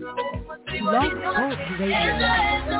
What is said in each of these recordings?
Blog Talk Radio.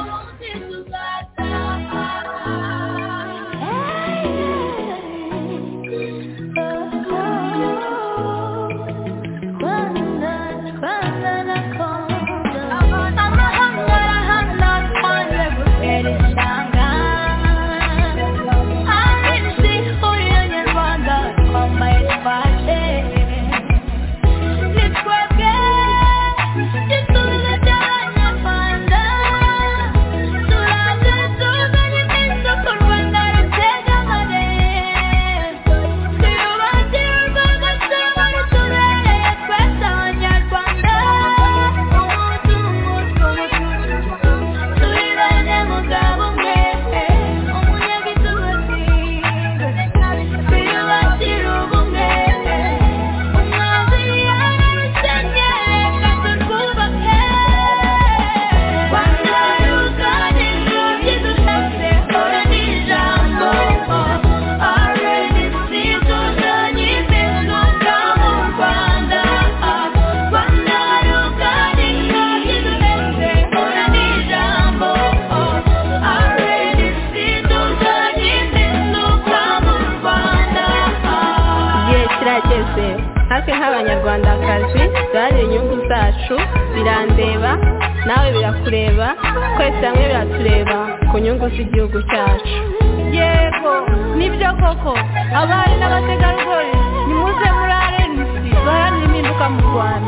Abanyarwandakazi byari inyungu zacu birandeba nawe birakureba twese hamwe biratureba ku nyungu z'igihugu cyacu. Yego nibyo koko abari n'abategarugori nimuze muri RNC baharanira impinduka mu Rwanda.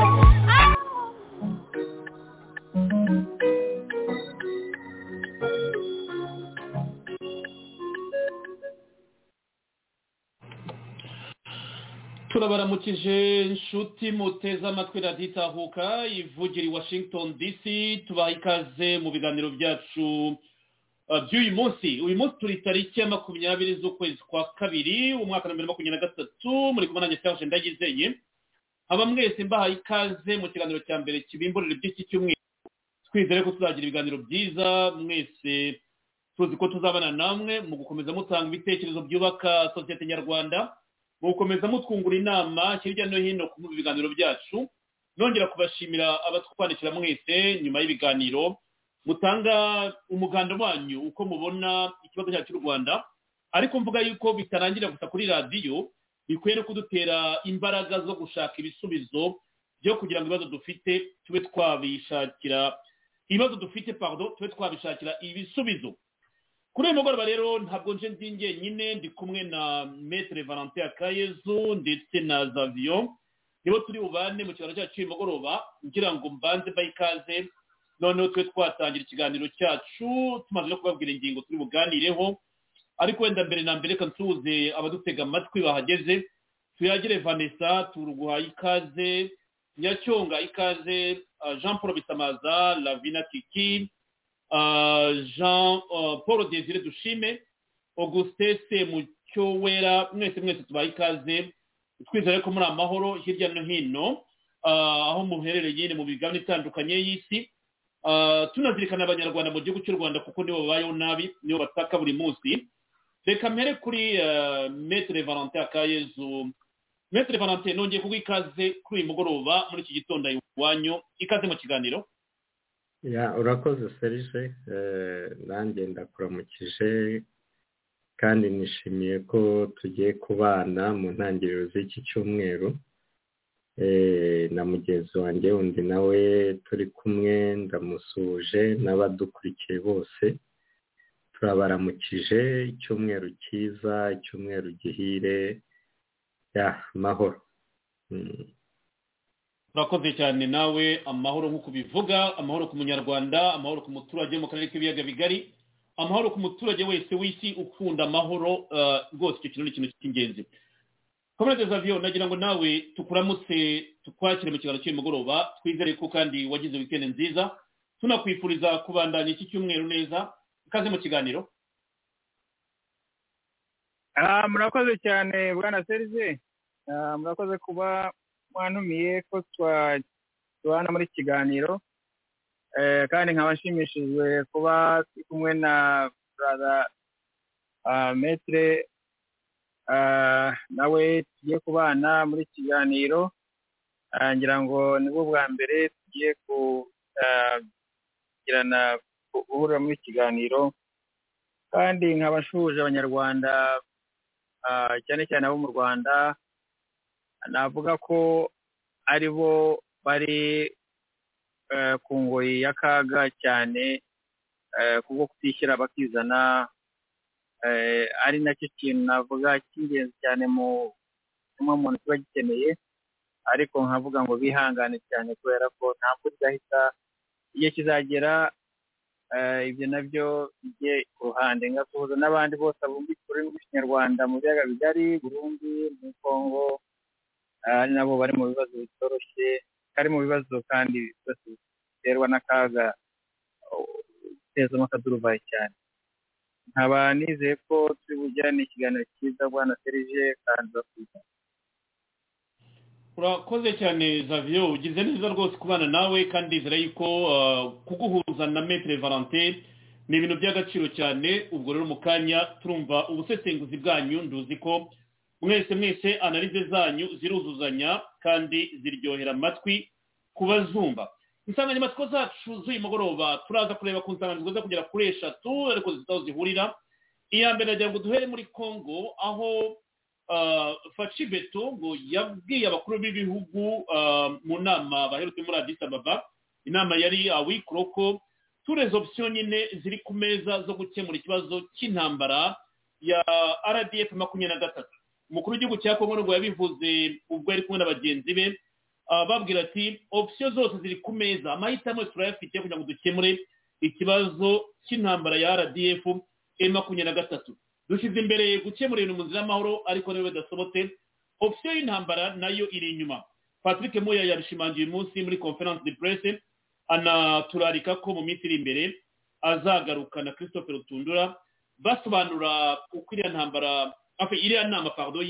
turabaramukije inshuti muteze amatwi radiyo itahuka ivugira i Washington DC. tubaha ikaze mu biganiro byacu by'uyu munsi. uyu munsi turi tariki ya 20 z'ukwezi kwa kabiri umwaka wa 2023 muri kumwe nanjye Serge Ndayizeye. aba mwese mbahaye ikaze mu kiganiro cya mbere kibimburira iby'iki cyumweru. twizere ko tuzagira ibiganiro byiza, mwese tuzi ko tuzabana namwe mu gukomeza mutanga ibitekerezo byubaka sosiyete nyarwanda, mu gukomeza mutwungura inama hirya no hino ku biganiro byacu. nongera kubashimira abatwandikira mwese nyuma y'ibiganiro mutanga umuganda wanyu uko mubona ikibazo cyacu cy'u Rwanda, ariko mvuga yuko bitarangira gusa kuri radiyo, bikwiye no kudutera imbaraga zo gushaka ibisubizo byo kugira ngo ibibazo dufite tube twabishakira ibisubizo. kuri uyu mugoroba rero ntabwo nje ndi njyenyine, ndi kumwe na Maître Valentin Akayezu ndetse na Xavier, nibo turi bubane mu kiganiro cyacu cy'uyu mugoroba, ngira ngo mbanze mbahe ikaze noneho twe twatangira ikiganiro cyacu tumaze no kubabwira ingingo turi buganireho. ariko wenda mbere na mbere reka nsuhuze abadutega amatwi bahageze. tuyagire Vanessa turuguhaye ikaze, Nyacyonga ikaze, Jean Paul Bisamaza, Lavina Kiki, Jean Paul Desire Dushime, Auguste Semucyowera, mwese tubaye ikaze. twizere ko muri amahoro hirya no hino aho muherereye mu bigabane bitandukanye y'isi. tunazirikana abanyarwanda mu gihugu cy'u Rwanda kuko nibo babayeho nabi, nibo bataka buri munsi. reka mpere kuri Maître Valentin Akayezu. Maître Valentin, nongeye kuguha ikaze kuri uyu mugoroba muri iki gitondo iwanyu. ikaze mu kiganiro. urakoze Serge, nanjye ndakuramukije kandi nishimiye ko tugiye kubana mu ntangiriro z'iki cyumweru na mugenzi wanjye undi nawe turi kumwe, ndamusuhuje n'abadukurikiye bose turabaramukije. icyumweru cyiza, icyumweru gihire, mahoro. urakoze cyane nawe. amahoro nk'uko bivuga, amahoro ku munyarwanda, amahoro ku muturage mu karere k'ibiyaga bigari, amahoro ku muturage wese w'isi ukunda amahoro. rwose icyo kintu ni ikintu cy'ingenzi. Comrade Xavier, nagira ngo nawe tukuramutse tukwakire mu kiganiro cy'uyu mugoroba. twizere ko kandi wagize weekend nziza, tunakwifuriza kubandanya iki cyumweru neza. ikaze mu kiganiro. murakoze cyane bwana Serge, murakoze kuba mwantumiye ko tubana muri kiganiro, kandi nkabashimishijwe kuba turi kumwe na brother Maître nawe tugiye kubana muri kiganiro. ngira ngo nibwo bwa mbere tugiye gukurikirana guhurira muri kiganiro kandi nk'abashuje abanyarwanda cyane cyane abo mu Rwanda navuga ko ari bo bari ku ngoyi y'akaga cyane kubwo kutishyira bakizana ari nacyo kintu navuga cy'ingenzi cyane mu muntu kiba gikeneye ariko nkavuga ngo bihangane cyane kubera ko ntabwo byahita igihe kizagera ibyo nabyo bijye ku ruhande ngasuhuza n'abandi bose bumva ururimi rw'ikinyarwanda mu biyaga bigari Burundi muri Kongo ari nabo bari mu bibazo bitoroshye kari mu bibazo kandi biterwa n'akaga utezamo akaduruvayi cyane nkaba nizeye ko turi bugirane ikiganiro cyiza Bwana Serge kandi bakwiza urakoze cyane Xavier ugize neza rwose kubana nawe kandi ndizera yuko kuguhuza na Maître Valentin ni ibintu by'agaciro cyane ubwo rero mu kanya turumva ubusesenguzi bwanyu nduzi ko mwese analize zanyu ziruzuzanya kandi ziryohera amatwi kubazumva insanganyamatsiko zacu z'uyu mugoroba turaza kureba ku nsanganyamatsiko zo kugera kuri 3 ariko zitaho zihurira iya mbere nagira ngo duhere muri Congo aho Faci Beto ngo yabwiye abakuru b'ibihugu mu nama baherutse muri Addis Ababa inama yari awikroko toutes options nyine ziri ku meza zo gukemura ikibazo cy'intambara ya RDF 23 umukuru w'igihugu cya Kongo ngo yabivuze ubwo yari kumwe n'abagenzi be babwira ati options zose ziri ku meza amahitamo turayafite kugira ngo dukemure ikibazo cy'intambara ya RDF 23 dushyize imbere gukemura ibintu mu nzira y'amahoro ariko niba bidasobotse option y'intambara nayo iri inyuma Patrick Moya yabishimangiye uyu munsi muri conference de presse anaturarika ko mu minsi iri imbere azagaruka na Christophe Rutundura basobanura uko iriya ntambara iriya nama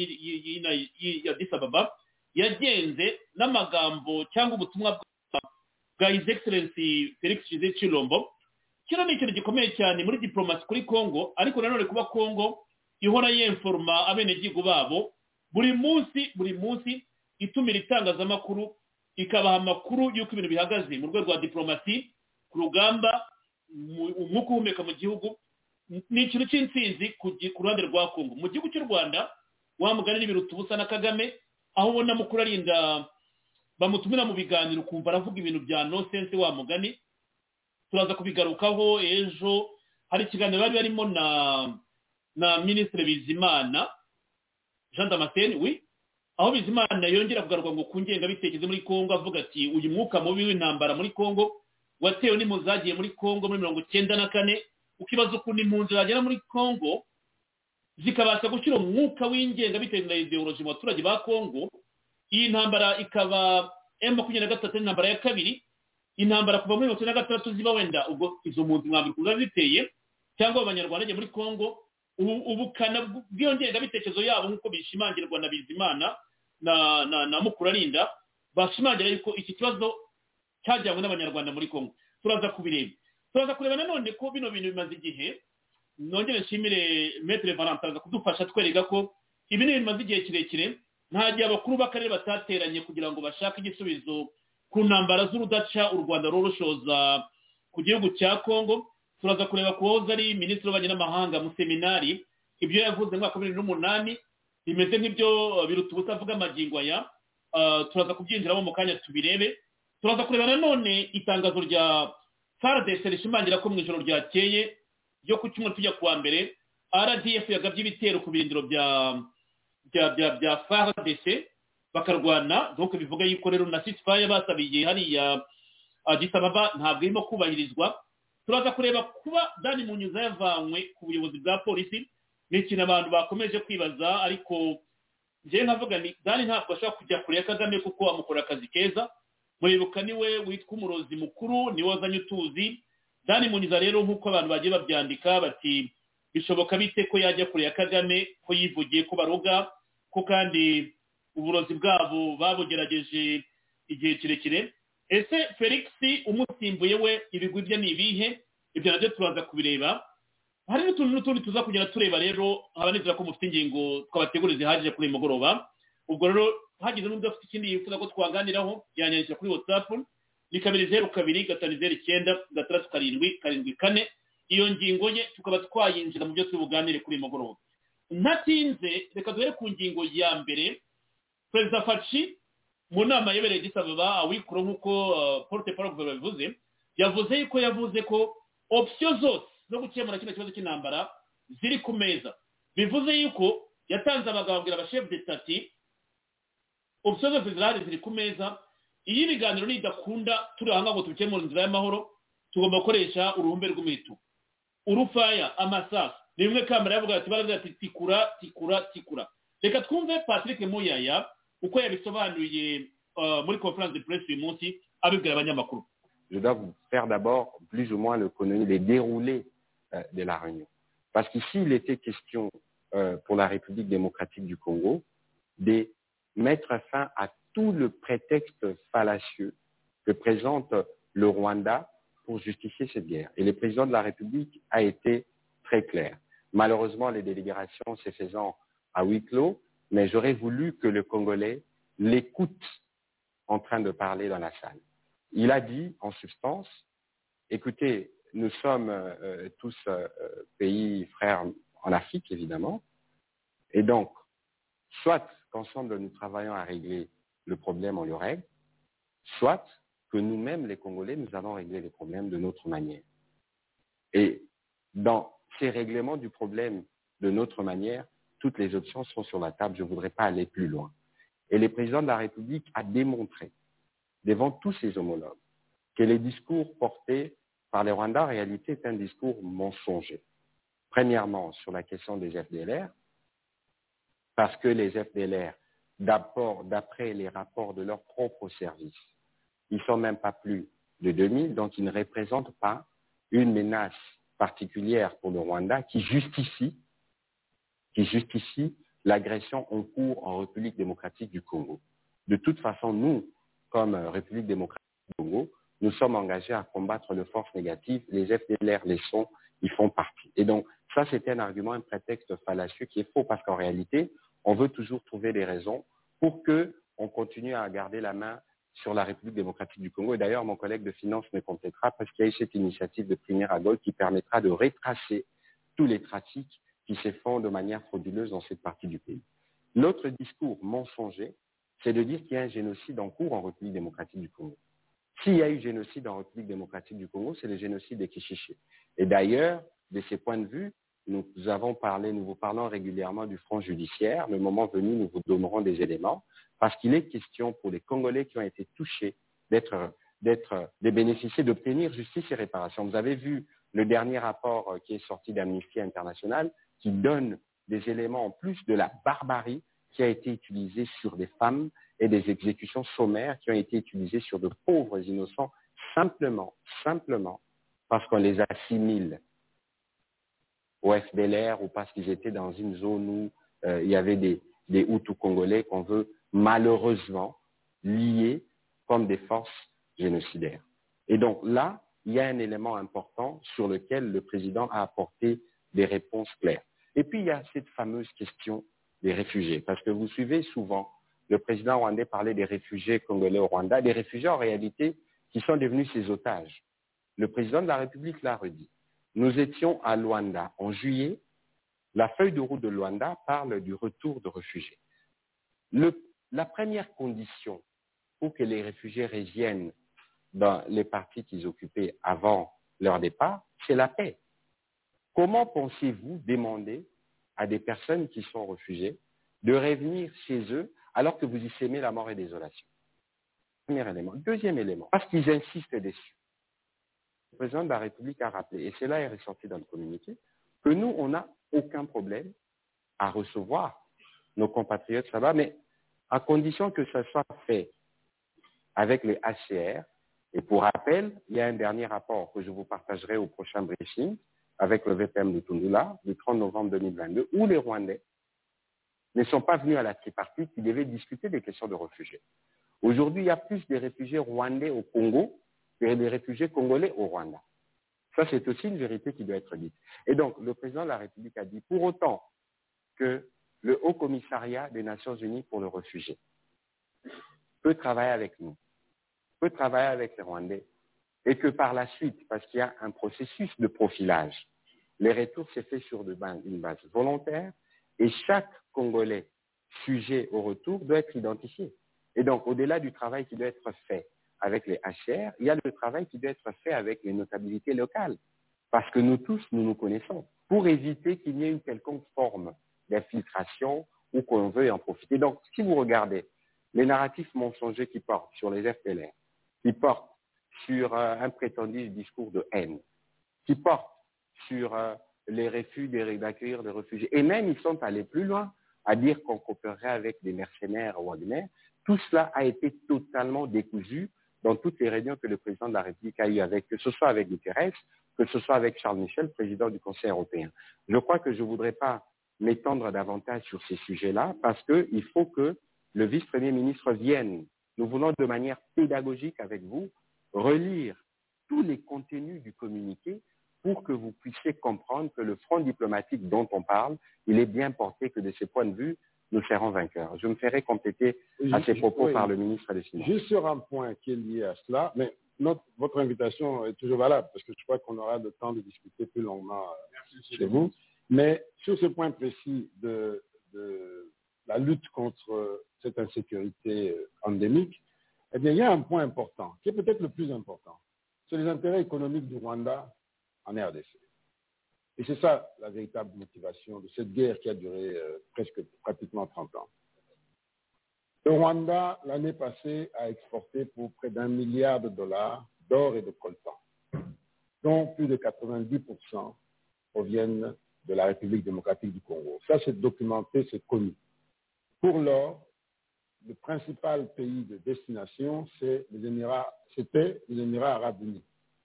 ya Addis Ababa yagenze n'amagambo cyangwa ubutumwa bwa His Excellency Felix Tshisekedi Tshilombo kino ni ikintu gikomeye cyane muri diplomasi kuri Congo ariko nanone kuba Congo ihora yenforma abenegihugu babo buri munsi itumira itangazamakuru ikabaha amakuru y'uko ibintu bihagaze mu rwego rwa diplomasi ku rugamba umwuka uhumeka mu gihugu ni ikintu cy'intsinzi ku ruhande rwa Congo mu gihugu cy'u Rwanda wamugana n'ibiruta ubusa na Kagame aho ubona mukuru arinda bamutumira mu biganiro ukumva aravuga ibintu bya nonsense wa mugani turaza kubigarukaho ejo hari ikiganiro bari barimo na Ministre Bizimana Jean Damascene aho Bizimana yongera kugaruka ngo kungenga bitekerezo muri Kongo avuga ati uyu mwuka mubi w'intambara muri Kongo watewe n'impunzi zagiye muri Kongo muri 1994 ukibaza ukuntu impunzi zagera muri Kongo zikabasha gushyira umwuka w'ingenga bitewe na ideology mu baturage ba Kongo iyi ntambara ikaba M23 intambara ya kabiri intambara kuva muri 1996 ziba wenda ubwo izo mpunzi mwambiri kuza ziteye cyangwa abanyarwanda bagiye muri Kongo ubukana bwiyongenga bitekerezo yabo nk'uko bishimangirwa na Bizimana na mukuru arinda bashimangira yuko iki kibazo cyajyanywe n'abanyarwanda muri Kongo turaza kureba nanone ko bino bintu bimaze igihe nongere nshimire Maître Valentin kudufasha twereka ko ibi ni bimaze igihe kirekire nta gihe abakuru b'akarere batateranye kugira ngo bashake igisubizo ku ntambara z'urudaca u Rwanda rurushoza ku gihugu cya Kongo turaza kureba kuhoza ari minisitiri w'ububanyi n'amahanga mu seminari ibyo yavuze mu mwaka wa 2008 bimeze nk'ibyo biruta ubusa avuga amagingo aya turaza kubyinjiramo mu kanya tubirebe turaza kureba nanone itangazo rya FARDC rishimangira ko mu ijoro ryakeye ryo ku cyumweru tujya kuwa mbere RDF yagabye ibitero ku birindiro bya FARDC bakarwana donc bivuga yuko rero na ceasefire basabiye hariya Addis Ababa ntabwo irimo kubahirizwa turaza kureba kuba Dani Munyuza yavanywe ku buyobozi bwa polisi ni ikintu abantu bakomeje kwibaza ariko njye nkavuga ni Dani ntabwo ashobora kujya kure ya Kagame kuko amukora akazi keza muribuka niwe witwa umurozi mukuru niwe wazanye utuzi Dani Munyuza rero nk'uko abantu bagiye babyandika bati bishoboka bite ko yajya kure ya Kagame ko yivugiye ko baroga ko kandi uburozi bwabo babugerageje igihe kirekire ese Felix umusimbuye we ibigwi bye ni ibihe ibyo nabyo turaza kubireba hari n'utundi tuza kugenda tureba rero abanizera ko mufite ingingo twabateguriza zihagije kuri mugoroba ubwo rero hagize n'undi afite ikindi yifuza ko twaganiraho yanyandikira kuri WhatsApp ni 2-0-2-9-6-7-karindwi iyo ngingo ye tukaba twayinjira mu byo turi buganire kuri mugoroba ntatinze reka duhere ku ngingo ya mbere perezida Faci mu nama yabereye Addis Ababa awikuro nk'uko porte parole guverinoma bivuze yavuze ko option zose zo gukemura kino kibazo cy'intambara ziri ku meza bivuze yuko yatanze abagababwira abashef d'etat option zose ziri ku meza iyo ibiganiro nidakunda turi aha ngo tubikemure inzira y'amahoro tugomba gukoresha uruhumbe rw'imiheto urufaya amasasu ni bimwe kamera yavuga ati baravuga ati tikura reka twumve Patrick Muyaya uko yabisobanuye muri conference de presse uyu munsi abibwira abanyamakuru. Je dois vous faire d'abord plus ou moins le déroulé de la réunion. Parce qu'ici, il était question pour la République démocratique du Congo de mettre fin à tout le prétexte fallacieux que présente le Rwanda pour justifier cette guerre. Et le président de la République a été très clair. Malheureusement, les délégations se faisant à huis clos, mais j'aurais voulu que le Congolais l'écoute en train de parler dans la salle. Il a dit, en substance, écoutez, nous sommes tous pays frères en Afrique, évidemment, et donc, soit qu'ensemble nous travaillons à régler le problème, on le règle, soit que nous-mêmes, les Congolais, nous allons régler les problèmes de notre manière. Et dans ces règlements du problème de notre manière, toutes les options sont sur la table. Je ne voudrais pas aller plus loin. Et le président de la République a démontré, devant tous ses homologues, que les discours portés par les Rwandais, en réalité, est un discours mensonger. Premièrement, sur la question des FDLR, parce que les FDLR, d'après les rapports de leurs propres services, ils ne sont même pas plus de 2000, donc ils ne représentent pas une menace particulière pour le Rwanda qui justifie l'agression en cours en République démocratique du Congo. De toute façon, nous, comme République démocratique du Congo, nous sommes engagés à combattre les forces négatives. Les FDLR les sont, ils font partie. Et donc, ça, c'était un argument, un prétexte fallacieux qui est faux parce qu'en réalité, on veut toujours trouver des raisons pour qu'on continue à garder la main sur la République démocratique du Congo. Et d'ailleurs, mon collègue de finance me complétera parce qu'il y a eu cette initiative de primaire à Gaulle qui permettra de retracer tous les trafics qui se font de manière frauduleuse dans cette partie du pays. L'autre discours mensonger, c'est de dire qu'il y a un génocide en cours en République démocratique du Congo. S'il y a eu génocide en République démocratique du Congo, c'est le génocide des Kichiché. Et d'ailleurs, de ces points de vue, nous vous parlons régulièrement du front judiciaire. Le moment venu, nous vous donnerons des éléments parce qu'il est question pour les Congolais qui ont été touchés de bénéficier, d'obtenir justice et réparation. Vous avez vu le dernier rapport qui est sorti d'Amnesty International qui donne des éléments en plus de la barbarie qui a été utilisée sur des femmes et des exécutions sommaires qui ont été utilisées sur de pauvres innocents simplement parce qu'on les assimile au FDLR ou parce qu'ils étaient dans une zone où il y avait des Hutus congolais qu'on veut malheureusement lier comme des forces génocidaires. Et donc là, il y a un élément important sur lequel le président a apporté des réponses claires. Et puis, il y a cette fameuse question des réfugiés. Parce que vous suivez souvent le président rwandais parler des réfugiés congolais au Rwanda, des réfugiés en réalité qui sont devenus ses otages. Le président de la République l'a redit. Nous étions à Luanda en juillet. La feuille de route de Luanda parle du retour de réfugiés. La première condition pour que les réfugiés reviennent dans les parties qu'ils occupaient avant leur départ, c'est la paix. Comment pensez-vous demander à des personnes qui sont réfugiées de revenir chez eux alors que vous y sémez la mort et désolation? Premier élément. Deuxième élément, parce qu'ils insistent dessus. Le président de la République a rappelé, et cela est ressorti dans le communiqué, que nous, on n'a aucun problème à recevoir nos compatriotes là-bas, mais à condition que ça soit fait avec les HCR. Et pour rappel, il y a un dernier rapport que je vous partagerai au prochain briefing avec le VPM de Tundula, le 30 novembre 2022, où les Rwandais ne sont pas venus à la tripartite qui devait discuter des questions de réfugiés. Aujourd'hui, il y a plus de réfugiés rwandais au Congo que des réfugiés congolais au Rwanda. Ça, c'est aussi une vérité qui doit être dite. Et donc, le président de la République a dit, pour autant que le Haut Commissariat des Nations Unies pour les réfugiés peut travailler avec nous, peut travailler avec les Rwandais et que par la suite, parce qu'il y a un processus de profilage, les retours s'est fait sur une base volontaire et chaque Congolais sujet au retour doit être identifié. Et donc, au-delà du travail qui doit être fait avec les HR, il y a le travail qui doit être fait avec les notabilités locales. Parce que nous tous, nous nous connaissons, pour éviter qu'il y ait une quelconque forme d'infiltration ou qu'on veuille en profiter. Donc, si vous regardez les narratifs mensongers qui portent sur les FPLR, qui portent sur un prétendu discours de haine, qui portent sur les refus d'accueillir des réfugiés, et même ils sont allés plus loin à dire qu'on coopérerait avec des mercenaires Wagner, tout cela a été totalement décousu dans toutes les réunions que le président de la République a eues, que ce soit avec Guterres, que ce soit avec Charles Michel, président du Conseil européen. Je crois que je ne voudrais pas m'étendre davantage sur ces sujets-là parce qu'il faut que le vice-premier ministre vienne. Nous voulons de manière pédagogique avec vous relire tous les contenus du communiqué pour que vous puissiez comprendre que le front diplomatique dont on parle, il est bien porté, que de ce point de vue, nous serons vainqueurs. Je me ferai compléter à ces propos par le ministre des Finances. Juste sur un point qui est lié à cela, mais votre invitation est toujours valable parce que je crois qu'on aura le temps de discuter plus longuement chez vous. Mais sur ce point précis de la lutte contre cette insécurité endémique, eh bien, il y a un point important, qui est peut-être le plus important. C'est les intérêts économiques du Rwanda en RDC. Et c'est ça la véritable motivation de cette guerre qui a duré pratiquement 30 ans. Le Rwanda, l'année passée, a exporté pour près d'1 milliard de dollars d'or et de coltan, dont plus de 90% proviennent de la République démocratique du Congo. Ça, c'est documenté, c'est connu. Pour l'or, le principal pays de destination, c'était les Émirats arabes unis,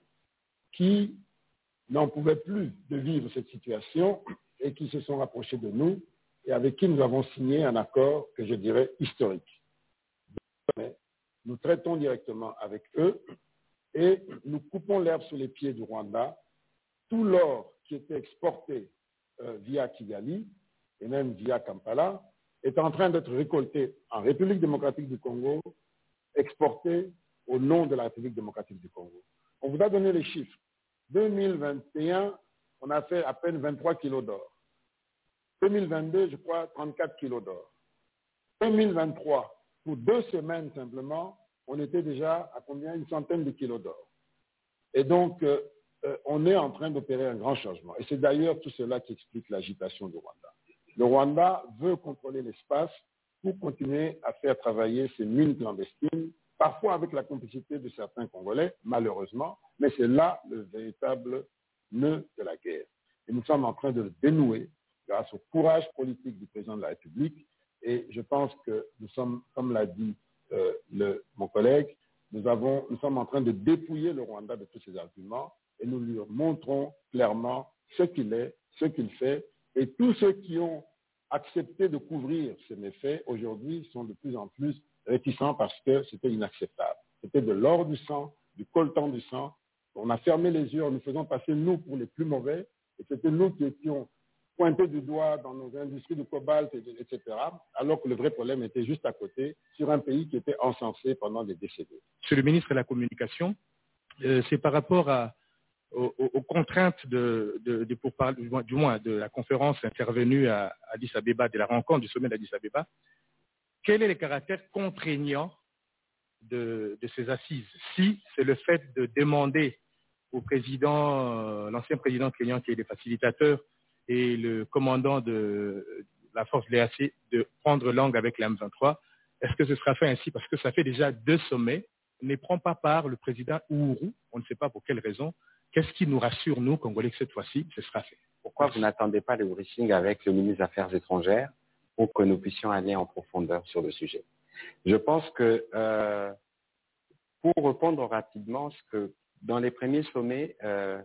qui n'en pouvaient plus de vivre cette situation et qui se sont rapprochés de nous et avec qui nous avons signé un accord que je dirais historique. Nous traitons directement avec eux et nous coupons l'herbe sous les pieds du Rwanda. Tout l'or qui était exporté via Kigali et même via Kampala est en train d'être récolté en République démocratique du Congo, exporté au nom de la République démocratique du Congo. On vous a donné les chiffres. 2021, on a fait à peine 23 kilos d'or. 2022, je crois, 34 kilos d'or. 2023, pour 2 semaines simplement, on était déjà à combien? Une centaine de kilos d'or. Et donc, on est en train d'opérer un grand changement. Et c'est d'ailleurs tout cela qui explique l'agitation du Rwanda. Le Rwanda veut contrôler l'espace pour continuer à faire travailler ces mines clandestines, parfois avec la complicité de certains Congolais, malheureusement, mais c'est là le véritable nœud de la guerre. Et nous sommes en train de le dénouer grâce au courage politique du président de la République. Et je pense que nous sommes, comme l'a dit mon collègue, nous sommes en train de dépouiller le Rwanda de tous ses arguments et nous lui montrons clairement ce qu'il est, ce qu'il fait. Et tous ceux qui ont accepté de couvrir ces méfaits, aujourd'hui, sont de plus en plus réticents parce que c'était inacceptable. C'était de l'or du sang, du coltan du sang. On a fermé les yeux en nous faisant passer nous pour les plus mauvais. Et c'était nous qui étions pointés du doigt dans nos industries de cobalt, etc. Alors que le vrai problème était juste à côté, sur un pays qui était encensé pendant des décennies. Monsieur le ministre de la Communication, c'est par rapport aux contraintes du moins de la conférence intervenue à Addis Abeba, de la rencontre du sommet d'Addis Abeba. Quel est le caractère contraignant de ces assises? Si c'est le fait de demander au président, l'ancien président kenyan qui est le facilitateur et le commandant de la force de l'EAC de prendre langue avec la M23, est-ce que ce sera fait ainsi? Parce que ça fait déjà 2 sommets, ne prend pas part le président Uhuru, on ne sait pas pour quelle raison. Qu'est-ce qui nous rassure, nous, Congolais, que cette fois-ci, ce sera fait? Pourquoi vous n'attendez pas le briefing avec le ministre des Affaires étrangères pour que nous puissions aller en profondeur sur le sujet? Je pense que, pour répondre rapidement, que dans les premiers sommets,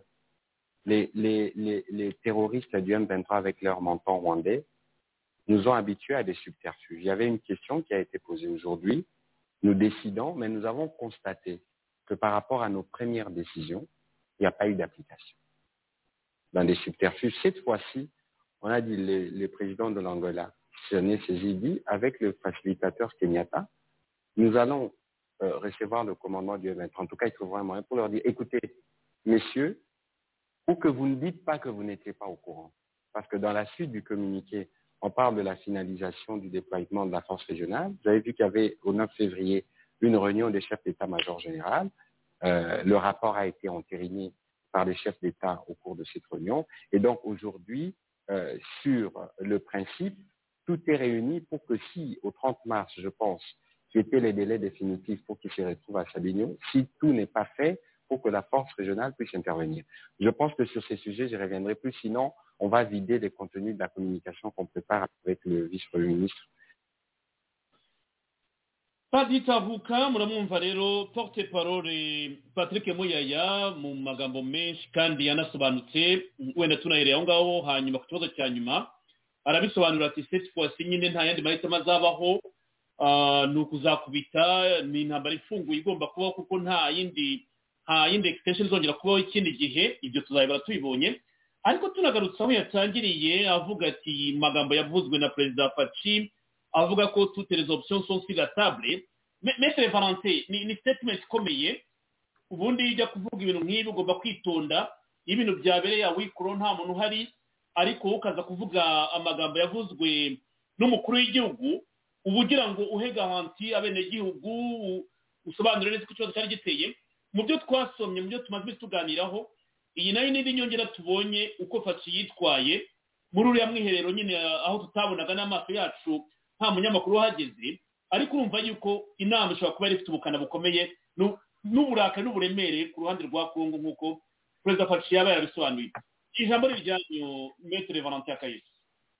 les terroristes du M23 avec leurs mentants rwandais nous ont habitués à des subterfuges. Il y avait une question qui a été posée aujourd'hui. Nous décidons, mais nous avons constaté que par rapport à nos premières décisions, il n'y a pas eu d'application. Dans des subterfuges, cette fois-ci, on a dit le président de l'Angola, Séné Sezidi, avec le facilitateur Kenyatta, nous allons recevoir le commandement du M23. En tout cas, il trouveront un moyen pour leur dire, écoutez, messieurs, ou que vous ne dites pas que vous n'étiez pas au courant. Parce que dans la suite du communiqué, on parle de la finalisation du déploiement de la force régionale. Vous avez vu qu'il y avait au 9 février une réunion des chefs d'état-major général. Le rapport a été entériné par les chefs d'État au cours de cette réunion. Et donc aujourd'hui, sur le principe, tout est réuni pour que si, au 30 mars, je pense, c'était les délais définitifs pour qu'ils se retrouvent à Saligno, si tout n'est pas fait, pour que la force régionale puisse intervenir. Je pense que sur ces sujets, je reviendrai plus, sinon on va vider les contenus de la communication qu'on prépare avec le vice-premier ministre. paditabuka muramwumva rero porte parole Patrick Muyaya mu magambo menshi kandi yanasobanutse wenda tunahereye aho ngaho hanyuma ku kibazo cya nyuma arabisobanura ati cette fois nyine nta yandi mahitamo azabaho ni ukuzakubita ni intambara ifunguye igomba kubaho kuko nta yindi extension izongera kubaho ikindi gihe ibyo tuzabibara tubibonye ariko tunagarutse aho yatangiriye avuga ati magambo yavuzwe na perezida Faci avuga ko toutes les options sont sur la table Maître Valentin ni statement ikomeye ubundi ijya kuvuga ibintu nk'ibi ugomba kwitonda ibintu byabereye awikuro nta muntu uhari ariko ukaza kuvuga amagambo yavuzwe n'umukuru w'igihugu ubugira ngo uhe garanti abenegihugu usobanurire neza ko ikibazo cyari giteye mu byo twasomye mu byo tumaze tuganiraho iyi nayo n'indi nyongera tubonye uko Faci yitwaye muri uriya mwiherero nyine aho tutabonaga n'amaso yacu nta munyamakuru wahageze ariko urumva yuko inama ishobora kuba ifite ubukana bukomeye n'uburakari n'uburemere ku ruhande rwa Kongo nk'uko perezida Faci yaba yarabisobanuye ijambo rijyanyo Maître Valentin Kayisi.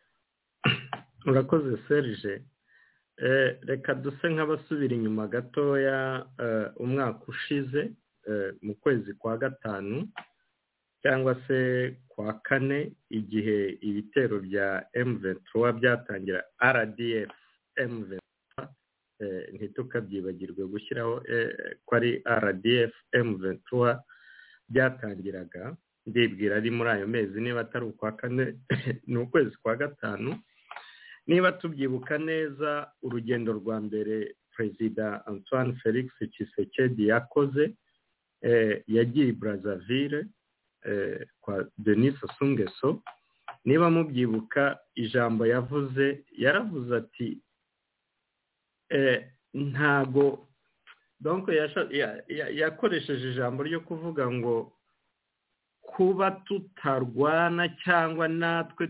Urakoze Serge. Reka duse nk'abasubira inyuma gatoya umwaka ushize mu kwezi kwa gatanu cyangwa se kwa kane igihe ibitero bya M23 byatangira RDF M23 ntitukabyibagirwe gushyiraho ko ari RDF M23 byatangiraga ndibwira ari muri ayo mezi niba atari ukwa kane ni ukwezi kwa gatanu niba tubyibuka neza urugendo rwa mbere perezida Antoine Felix Tshisekedi yakoze yagiye Brazzaville kwa Denis Sassou Nguesso niba mubyibuka ijambo yaravuze ati ntago donc yakoresheje ijambo ryo kuvuga ngo kuba tutarwana cyangwa natwe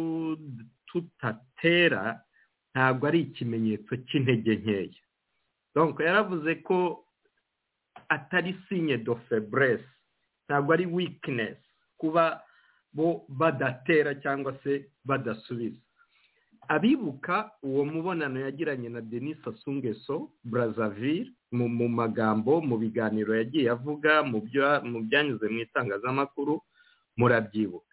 tutatera ntabwo ari ikimenyetso cy'intege nkeya donc yaravuze ko atari signe de faiblesse ntabwo ari weakness kuba bo badatera cyangwa se badasubiza abibuka uwo mubonano yagiranye na Denis Sassou Nguesso Brazzaville mu magambo mu biganiro yagiye avuga mu byanyuze mu itangazamakuru murabyibuka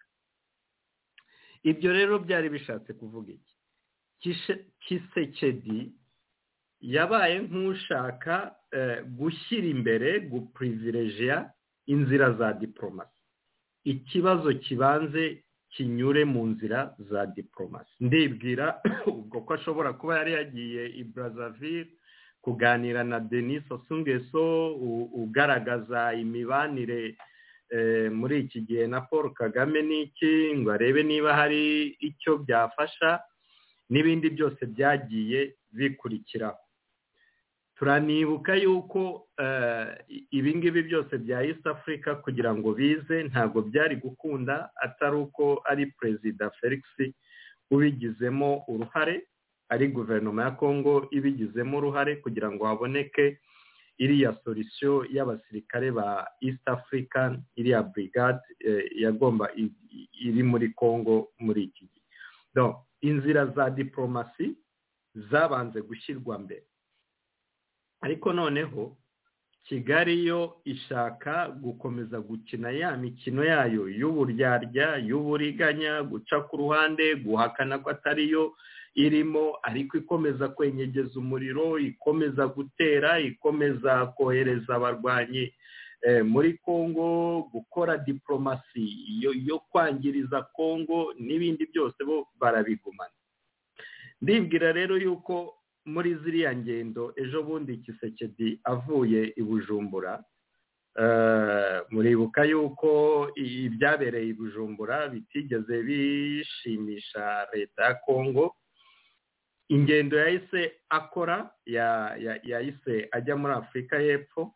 ibyo rero byari bishatse kuvuga iki Tshisekedi yabaye nk'ushaka gushyira imbere guprivilegia inzira za diplomasi ikibazo kibanze kinyure mu nzira za diplomasi ndibwira ubwo ko ashobora kuba yari yagiye i Brazzaville kuganira na Denis Sassou Nguesso ugaragaza imibanire muri iki gihe na Paul Kagame n'iki ngo arebe niba hari icyo byafasha n'ibindi byose byagiye bikurikiraho turanibuka yuko ibingibi byose bya East Africa kugira ngo bize ntabwo byari gukunda atari uko ari perezida Felix ubigizemo uruhare ari guverinoma ya Congo ibigizemo uruhare kugira ngo haboneke iriya solution y'abasirikare ba East African iriya brigade yagomba iri muri Congo muri iki gihe donc inzira za diplomasi zabanze gushyirwa mbere ariko noneho Kigali yo ishaka gukomeza gukina ya mikino yayo y'uburyarya y'uburiganya guca ku ruhande guhakana ko atariyo irimo ariko ikomeza kwenyegeza umuriro ikomeza gutera ikomeza kohereza abarwanyi muri Congo gukora diplomasi yo kwangiriza Congo n'ibindi byose bo barabigumana ndibwira rero yuko muri ziriya ngendo ejo bundi Kisekedi avuye i Bujumbura, muribuka yuko ibyabereye i Bujumbura bitigeze bishimisha leta ya Kongo. Ingendo yahise akora yahise ajya muri Afurika y'Epfo,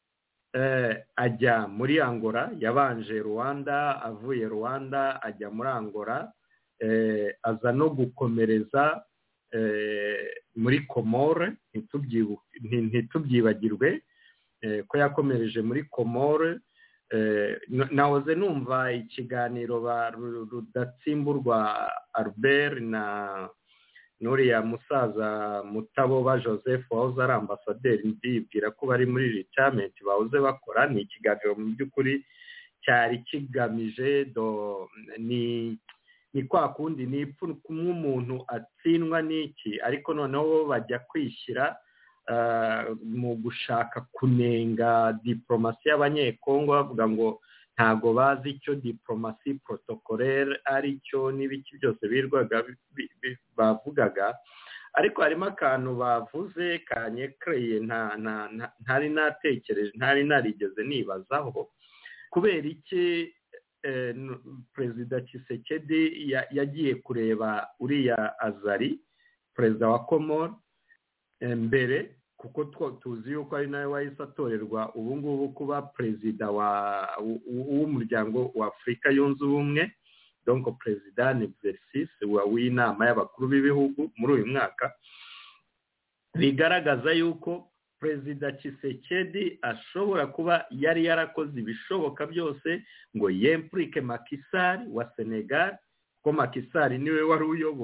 ajya muri Angola, yabanje Rwanda, avuye Rwanda ajya muri Angola, aza no gukomereza muri Komore, ntitubyibagirwe ko yakomereje muri Komore. Nahoze numva ikiganiro ba Rudatsimburwa Albert na nuriya musaza Mutaboba Joseph wahoze ari ambasaderi, ndibwira ko bari muri retirement bahoze bakora. Ni ikiganiro mu by'ukuri cyari kigamije ni kwa kundi ni kumwe umuntu atsindwa n'iki, ariko noneho bajya kwishyira mu gushaka kunenga diplomasi y'abanyekongo, bavuga ngo ntago bazi icyo diplomasi protocolaire ari cyo n'ibiki byose birwaga bavugaga. Ariko harimo akantu bavuze kanyekreye ntari natekereje, ntari narigeze nibazaho, kubera iki Perezida Tshisekedi yagiye kureba uriya Azali, perezida wa Komoro mbere, kuko tuzi yuko ari nawe wahise atorerwa ubu ngubu kuba perezida w'umuryango wa Afurika yunze ubumwe, donc perezida en exercice w'inama y'abakuru b'ibihugu muri uyu mwaka. Bigaragaza yuko Perezida Tshisekedi ashobora kuba yari yarakoze ibishoboka byose ngo yemplike Macky Sall wa Senegal, ko Macky Sall niwe wari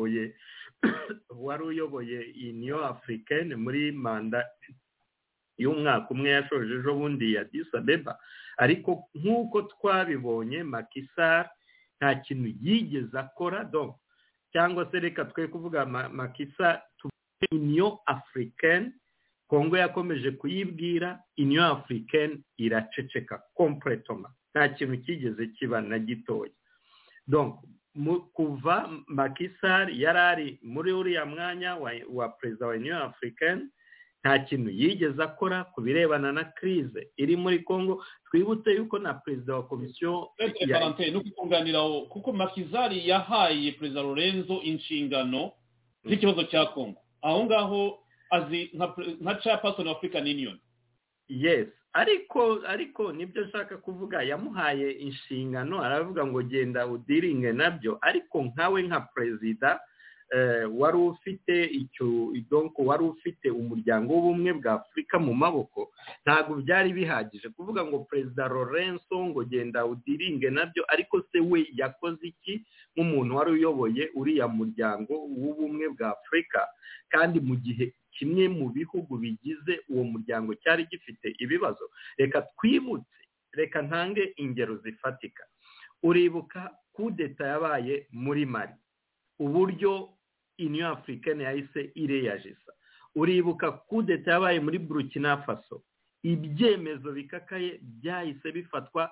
uyoboye Union Africaine muri manda y'umwaka umwe yashoje ejo bundi ya Addis Abeba. Ariko nk'uko twabibonye Macky Sall nta kintu yigeze akora, donc cyangwa se reka twe kuvuga Macky Sall, Union Africaine Kongo yakomeje kuyibwira, Union Africaine iraceceka complètement, nta kintu kigeze kiba na gitoya. Donc kuva Macky Sall yarari muri uriya mwanya wa perezida wa Union Africaine, nta kintu yigeze akora ku birebana na crise iri muri Kongo. Twibutse yuko na perezida wa komisiyo no kukunganiraho, kuko Macky Sall yahaye perezida Lorenzo inshingano z'ikibazo cya Kongo, aho ngaho azi nka chairperson of African Union. Yes, ariko nibyo nshaka kuvuga, yamuhaye inshingano, aravuga ngo genda udiringe nabyo, ariko nkawe nka perezida wari ufite donc wari ufite umuryango w'ubumwe bwa Afurika mu maboko, ntabwo byari bihagije kuvuga ngo perezida Lorenzo ngo genda udiringe nabyo. Ariko se we yakoze iki nk'umuntu wari uyoboye uriya muryango w'ubumwe bwa Afurika, kandi mu gihe kimwe mu bihugu bigize uwo muryango cyari gifite ibibazo? Reka twibutse, reka ntange ingero zifatika. Uribuka kudeta yabaye muri Mali, uburyo Union Africaine yahise ireyajisa. Uribuka kudeta yabaye muri Burkina Faso, ibyemezo bikakaye byahise bifatwa,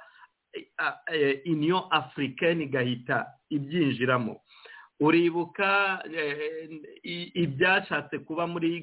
Union Africaine igahita ibyinjiramo. Uribuka ibyashatse kuba muri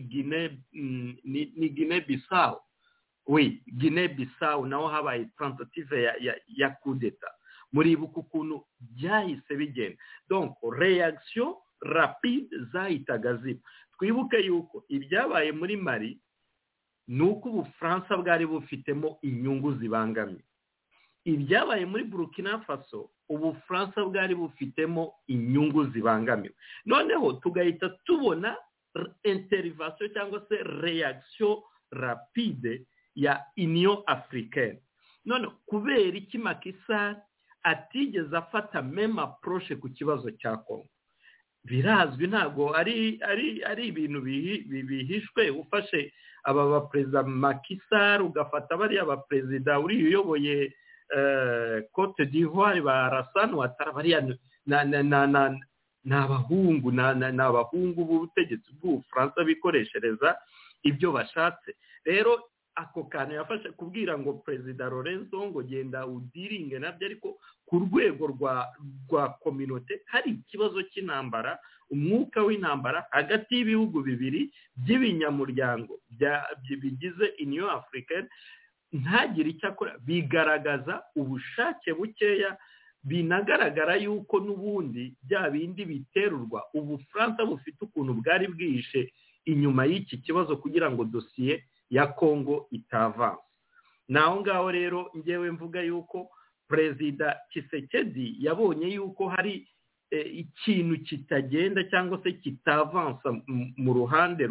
Guinée Bissau, Guinée Bissau naho habaye tentative ya kudeta. Muribuka ukuntu byahise bigenda, donc reaction rapide zahitaga ziba. Twibuke yuko ibyabaye muri Mali nuko Ubufaransa bwari bufitemo inyungu zibangamye. Ibyabaye muri Burkina Faso Ubufaransa bwari bufitemo inyungu zibangamiwe. Noneho tugahita tubona intervention cyangwa se reaction rapide ya Union Africaine. None kubera iki Macky Sall atigeze afata même approche ku kibazo cya Kongo? Birazwi, ntago ari ibintu bihishwe. Ufashe aba baperezida Macky Sall ugafata bari abaperezida uri uyoboye Côte d'Ivoire ba Alassane Ouattara, bariya n'abahungu b'ubutegetsi bw'Ubufaransa bikoreshereza ibyo bashatse. Rero ako kantu yafashe kubwira ngo perezida Lorenzo ngo genda udiringe nabyo, ariko ku rwego rwa kominote hari ikibazo cy'intambara, umwuka w'intambara hagati y'ibihugu bibiri by'ibinyamuryango bigize Union Africaine, ntagire icyo akora. Bigaragaza ubushake bukeya, binagaragara yuko n'ubundi bya bindi biterurwa Ubufaransa bufite ukuntu bwari bwihishe inyuma y'iki kibazo kugira ngo dosiye ya Congo itavansa. Naho ngaho rero ngewe mvuga yuko perezida Tshisekedi yabonye yuko hari ikintu kitagenda cyangwa se kitavansa mu ruhande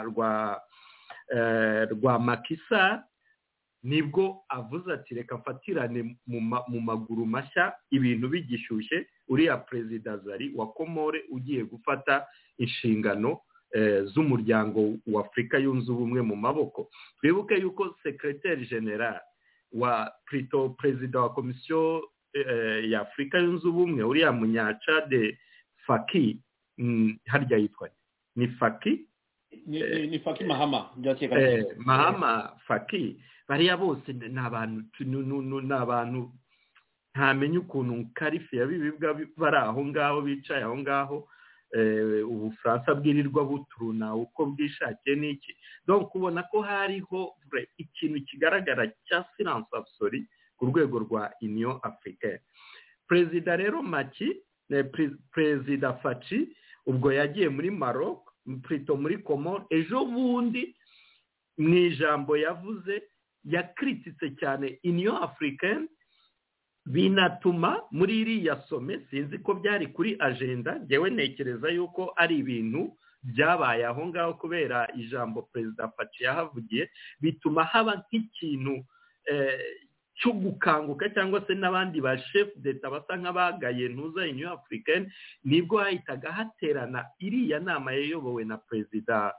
rwa Macky Sall, nibwo avuze ati reka mfatirane mu maguru mashya ibintu bigishyushye, uriya perezida Zari wa Komore ugiye gufata inshingano z'umuryango wa Afurika yunze ubumwe mu maboko. Twibuke yuko secrétaire général wa perezida wa komisiyo ya Afurika yunze ubumwe uriya munyacade Faki, harya yitwa ni Faki, ni Faki Mahama Faki, bariya bose ni abantu ntamenye ukuntu karifi yabibwa bari aho ngaho, bicaye aho ngaho, Ubufaransa bwirirwa buturuna uko bwishakiye n'iki. Donc kubona ko hariho ikintu kigaragara cya silence absolue ku rwego rwa Union Africaine. Perezida rero Perezida Faci ubwo yagiye muri Maroc, muri Comore, ejo bundi mu ijambo yavuze yakrititse cyane Union Africaine, binatuma muri iriya some, sinzi ko byari kuri agenda, ngewe ntekereza yuko ari ibintu byabaye aho ngaho kubera ijambo perezida Faci yahavugiye, bituma haba nk'ikintu cyo gukanguka, cyangwa se n'abandi ba chef d'etat basa nk'abagaye ntuza Union Africaine, nibwo hahitaga haterana iriya nama yayobowe na perezida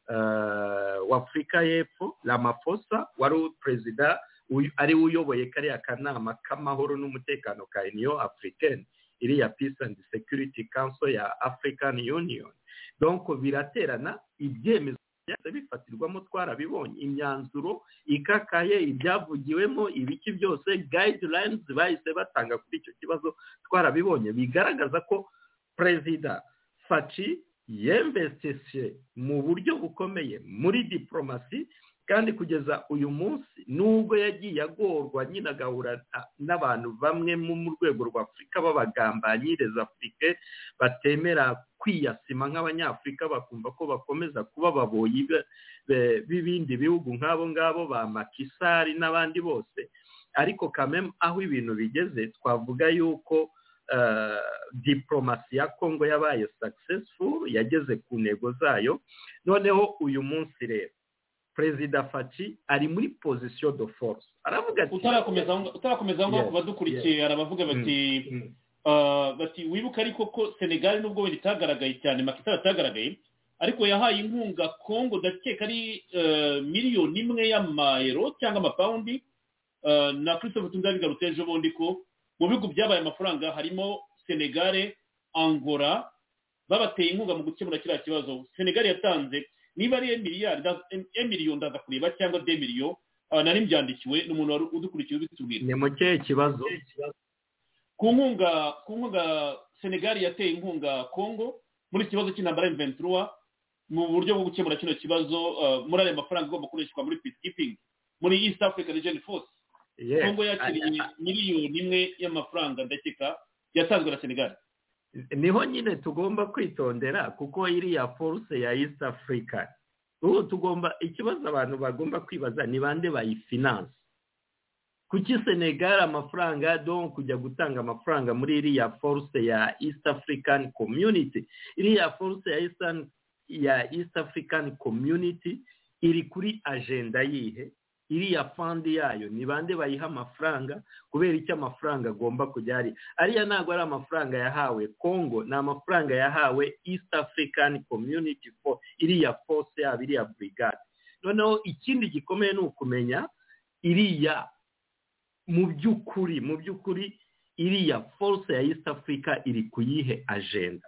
wa Afurika y'Epfo Ramaphosa, wari perezida ari uyoboye kariya kanama k'amahoro n'umutekano ka Union Africaine, iriya Peace and Security Council ya African Union. Donc biraterana, ibyemezo byose bifatirwamo twarabibonye, imyanzuro ikakaye, ibyavugiwemo, ibiki byose, guidelines bahise batanga kuri icyo kibazo twarabibonye, bigaragaza ko perezida Faci yemvestishe mu buryo bukomeye muri diplomasi, kandi kugeza uyu munsi nubwo yagiye agorwa nyine agahura n'abantu bamwe mu rwego rwa Afurika b'abagambanyiriza Afurika batemera kwiyasima nk'abanyafurika, bakumva ko bakomeza kuba baboyi b'ibindi bihugu nk'abo ngabo ba Macky Sall n'abandi bose, ariko kameme aho ibintu bigeze twavuga yuko diplomasi ya Congo yabaye successful, yageze ku ntego zayo. Noneho uyu munsi rero perezida Faci ari muri position de force, aravuga ati utarakomeza ngo kubadukurikiye arabavuga bati wibuka ariko ko Senegal nubwo wenda itagaragaye cyane, Macky Sall atagaragaye, ariko yahaye inkunga Congo ndakeka ari miliyoni imwe y'amayero cyangwa amapaundi, na Christophe Tunda bigarutse ejo bundi ko mu bihugu byabaye amafaranga harimo Senegal, Angola, babateye inkunga mu gukemura kiriya kibazo. Senegal yatanze niba ari miliyoni ndaza kureba cyangwa 2 miliyoni, nari mbyandikiwe n'umuntu wari udukurikiye ubitubwira. Ni mu kihe kibazo? Ku nkunga Senegal yateye inkunga Congo muri kibazo cy'intambara M23 mu buryo bwo gukemura kino kibazo, muri ayo mafaranga agomba gukoreshwa muri peacekeeping muri East African Region Force. Congo yakiriye miliyoni imwe y'amafaranga ndakeka yatanzwe na Senegal. Niho nyine tugomba kwitondera, kuko iriya force ya East Africa ubu tugomba, ikibazo abantu bagomba kwibaza ni bande bayifinance. Kuki Senegal amafaranga donc kujya gutanga amafaranga muri iriya force ya East African Community? Iriya force ya East African Community iri kuri agenda yihe? Iriya fund yayo ni bande bayiha amafaranga? Kubera icyo amafaranga agomba kujya ariya ntabwo ari amafaranga yahawe Congo, ni amafaranga yahawe East African Community for iriya force yabo, iriya brigade. Noneho ikindi gikomeye ni ukumenya iriya mu by'ukuri iriya force ya East Africa iri kuyihe agenda.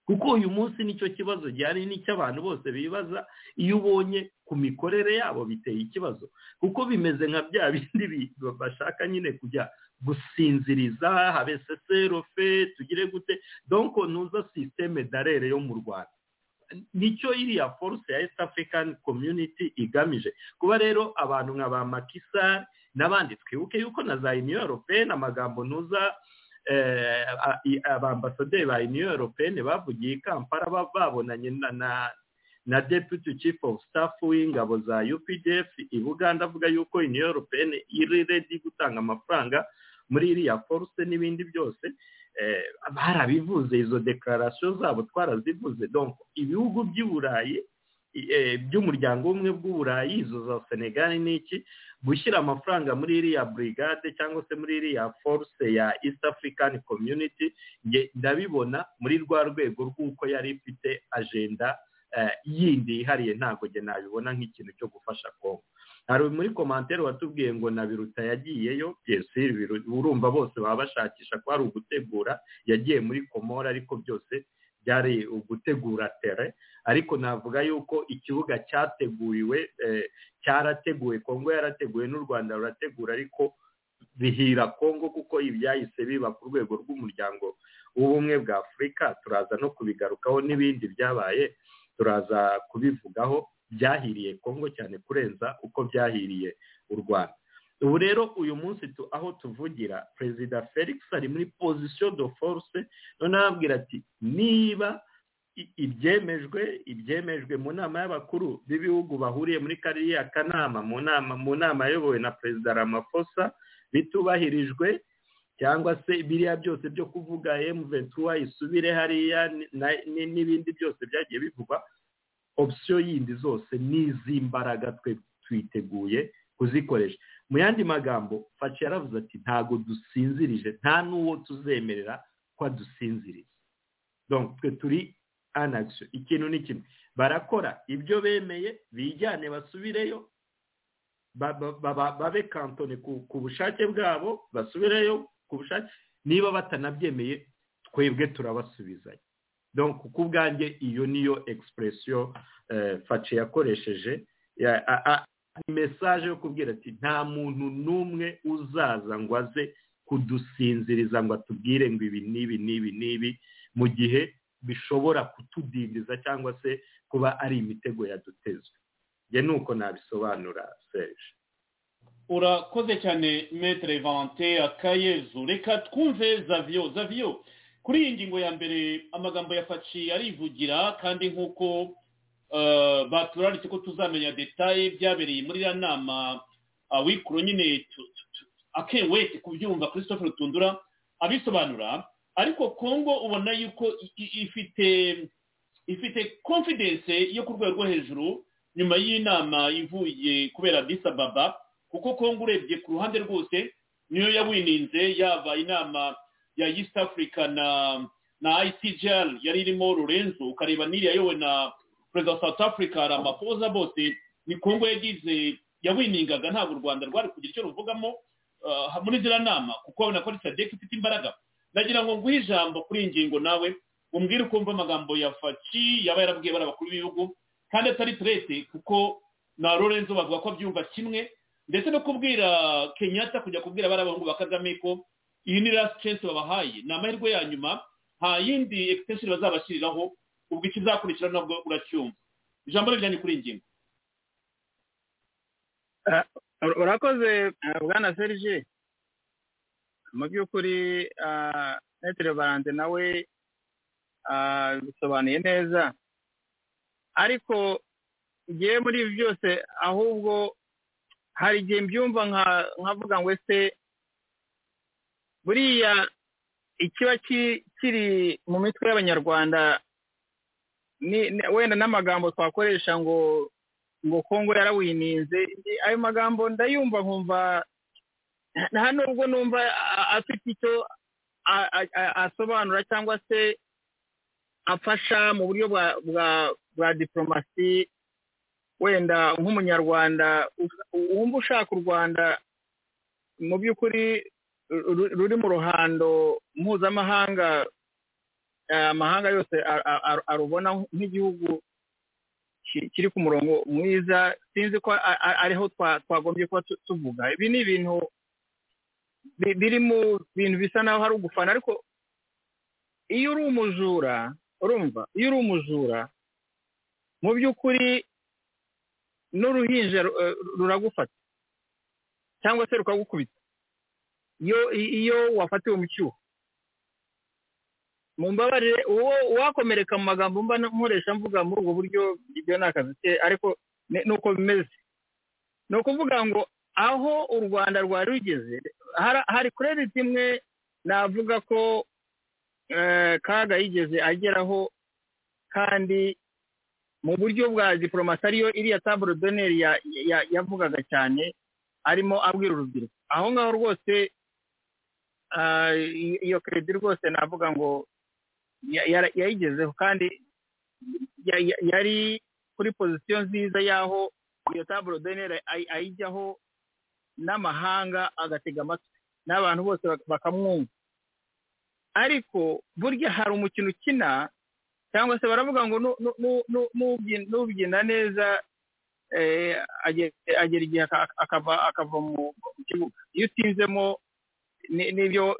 kuko uyu munsi nicyo kibazo gihari n'icy'abantu bose bibaza iyo ubonye ku mikorere yabo biteye ikibazo kuko bimeze nka bya bindi bashaka nyine kujya gusinziriza habe seserofe tugire gute donc nuza systeme d'arere yo mu Rwanda nicyo iriya force ya East African Community igamije kuba rero abantu nka ba Makisar n'abandi twibuke yuko na za Union Européenne amagambo nuza abambasaderi ba Union Européenne bavugiye Kampala babonanye na Deputy Chief of Staff w'ingabo za UPDF i Buganda avuga yuko Union Européenne iri ready gutanga amafaranga muri iriya force n'ibindi byose barabivuze izo declaration zabo twarazivuze donc ibihugu by'Uburayi by'umuryango umwe bw'Uburayi izo za Senegal n'iki gushyira amafaranga muri iriya brigade cyangwa se muri iriya force ya East African Community ndabibona muri rwa rwego rw'uko yari ifite agenda yindi ihariye ntago je nabibona nk'ikintu cyo gufasha Kongo. Hari muri commentaire watubwiye ngo na Biruta yagiyeyo byese urumva bose baba bashakisha ko ari ugutegura yagiye muri Komora ariko byose byari ugutegura terrain ariko navuga yuko ikibuga cyateguriwe cyarateguwe Kongo yarateguwe n'u Rwanda rurategura ariko bihira Kongo kuko ibyahise biba ku rwego rw'umuryango w'ubumwe bwa Afurika turaza no kubigarukaho n'ibindi byabaye turaza kubivugaho byahiriye Kongo cyane kurenza uko byahiriye u Rwanda. Ubu rero uyu munsi aho tuvugira President Felix ari muri position de force none arabwira ati niba ibyemejwe mu nama y'abakuru b'ibihugu bahuriye muri kariya kanama mu nama ayobowe na President Ramaphosa bitubahirijwe cyangwa se biriya byose byo kuvuga M23 isubire hariya n'ibindi byose byagiye bivugwa option yindi zose n'izimbaraga twe twiteguye kuzikoresha. Mu yandi magambo Faci yaravuze ati ntago dusinzirije nta nuwo tuzemerera kwa dusinziriza. Donc twe turi en action ikintu ni kimwe barakora ibyo bemeye bijyane basubireyo babe kantone ku bushake bwabo basubireyo ku bushake niba batanabyemeye twebwe turabasubizanya. Donc kubwanjye iyo niyo expression Faci yakoresheje message yo kubwira ati nta muntu numwe uzaza ngo aze kudusinziriza ngo atubwire ngo ibi nibi mu gihe bishobora kutudindiza cyangwa se kuba ari imitego yadutezwe. Je nuko nabisobanura Serge. Urakoze cyane Maître Valentin Akayezu. Reka twumve Zavio kuri iyi ngingo ya mbere amagambo ya Faci arivugira kandi nkuko baturaritse ko tuzamenya detail byabereye muri ya nama wikuru nyine akewete kubyumva Christophe Rutundura abisobanura ariko Kongo ubona yuko ifite confidence yo ku rwego rwo hejuru nyuma y'inama ivuye kubera Addis Ababa kuko Kongo urebye ku ruhande rwose niyo yawininze yaba inama ya East Africa na ICGL yari irimo Lorenzo ukareba niri yayowe na President South Africa Ramaphosa bose ni Kongo yagize yawiningaga ntabwo u Rwanda rwari kugira icyo ruvugamo muri zira nama kuko abona ko SADC ifite imbaraga. Nagira ngo nguhe ijambo kuri ingingo nawe umbwire uko umva amagambo ya Faci yaba yarabwiye barabakuru b'ibihugu kandi atari traité kuko na Lorenzo bavuga ko byumva kimwe ndetse no kubwira Kenyatta kujya kubwira barabahungu ba Kagame ko iyi ni last chance babahaye na amahirwe ya nyuma nta yindi extension bazabashyiriraho ubwo ikizakurikira nabwo uracyumva. Ijambo rijyanye kuri ingingo. Urakoze bwana Serge. Mu by'ukuri Maître Valentin nawe bisobanuye neza ariko igihe muri ibi byose ahubwo hari igihe mbyumva nkavuga ngo ese buriya ikiba kiri mu mitwe y'abanyarwanda wenda n'amagambo twakoresha ngo Kongo yarawininze ayo magambo ndayumva nkumva nta nubwo numva afite icyo asobanura cyangwa se afasha mu buryo bwa diplomasi wenda nk'umunyarwanda wumva ushaka u Rwanda mu by'ukuri ruri mu ruhando mpuzamahanga amahanga yose arubona nk'igihugu kiri ku murongo mwiza. Sinzi ko ariho twagombye kuba tuvuga. Ibi ni ibintu biri mu bintu bisa naho hari ugufana, ariko iyo uri umujura, urumva, iyo uri umujura mu by'ukuri n'uruhinja ruragufata cyangwa se rukagukubita iyo wafatiwe mu cyuho. mu mbabarire uwakomereka mu magambo mba nkoresha mvuga muri ubwo buryo, ibyo ni akazi ke, ariko nuko bimeze. ni ukuvuga ngo aho u Rwanda rwari rugeze hari credit imwe navuga ko Kaga yigeze ageraho, kandi mu buryo bwa diplomasi ariyo iriya table d'honneur yavugaga cyane, arimo abwira urubyiruko aho ngaho rwose. Iyo credit rwose navuga ngo yayigezeho, kandi yari kuri position nziza yaho iyo table d'honneur ayijyaho n'amahanga agatega amatwi n'abantu bose bakamwumva. Ariko burya hari umukino ukina, cyangwa se baravuga ngo nubyina neza agera igihe akava mu kibuga. Iyo utinzemo n'ibyo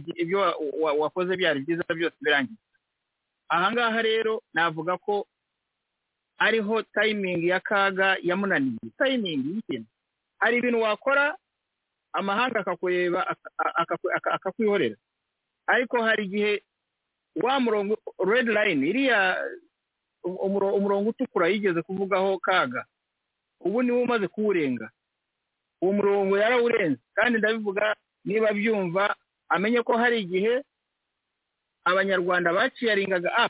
wakoze byari byiza byose birangiye. Ahangaha rero navuga ko ariho timing ya Kaga yamunaniye. Timing y'ikintu, hari ibintu wakora amahanga akakureba akakwihorera, ariko hari igihe wa murongo red line iriya umurongo utukura yigeze kuvugaho Kaga, ubu niwe umaze kuwurenga. uwo murongo yarawurenze, kandi ndabivuga niba byumva amenye ko hari igihe abanyarwanda baciyaringaga up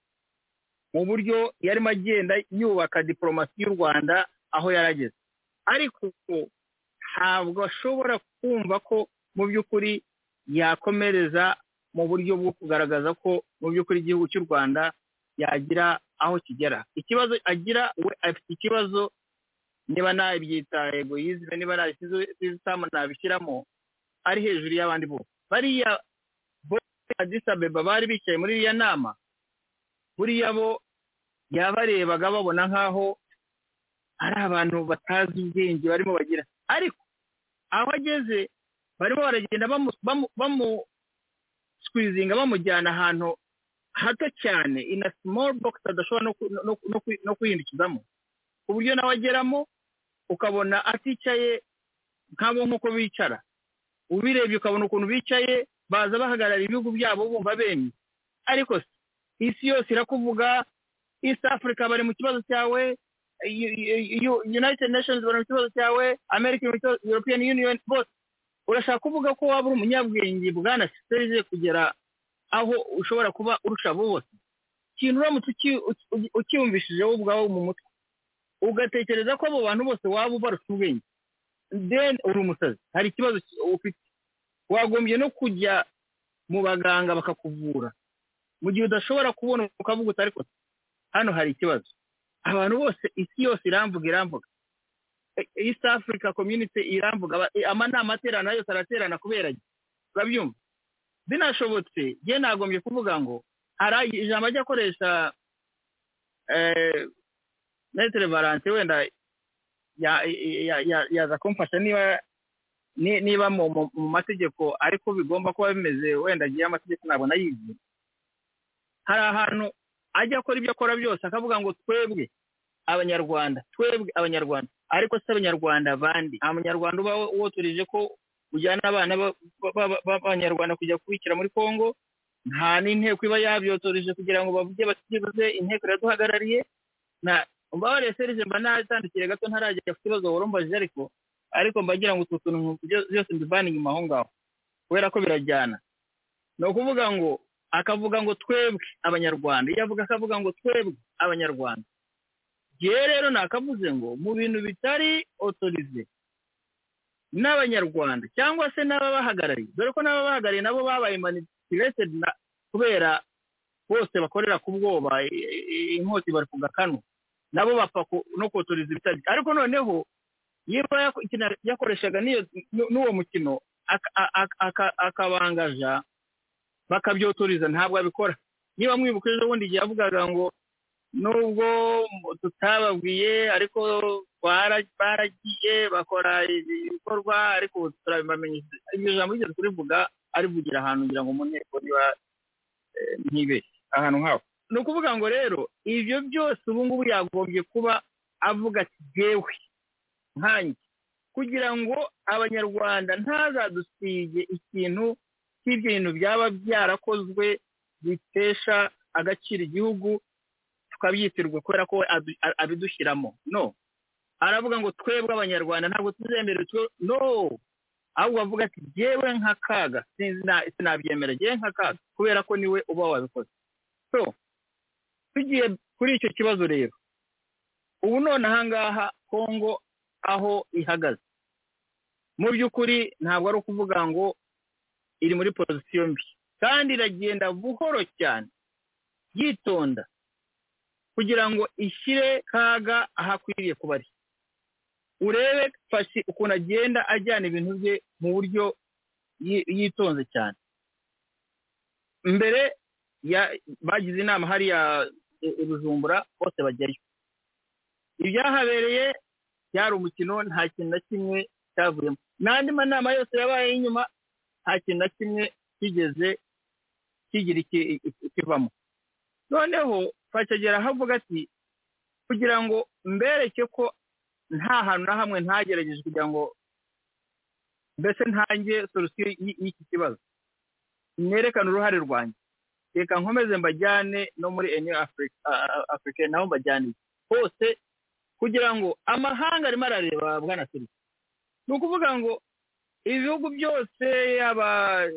mu buryo yarimo agenda yubaka diplomasi y'u Rwanda aho yarageze. Ariko ntabwo ashobora kumva ko mu by'ukuri yakomereza mu buryo bwo kugaragaza ko mu by'ukuri igihugu cy'u Rwanda yagira aho kigera. Ikibazo agira we afite ikibazo, niba nabyita egoisme, niba nabishyiramo, ari hejuru y'abandi bose. Bariya Addis Abeba bari bicaye muri iriya nama, buriya bo yabarebaga babona nk'aho ari abantu batazi ubwenge barimo bagira, ariko aho ageze barimo baragenda bamusqueezinga, bamujyana ahantu hato cyane, in a small box adashobora no kwihindukizamo, ku buryo nawe ageramo ukabona aticaye nk'abo nk'uko bicara. Ubirebye ukabona ukuntu bicaye, baza bahagarara ibihugu byabo bumva bemye. Ariko isi yose irakuvuga, East Africa bari mu kibazo cyawe, United Nations bari mu kibazo cyawe, American European Union, bose urashaka kuvuga ko waba uri umunyabwenge bwana Serge kugera aho ushobora kuba urusha bose. Ikintu uramutse ukiyumvishije wowe ubwawe mu mutwe ugatekereza ko abo bantu bose waba ubarusha ubwenge, then uri umusazi, hari ikibazo ufite. Wagombye no kujya mu baganga bakakuvura mu gihe udashobora kubona, ukavuga uti ariko hano hari ikibazo. Abantu bose, isi yose iramvuga, East Africa Community iramvuga, amanama aterana yose araterana kubera urabyumva. Binashobotse je nagombye kuvuga ngo hari ijambo ajya akoresha Maître Valente, wenda yaza kumfasha niba mu mategeko ariko bigomba kuba bimeze, wenda agiye amategeko ntabwo nayizi. Hari ahantu ajya akora ibyo akora byose akavuga ngo twebwe abanyarwanda, ariko se abanyarwanda bandi, umunyarwanda uba woturije ko ujyana abana b'abanyarwanda kujya kubikira muri Kongo, nta n'inteko iba yabyotoreje kugira ngo bavuge batibuze inteko iraduhagarariye. Na mbabare Serge mba natandikire gato ntarajya ku kibazo warumbaje, ariko mbagira ngo utu tuntu byose mbivana inyuma aho ngaho kubera ko birajyana. ni ukuvuga ngo akavuga ngo twebwe abanyarwanda, iyo avuga akavuga ngo twebwe abanyarwanda. Jewe rero nakavuze ngo mu bintu bitari autorize n'abanyarwanda cyangwa se n'ababahagarariye, dore ko n'ababahagarariye nabo babaye manipulated kubera bose bakorera ku bwoba, inkoti bari ku gakanu, nabo bapfa no kotoriza ibitari. Ariko noneho yiba yakoreshaga n'uwo mukino akabangaja bakabyotoriza, ntabwo abikora. niba mwibuka ejo bundi igihe yavugaga ngo nubwo tutababwiye ariko baragiye bakora ibikorwa ariko turabibamenyesha. Iryo jambo rigeze kurivuga arivugira ahantu ngira ngo mu nteko niba ntibeshye ahantu nk'aho. Ni ukuvuga ngo rero ibyo byose ubu ngubu yagombye kuba avuga ati yewe nkanjye, kugira ngo abanyarwanda ntazadusige ikintu cy'ibintu byaba byarakozwe bitesha agaciro igihugu tukabyitirwa kubera ko abidushyiramo. No, aravuga ngo twebwe abanyarwanda ntabwo tuzemera no, ahubwo avuga ati yewe nk'akaga sinabyemera, yewe nk'akaga kubera ko niwe uba wabikoze. So tugiye kuri icyo kibazo rero, ubu none ahangaha Kongo aho ihagaze mu by'ukuri ntabwo ari ukuvuga ngo iri muri pozisiyo mbi, kandi iragenda buhoro cyane yitonda kugira ngo ishyire kaga ahakwiriye kuba ari. Urebe Fashi ukuntu agenda ajyana ibintu bye mu buryo yitonze cyane. Mbere bagize inama hariya Bujumbura bose bajyayo, ibyahabereye byari umukino, nta kintu na kimwe cyavuyemo. N'andi manama yose yabaye inyuma nta kintu na kimwe kigeze kigira ikivamo. Noneho Fakagera havuga ati kugira ngo mbereke ko nta hantu na hamwe ntagerageje kugira ngo mbese ntange solusiyo y'iki kibazo, nerekana uruhare rwanjye, reka nkomeze mbajyane no muri Africa naho mbajyane hose kugira ngo amahanga arimo arareba bwana Serisi. Ni ukuvuga ngo ibihugu byose yaba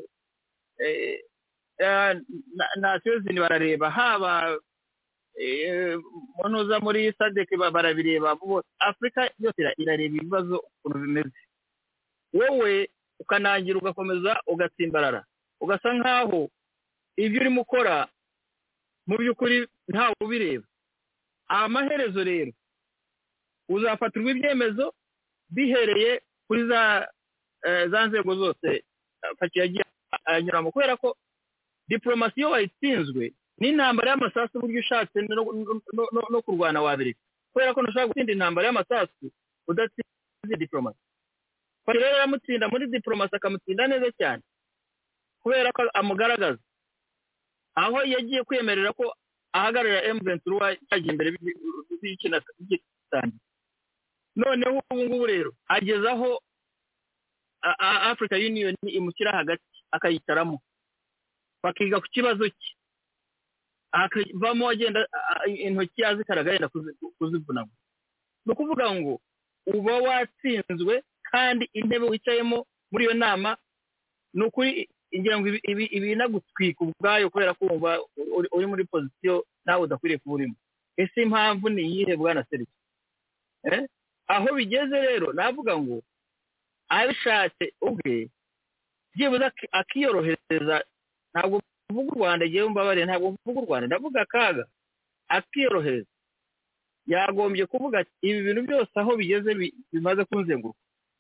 nasiyo zindi barareba, haba munuza muri sadeke barabireba, Afurika yose irareba ibibazo ukuntu bimeze. Wowe ukanangira ugakomeza ugatsimbarara ugasa nkaho ibyo urimo ukora mu by'ukuri ntawe ubireba. Amaherezo rero uzafatirwa ibyemezo bihereye kuri za nzego zose yagiye anyuramo, kubera ko diplomasi iyo wayitsinzwe n'intambara y'amasasu uburyo ushatse no kurwana wabireka, kubera ko ntushaka gutsinda intambara y'amasasu udatsinze diplomasi. Rero yamutsinda muri diplomasi akamutsinda neza cyane kubera ko amugaragaza aho yagiye kwemerera ko ahagararira M23 yagiye imbere y'ikina cyane. Noneho ubu ngubu rero ageze aho Africa Union imushyira hagati akayitaramo bakiga ku kibazo cye, akavamo agenda intoki azikaraga yenda kuzivunamo. Ni ukuvuga ngo uba watsinzwe kandi intebe wicayemo muri iyo nama ni ukuri ingira ngo ibinagutwika ubwayo kubera ko wumva uri muri pozisiyo nawe udakwiriye kuba urimo. Ese impamvu ni iyihe bwana Serisi? Aho bigeze rero navuga ngo abishatse ubwe byibuze akiyorohereza. Ntabwo mvuga u Rwanda ngewe mbabare, ntabwo mvuga u Rwanda, ndavuga akaga. Akiyorohereza yagombye kuvuga ati ibi bintu byose aho bigeze bimaze kunzenguruka,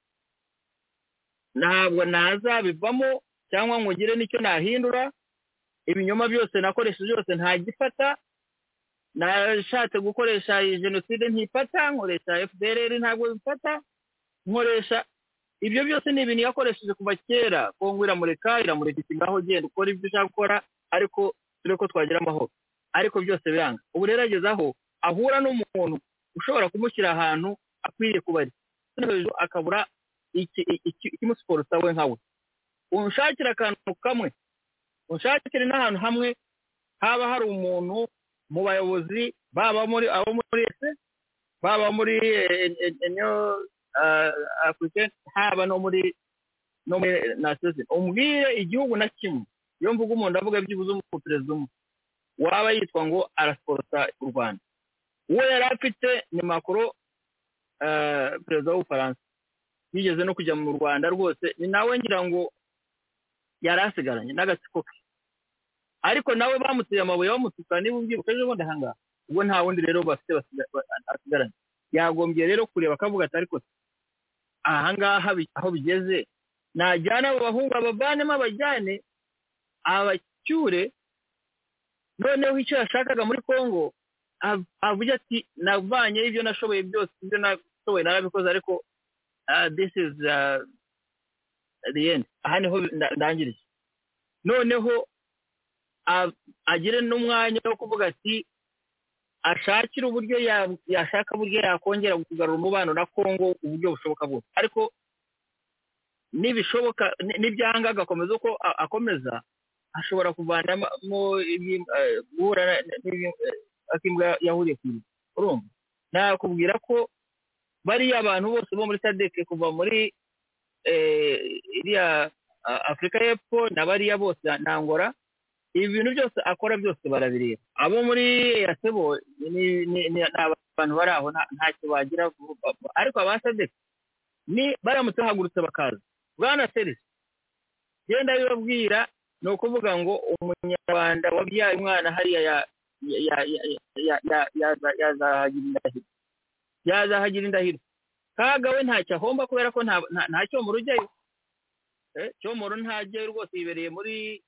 ntabwo nazabivamo cyangwa ngo ngire nicyo nahindura. Ibinyoma byose nakoresheje byose ntagifata, nashatse gukoresha jenoside ntipata, nkoresha FDLR ntabwo bifata, nkoresha ibyo byose ni ibintu yakoresheje kuva kera. Kongo iramureka ngaho genda ukora ibyo ushaka gukora ariko turi ko twagira amahoro, ariko byose biranga. Ubu rero ageze aho ahura n'umuntu ushobora kumushyira ahantu akwiriye kuba ari, hejuru akabura ikimusiporosa we nkawe. Unshakira akantu kamwe, unshakire n'ahantu hamwe haba hari umuntu mu bayobozi baba muri abo muri ese baba muri Africa, haba no muri nasiyo umbwire igihugu na kimwe. Iyo mvuga umuntu avuga byibuze umuperezida umwe waba yitwa ngo arasiporosa u Rwanda. Uwo yari afite ni Macron, perezida w'Ubufaransa, yigeze no kujya mu Rwanda rwose, ni nawe ngira ngo yari asigaranye n'agatsiko ke, ariko nawe bamuteye amabuye bamutuka. Niba ubyibuka ejo bundi ahangaha, ubwo nta wundi rero bafite asigaranye. Yagombye rero kureba akavuga ati ariko ahangaha aho bigeze najyana abo bahungu abavanemo abajyane abacyure noneho icyo yashakaga muri Congo avuga ati navanye ibyo nashoboye byose, ibyo nashoboye narabikoze, ariko this is the end, aha niho ndangiriye. Noneho agire n'umwanya wo kuvuga ati ashakira uburyo yashaka uburyo yakongera kugarura umubano na Congo uburyo bushoboka bwose, ariko nibishoboka n'ibyanga agakomeza uko akomeza ashobora kuvanamo guhura akimbwa yahuriye kuri. Urumva nakubwira ko bari abantu bose bo muri SADC kuva muri iriya Afrika y'Epfo na bariya bose na Angola, ibintu byose akora byose barabireba. Abo muri Yasebo ni abantu bari aho ntacyo bagira, ariko abasade ni baramutse hagurutse bakaza. Bwana Serisi genda bibabwira ni ukuvuga ngo umunyarwanda wabyaye umwana hariya yazahagira indahiro. Kaga we ntacyo ahomba kubera ko nta cyomoro ujyayo. Cyomoro ntajyayo rwose, yibereye muri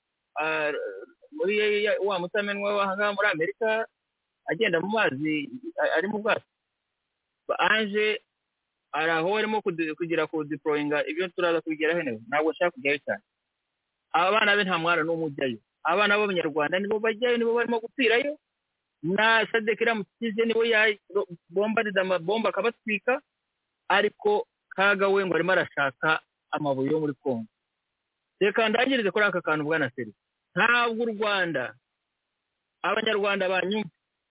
wa mutamenwa w'ahangaha muri Amerika, agenda mu mazi ari mu bwato. Anje araho arimo kugira ku deployinga ibyo turaza kubigeraho neza, ntabwo ashaka kujyayo cyane. Abana be nta mwana n'umwe ujyayo. Abana b'abanyarwanda nibo bajyayo, nibo barimo gupfirayo, na SADC iramutize nibo bombarida amabomba akabatwika, ariko Kaga we ngo arimo arashaka amabuye yo muri Congo. Reka ndangirize kuri aka kantu bwana Seri. Ntabwo u Rwanda abanyarwanda banyumva,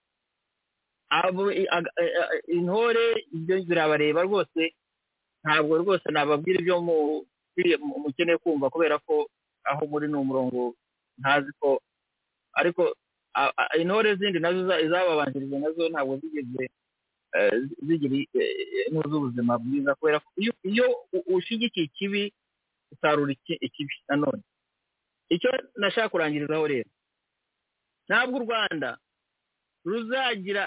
intore ibyo zirabareba rwose, ntabwo rwose nababwira ibyo mukeneye kumva kubera ko aho muri ni umurongo ntazi ko, ariko intore zindi nazo izababanjirije nazo ntabwo zigeze zigira n'ubuzima bwiza, kubera ko iyo ushigikiye ikibi usarura ikibi. Nanone icyo nashaka kurangirizaho rero, ntabwo u Rwanda ruzagira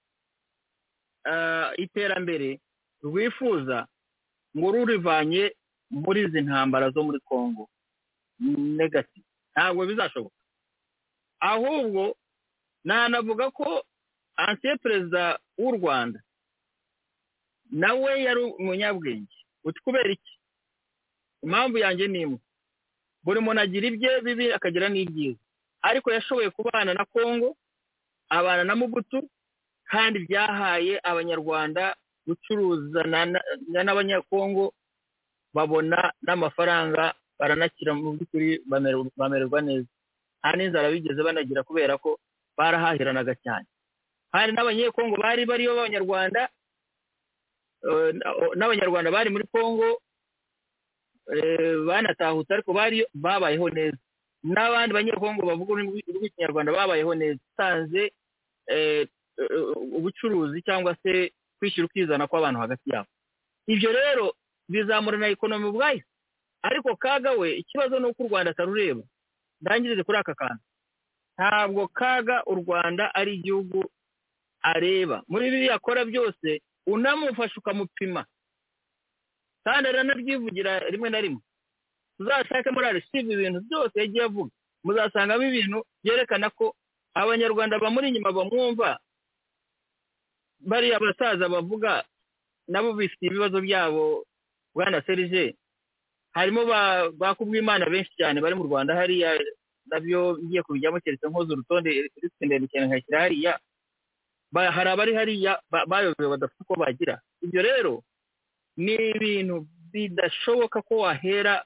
iterambere rwifuza ngo rurivanye muri izi ntambara zo muri Congo negative, ntabwo bizashoboka. Ahubwo nanavuga ko ancien perezida w'u Rwanda nawe yari umunyabwenge. Uti kubera iki? Impamvu yanjye ni imwe, buri muntu agira ibye bibi akagira n'ibyiza, ariko yashoboye kubana na Congo, abana na Mobutu, kandi byahaye abanyarwanda gucuruza n'abanyakongo, babona n'amafaranga, baranakira mu by'ukuri, bamererwa neza, nta n'inzara bigeze banagira kubera ko barahahiranaga cyane. Hari n'abanyekongo bari bariyo b'abanyarwanda, n'abanyarwanda bari muri Congo banatahutse, ariko babayeho neza. N'abandi banyekongo bavuga ururimi rw'ikinyarwanda babayeho neza, usanze ubucuruzi cyangwa se kwishyura ukizana kw'abantu hagati yabo. Ibyo rero bizamura na ekonomi ubwayo, ariko Kaga we ikibazo ni uko u Rwanda atarureba. Ndangirize kuri aka kantu, ntabwo Kaga u Rwanda ari igihugu areba. Muri ibi yakora byose unamufasha ukamupima, kandi aranabyivugira rimwe na rimwe. Tuzashake muri archive ibintu byose yagiye avuga, muzasangamo ibintu byerekana ko abanyarwanda bamuri inyuma bamwumva. Bariya abasaza bavuga nabo bifite ibibazo byabo bwana Serge. Harimo bakubw'Imana benshi cyane bari mu Rwanda hariya, nabyo ngiye kubijyamo keretse nkoze urutonde rutendeye cyane nkashyira hariya. Hari abari hariya bayobewe badafite uko bagira. Ibyo rero ni ibintu bidashoboka ko wahera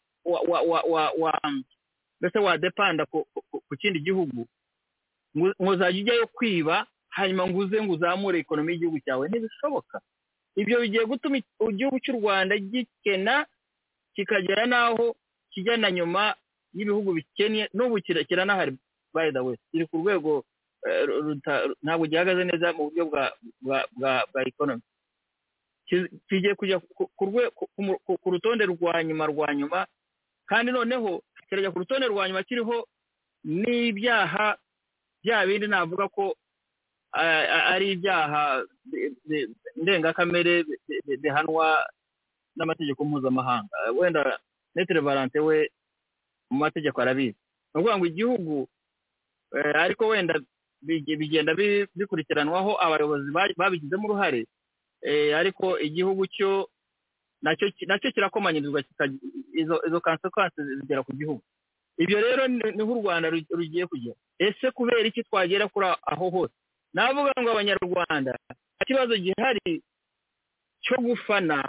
mbese wadepanda ku kindi gihugu ngo uzajya ujyayo kwiba hanyuma ngo uze ngo uzamure ekonomi y'igihugu cyawe. Ntibishoboka. Ibyo bigiye gutuma igihugu cy'u Rwanda gikena, kikagera n'aho kijyana nyuma y'ibihugu bikennye. N'ubu kiranahari, by the way, kiri ku rwego ntabwo gihagaze neza mu buryo bwa ekonomi. Kigiye kujya ku rutonde rwa nyuma, kandi noneho kirajya ku rutonde rwa nyuma kiriho n'ibyaha bya bindi navuga ko ari ibyaha ndengakamere bihanwa n'amategeko mpuzamahanga. Wenda Netre Valente we mu mategeko arabizi. Ni ukuvuga ngo igihugu ariko wenda bigenda bikurikiranwaho abayobozi babigizemo uruhare, ariko igihugu cyo nacyo kirakomanyirizwa, izo consequences zigera ku gihugu. Ibyo rero niho u Rwanda rugiye kugera. Ese kubera iki twagera kuri aho hose? Navuga ngo abanyarwanda ikibazo gihari cyo gufana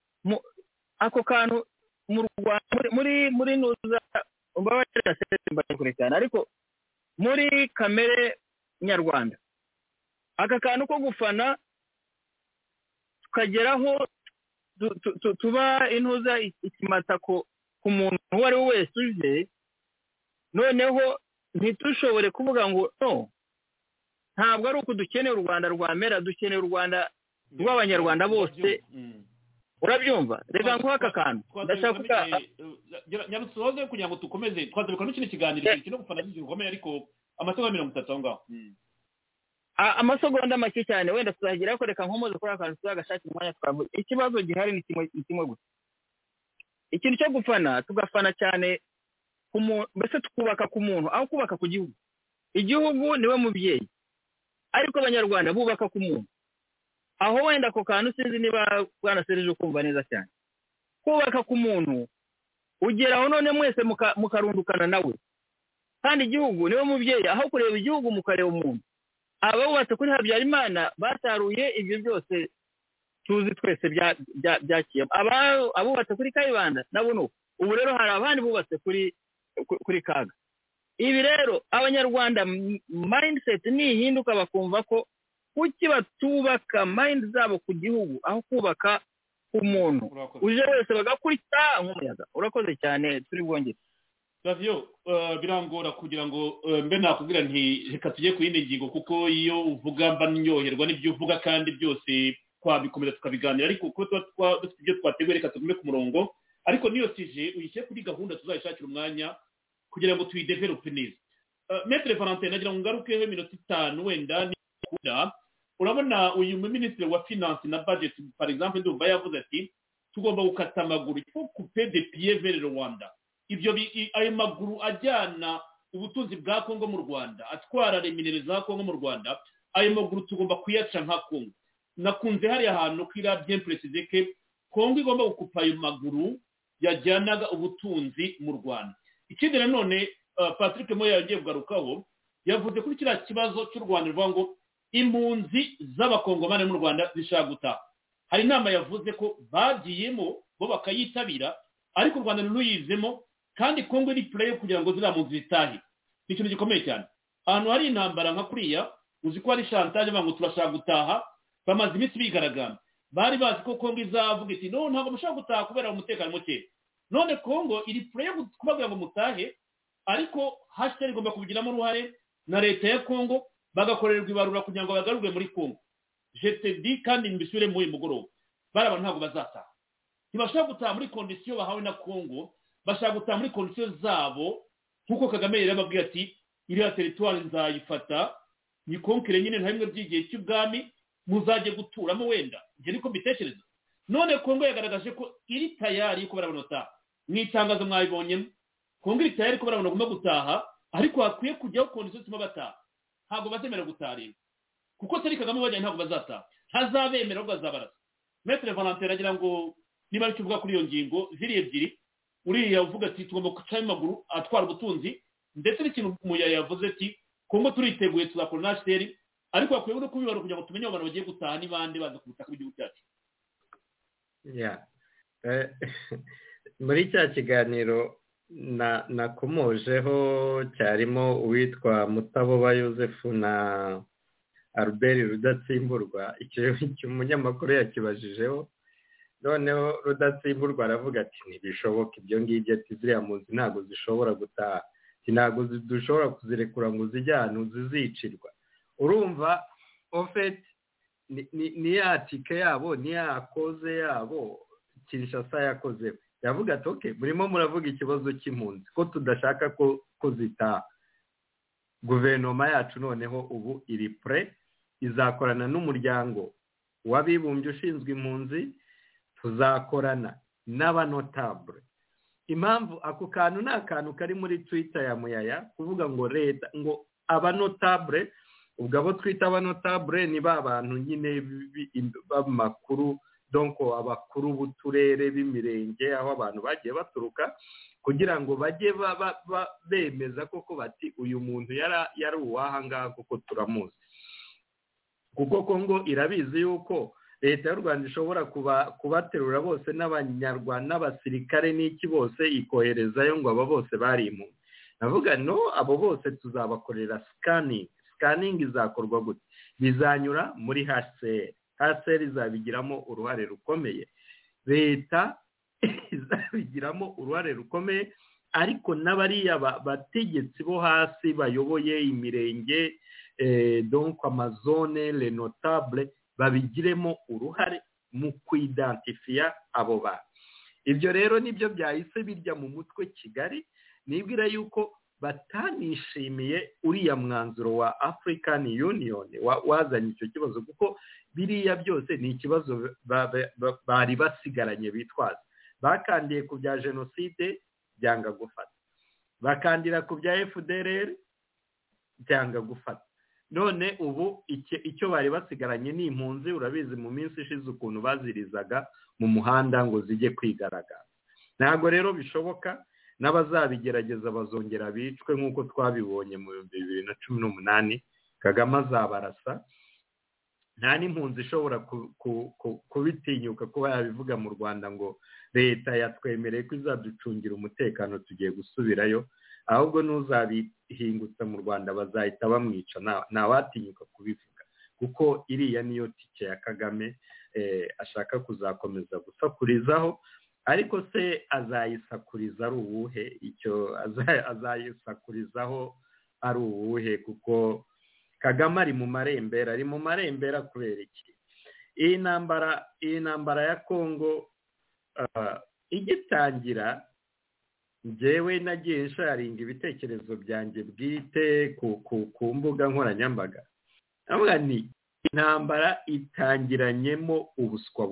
ako kantu mu Rwanda muri nuza umbabarira semba kure cyane, ariko muri kamere nyarwanda aka kantu ko gufana tukageraho tuba intuza ikimata ku muntu uwo ari we wese uje, noneho ntitushobore kuvuga ngo no, ntabwo ari uko dukeneye u Rwanda rwamera, dukeneye u Rwanda rw'abanyarwanda bose. Urabyumva? Reka nguha aka kantu ndashaka nyarusoze kugira ngo tukomeze twazabikora n'ikindi kiganiro kino gufana gikomeye, ariko amasegonda 30 aho ngaho. Amasegonda make cyane wenda tuzagira ko reka nkomoze kuri akantu tuzagashakira umwanya twavuga. Ikibazo gihari ni kimwe gusa, ikintu cyo gufana, tugafana cyane mbese tukubaka ku muntu aho kubaka ku gihugu. Igihugu niwe mubyeyi, ariko abanyarwanda bubaka ku muntu. Aho wenda ko kantu sinzi niba Bwana Serge ukumva neza cyane. Kubaka ku muntu ugeraho none mwese mukarundukana nawe, kandi igihugu niwe mubyeyi. Aho kureba igihugu mukareba umuntu. Abubatse kuri Habyarimana basaruye ibyo byose tuzi twese byakiye. Abubatse kuri Kayibanda nabo nuko. Ubu rero hari abandi bubatse kuri Kaga. Ibi rero abanyarwanda mindset nihinduka bakumva ko kuki batubaka mind zabo ku gihugu aho kubaka umuntu uje wese bagakurita nk'umuyaga. Urakoze cyane, turi bwongere Savio. Birangora kugira ngo mbe nakubwira nti reka tujye ku yindi ngingo, kuko iyo uvuga mba nyoherwa n'ibyo uvuga kandi byose twabikomeza tukabiganira, ariko kuko dufite ibyo twateguye reka tugume ku murongo, ariko niyo tije uyishyire kuri gahunda tuzayishakira umwanya kugira ngo tuyidevelope neza. Maître Valentin, nagira ngo ngarukeho iminota 5 wenda nikunda. Urabona uyu minisitiri wa finance na budget par exemple ndumva yavuze ati tugomba gukata amaguru, faut couper des pieds vers le Rwanda. Ibyo ayo maguru ajyana ubutunzi bwa Kongo mu Rwanda, atwara reminere za Kongo mu Rwanda, ayo maguru tugomba kuyaca nka Kongo. Nakunze hari ahantu kwira bien préciser que Kongo igomba gukupa ayo maguru yajyanaga ubutunzi mu Rwanda. Ikindi nanone Patrick Moya yagiye kugarukaho, yavuze kuri kiriya kibazo cy'u Rwanda rivuga ngo impunzi z'abakongomane mu Rwanda zishaka gutaha. Hari inama yavuze ko bagiyemo bo bakayitabira, ariko u Rwanda ntiruyizemo, kandi Kongo iri play kugira ngo ziriya mpunzi zitahe. Ni ikintu gikomeye cyane. Ahantu hari intambara nka kuriya, uzi ko hari chantage ngo turashaka gutaha, bamaze iminsi bigaragambya. Bari bazi ko Kongo izavuga iti no, ntabwo mushaka gutaha kubera umutekano muke. None Kongo iri play kubagira ngo mutahe, ariko hashtag igomba kubigiramo uruhare na leta ya Kongo, bagakorerwa ibarura kugira ngo bagarurwe muri Kongo. Je te dis kandi mbisubire mu mugoroba, baraba ntabwo bazataha. Ntibashaka gutaha muri condition bahawe na Kongo, bashaka gutaha muri condition zabo, nkuko Kagame yari yababwiye ati iriya territoire nzayifata nikonkere nyine nta bimwe by'igihe cy'ubwami muzajye guturamo wenda. Nje niko mbitekereza. None Kongo yagaragaje ko iri tayari ko barabona gutaha. Mwitangazo mwayibonyemo Kongo iri tayari ko barabona guma gutaha, ariko hakwiye kujyaho condition zituma bataha. Ntabwo bazemera gutaha rero, kuko tari Kagame bajya ntabwo bazataha, ntazabemera ahubwo azabarasa. Maître Valentin agira ngo niba ari kuvuga kuri iyo ngingo ziri ebyiri, uriya uvuga ati tugomba guca amaguru atwara ubutunzi, ndetse n'ikintu Muya yavuze ati Kongo turiteguye tuzakora nasiteri, ariko bakwiye no kubibara kugira ngo tumenye abantu bagiye gutaha n'ibandi baza ku butaka bw'igihugu cyacu. Muri cya kiganiro nakomojeho cyarimo uwitwa Mutaboba Joseph na Albert Rudatsimburwa, icyo umunyamakuru yakibajijeho, noneho Rudatsimburwa aravuga ati ntibishoboka ibyo ngibyo, ati ziriya mpunzi ntabwo zishobora gutaha, ntabwo dushobora kuzirekura ngo zijye ahantu zizicirwa. Urumva ofet ni ya tike yabo, ni ya koze yabo Kinshasa yakoze. Yavuga ati okay, murimo muravuga ikibazo cy'impunzi ko tudashaka ko zitaha. Guverinoma yacu noneho ubu iri pre, izakorana n'umuryango w'abibumbye ushinzwe impunzi, tuzakorana n'abanotable. Impamvu ako kantu ni akantu kari muri Twitter ya Muyaya kuvuga ngo leta ngo abanotable ubwo abo twita abanotabule ni ba bantu nyine b'amakuru donc abakuru b'uturere b'imirenge aho abantu bagiye baturuka kugira ngo bajye bemeza koko bati uyu muntu yari uwaha ngaha kuko turamuzi kuko Kongo irabizi yuko leta y'u Rwanda ishobora kubaterura bose n'abanyarwanda n'abasirikare n'iki bose ikoherezayo ngo aba bose bari impunzi navuga no abo bose tuzabakorera scanning izakorwa gute bizanyura muri HCR izabigiramo uruhare rukomeye leta izabigiramo uruhare rukomeye ariko n'abariya bategetsi bo hasi bayoboye imirenge donc amazone les notables babigiremo uruhare mu kwidentifia abo bantu ibyo rero nibyo byahise birya mu mutwe Kigali nibwira yuko batanishimiye uriya mwanzuro wa African Union wazanye icyo kibazo kuko biriya byose ni ikibazo bari basigaranye bitwaza bakandiye ku bya jenoside byanga gufata bakandira ku bya FDLR byanga gufata none ubu icyo bari basigaranye ni impunzi urabizi mu minsi ishize ukuntu bazirizaga mu muhanda ngo zijye kwigaragaza ntabwo rero bishoboka n'abazabigerageza bazongera bicwe nk'uko twabibonye mu 2018 Kagame azabarasa nta n'impunzi ishobora kubitinyuka kuba yabivuga mu Rwanda ngo leta yatwemereye ko izaducungira umutekano tugiye gusubirayo ahubwo n'uzabihingutse mu Rwanda bazahita bamwica ntawatinyuka kubivuga kuko iriya niyo tike ya Kagame ashaka kuzakomeza gusakurizaho ariko se azayisakuriza ari uwuhe icyo azayisakurizaho ari uwuhe kuko Kagame ari mu marembera kubera iki iyi ntambara ya Kongo igitangira njyewe nagiye nsharinga ibitekerezo byanjye bwite ku mbuga nkoranyambaga avuga ni intambara itangiranyemo ubuswa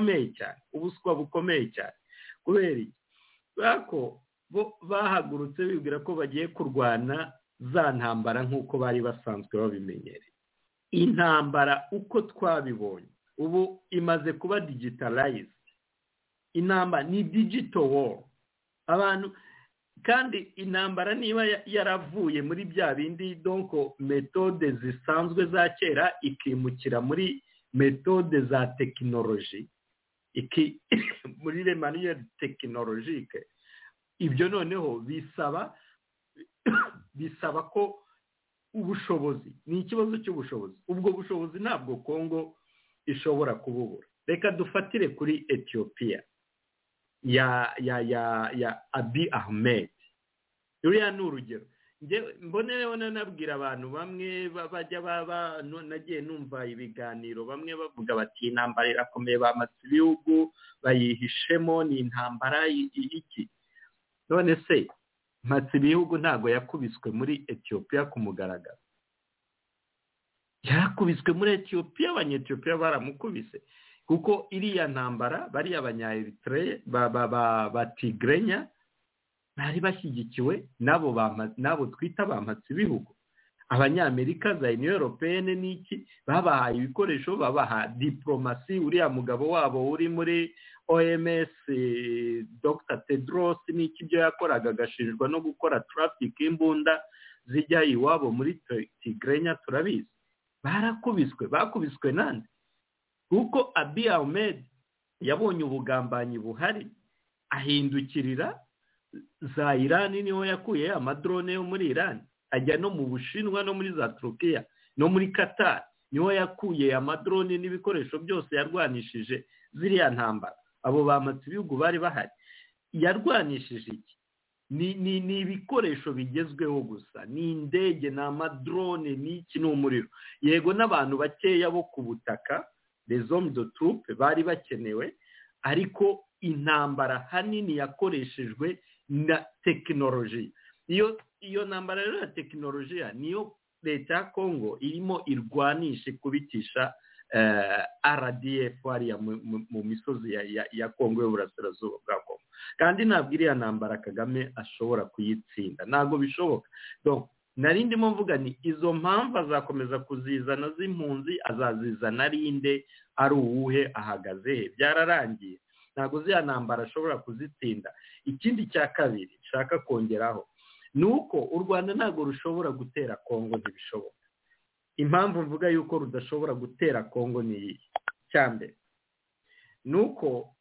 bukomeye cyane kubera iki bako bo bahagurutse bibwira ko bagiye kurwana za ntambara nk'uko bari basanzwe babimenyereye intambara uko twabibonye ubu imaze kuba digitalized intambara ni digital war abantu kandi intambara niba yaravuye muri bya bindi donc metode zisanzwe za kera ikimukira muri metode za tekinoloji muri les manières technologiques ibyo noneho bisaba ko ubushobozi ni ikibazo cy'ubushobozi ubwo bushobozi ntabwo Kongo ishobora kububura reka dufatire kuri Ethiopia ya Abiy Ahmed uriya ni urugero mbonereho nanabwira abantu bamwe bajya nagiye numva ibiganiro bamwe bavuga bati intambara irakomeye bamatse ibihugu bayihishemo ni intambara iki none se matse ibihugu ntago yakubiswe muri Ethiopia ku mugaragaro yarakubiswe muri Ethiopia abanyetiyopiya baramukubise kuko iriya ntambara bari abanya-Eritrea ba Tigrenya bari bashyigikiwe nabo twita bamatse ibihugu abanyamerika za Union Européenne n'iki babahaye ibikoresho babaha diplomasi uriya mugabo wabo uri muri OMS Dr Tedros n'iki byo yakoraga agashinjwa no gukora traffic imbunda zijya iwabo muri Tigrenya turabizi bakubiswe nande kuko Abiy Ahmed yabonye ubugambanyi buhari ahindukirira za Iran niho yakuye amadrone yo muri Iran ajya no mu Bushinwa no muri za Turkiya no muri Qatar niho yakuye amadrone n'ibikoresho byose yarwanishije ziriya ntambara abo bamatse ibihugu bari bahari yarwanishije iki ni ibikoresho bigezweho gusa ni indege n'amadrone n'iki n'umuriro yego n'abantu bakeya bo ku butaka les hommes de troupe bari bakenewe ariko intambara hanini yakoreshejwe na tekinoloji iyo ntambara rero ya tekinoloji niyo leta ya Kongo irimo irwanisha kubitisha RDF hariya mu misozi ya Kongo y'uburasirazuba bwa Kongo kandi ntabwo iriya ntambara Kagame ashobora kuyitsinda ntabwo bishoboka donc nari ndimo mvuga ni izo mpamvu azakomeza kuzizana z'impunzi azazizana arinde ari uwuhe ahagaze he byararangiye ntabwo ziya ntambara ashobora kuzitsinda ikindi cya kabiri nshaka kongeraho ni uko u Rwanda ntabwo rushobora gutera Kongo ntibishoboka impamvu mvuga yuko rudashobora gutera Kongo ni iyi cyambere ni uko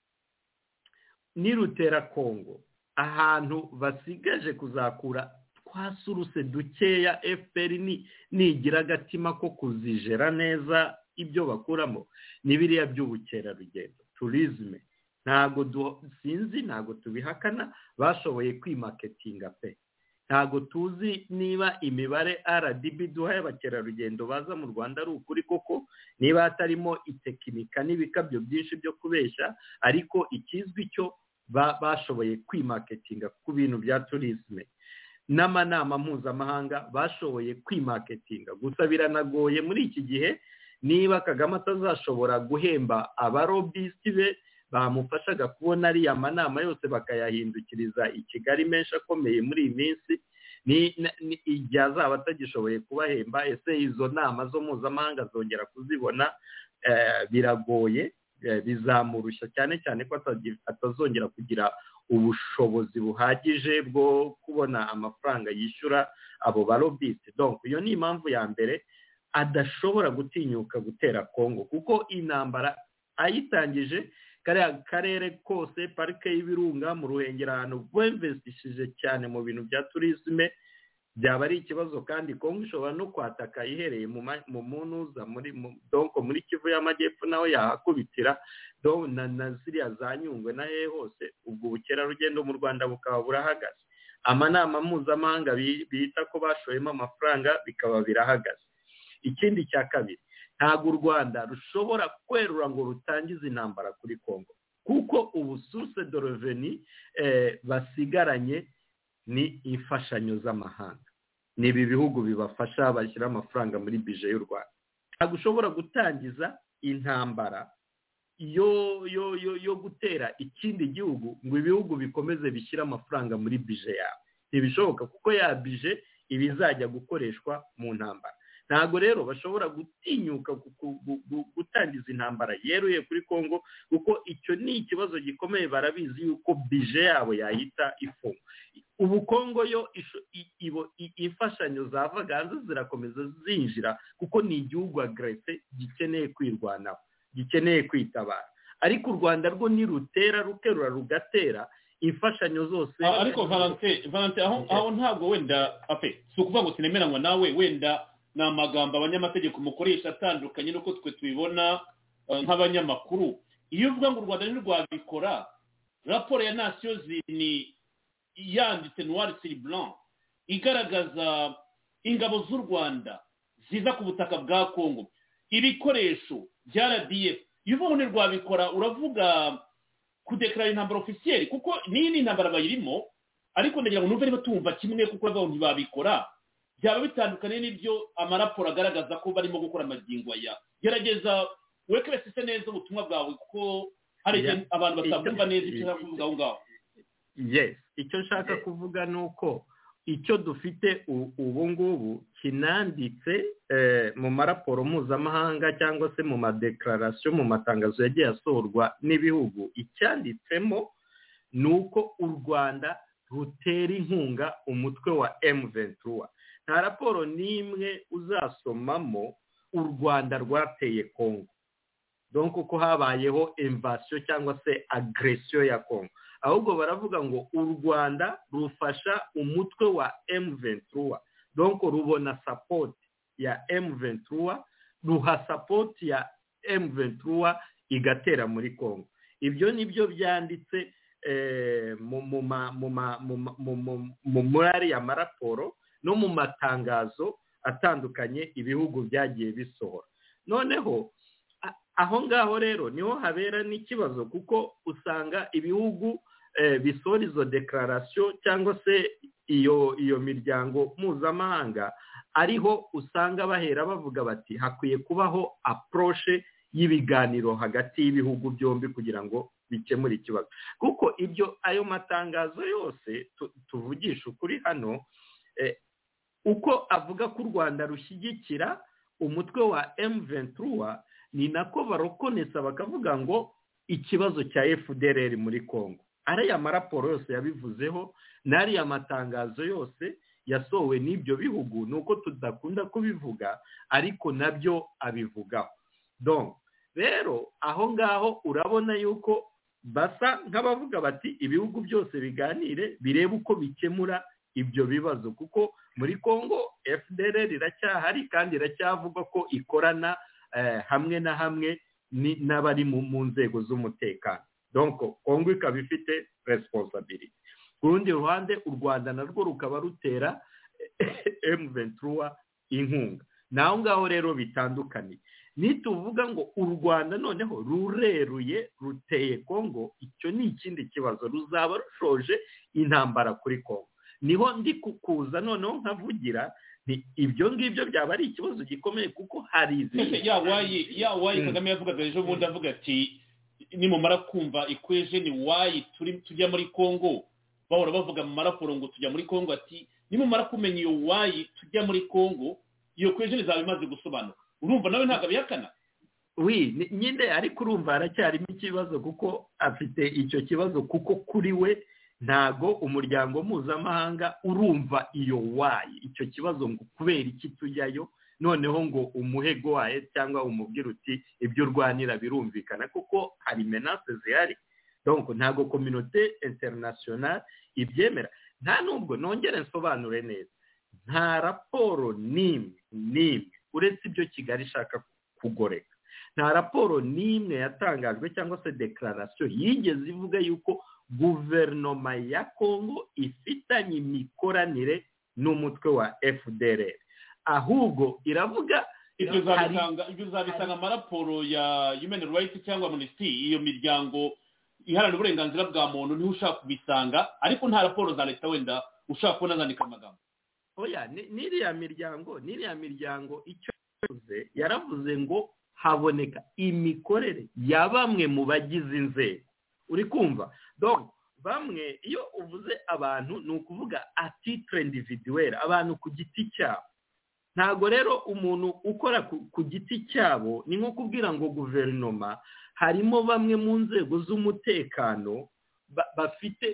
nirutera Kongo ahantu basigaje kuzakura twasuruse dukeya FPR nigira agatima ko kuzijera neza ibyo bakuramo ni biriya by'ubukerarugendo tourisme ntago sinzi ntago tubihakana bashoboye kwimarketinga pe ntago tuzi niba imibare RDB duhaye abakerarugendo baza mu Rwanda ari ukuri koko niba hatarimo itekinika n'ibikabyo byinshi byo kubeshya ariko ikizwi cyo bashoboye kwimarketinga ku bintu bya tourisme n'amanama mpuzamahanga bashoboye kwimarketinga gusa biranagoye muri iki gihe niba Kagame atazashobora guhemba abarobisi be bamufashaga kubona ari amanama yose bakayahindukiriza i Kigali menshi akomeye muri iyi minsi ni igihe azaba atagishoboye kubahemba ese izo nama zo mpuzamahanga zongera kuzibona biragoye bizamurushya cyane cyane ko atazongera kugira ubushobozi buhagije bwo kubona amafaranga yishyura abo barobisi donc iyo ni impamvu ya mbere adashobora gutinyuka gutera Kongo kuko intambara ayitangije kariya karere kose parike y'ibirunga mu Ruhengeri ahantu bwemvestishije cyane mu bintu bya tourisme byaba ari ikibazo kandi Kongo ishobora no kwataka ihereye mu munuza donc muri Kivu y'Amajyepfo naho yahakubitira donc na ziriya za Nyungwe na hose ubwo bukerarugendo mu Rwanda bukaba burahagaze amanama mpuzamahanga bita ko bashoyemo amafaranga bikaba birahagaze ikindi cya kabiri ntabwo u Rwanda rushobora kwerura ngo rutangize intambara kuri Kongo kuko ubu source de revenu basigaranye ni imfashanyo z'amahanga ni ibi bihugu bibafasha bashyira amafaranga muri bije y'u Rwanda ntabwo ushobora gutangiza intambara yo gutera ikindi gihugu ngo ibihugu bikomeze bishyira amafaranga muri bije yawe ntibishoboka kuko ya bije ibizajya gukoreshwa mu ntambara ntabwo rero bashobora gutinyuka gutangiza intambara yeruye kuri Kongo kuko icyo ni ikibazo gikomeye barabizi yuko bije yabo yahita ifunga ubu Kongo yo imfashanyo zavaga hanze zirakomeza zinjira kuko ni igihugu agrese gikeneye kwirwanaho gikeneye kwitabara ariko u Rwanda rwo nirutera rukerura rugatera imfashanyo zose ariko Valente aho ntabwo wenda si ukuvuga ngo sinemeranywa nawe wenda ni amagambo abanyamategeko mukoresha atandukanye nuko twe tubibona nk'abanyamakuru iyo uvuga ngo u Rwanda ntirwabikora raporo ya Nations Unies yanditse noir sur blanc igaragaza ingabo z'u Rwanda ziza ku butaka bwa Kongo ibikoresho bya RDF iyo uvuga ngo ntirwabikora uravuga kudeklara intambara officielle kuko ni intambara bayirimo ariko ndagira ngo numve niba tumva kimwe kuko bavuga ngo ntibabikora byaba bitandukanye n'ibyo amaraporo agaragaza ko barimo gukora amagingo aya gerageza wekeresese neza ubutumwa bwawe kuko hari abantu batabumva neza icyo ushaka kuvuga aho ngaho yes icyo nshaka kuvuga ni uko icyo dufite ubu ngubu kinanditse mu maraporo mpuzamahanga cyangwa se mu madeklarasiyo mu matangazo yagiye asohorwa n'ibihugu icyanditsemo ni uko u Rwanda rutera inkunga umutwe wa M23 nta raporo n'imwe uzasomamo u Rwanda rwateye Kongo donc uko habayeho invasion cyangwa se agression ya Kongo ahubwo baravuga ngo u Rwanda rufasha umutwe wa M23 donc rubona support ya M23 ruha support ya M23 igatera muri Kongo ibyo nibyo byanditse muri ya maraporo no mu matangazo atandukanye ibihugu byagiye bisohora noneho aho ngaho rero niho habera n'ikibazo kuko usanga ibihugu bisohora izo declaration cyangwa se iyo miryango mpuzamahanga ariho usanga bahera bavuga bati hakwiye kubaho approche y'ibiganiro hagati y'ibihugu byombi kugira ngo bikemure ikibazo kuko ibyo ayo matangazo yose tuvugisha ukuri hano uko avuga ko u Rwanda rushyigikira umutwe wa M23 ni nako barokonesa bakavuga ngo ikibazo cya FDLR muri Kongo. Ariya maraporo yose yabivuzeho, n'ariya matangazo yose yasowe n'ibyo bihugu, nuko tudakunda kubivuga ariko nabyo abivugaho. Donc rero aho ngaho urabona yuko basa nk'abavuga bati ibihugu byose biganire birebe uko bikemura ibyo bibazo, kuko muri Kongo FDLR iracyahari kandi iracyavuga ko ikorana hamwe na hamwe n'abari mu nzego z'umutekano. Donc Kongo ikaba ifite responsibility. Ku rundi ruhande u Rwanda narwo rukaba rutera M23 inkunga. Naho ngaho rero bitandukanye. Nituvuga ngo u Rwanda noneho rureruye ruteye Kongo, icyo ni ikindi kibazo, ruzaba rushoje intambara kuri Kongo. Niho ndi kukuza noneho nkavugira ni ibyo ngibyo byaba ari ikibazo gikomeye, kuko hari izindi wayi Kagame yavugaga ejo bundi avuga ati nimumara kumva equation wayi tujya muri Kongo, bahora bavuga mu maraporo ngo tujya muri Kongo, ati nimumara kumenya iyo wayi tujya muri Kongo, iyo equation izaba imaze gusobanuka. Urumva nawe ntabwo abihakana? Oui, nyine ariko urumva aracyarimo ikibazo, kuko afite icyo kibazo, kuko kuri we ntago umuryango mpuzamahanga urumva iyo wayi icyo kibazo ngo kubera iki tujyayo, noneho ngo umuhego waye cyangwa umubwira uti ibyo urwanira birumvikana, kuko hari menace zihari. Donc ntago communauté internationale ibyemera. Nta nubwo nongere nsobanure neza, nta raporo nimwe uretse ibyo Kigali ishaka kugoreka, nta raporo nimwe yatangajwe cyangwa se declaration yigeze ivuga yuko guverinoma ya Kongo ifitanye imikoranire n'umutwe wa FDLR. Ahubwo iravuga ibyo uzabisanga amaraporo ya Human Rights cyangwa Amnesty, iyo miryango iharanira uburenganzira bwa muntu niho ushaka kubisanga, ariko nta raporo za leta wenda ushaka kubona zandika amagambo. Oya, n'iriya miryango icyo yaravuze ngo haboneka imikorere ya bamwe mu bagize inzego. Uri kumva? Donc bamwe iyo uvuze abantu ni ukuvuga a titre individuel, abantu ku giti cyabo. Ntago rero umuntu ukora ku giti cyabo ni nko kubwira ngo guverinoma harimo bamwe mu nzego z'umutekano bafite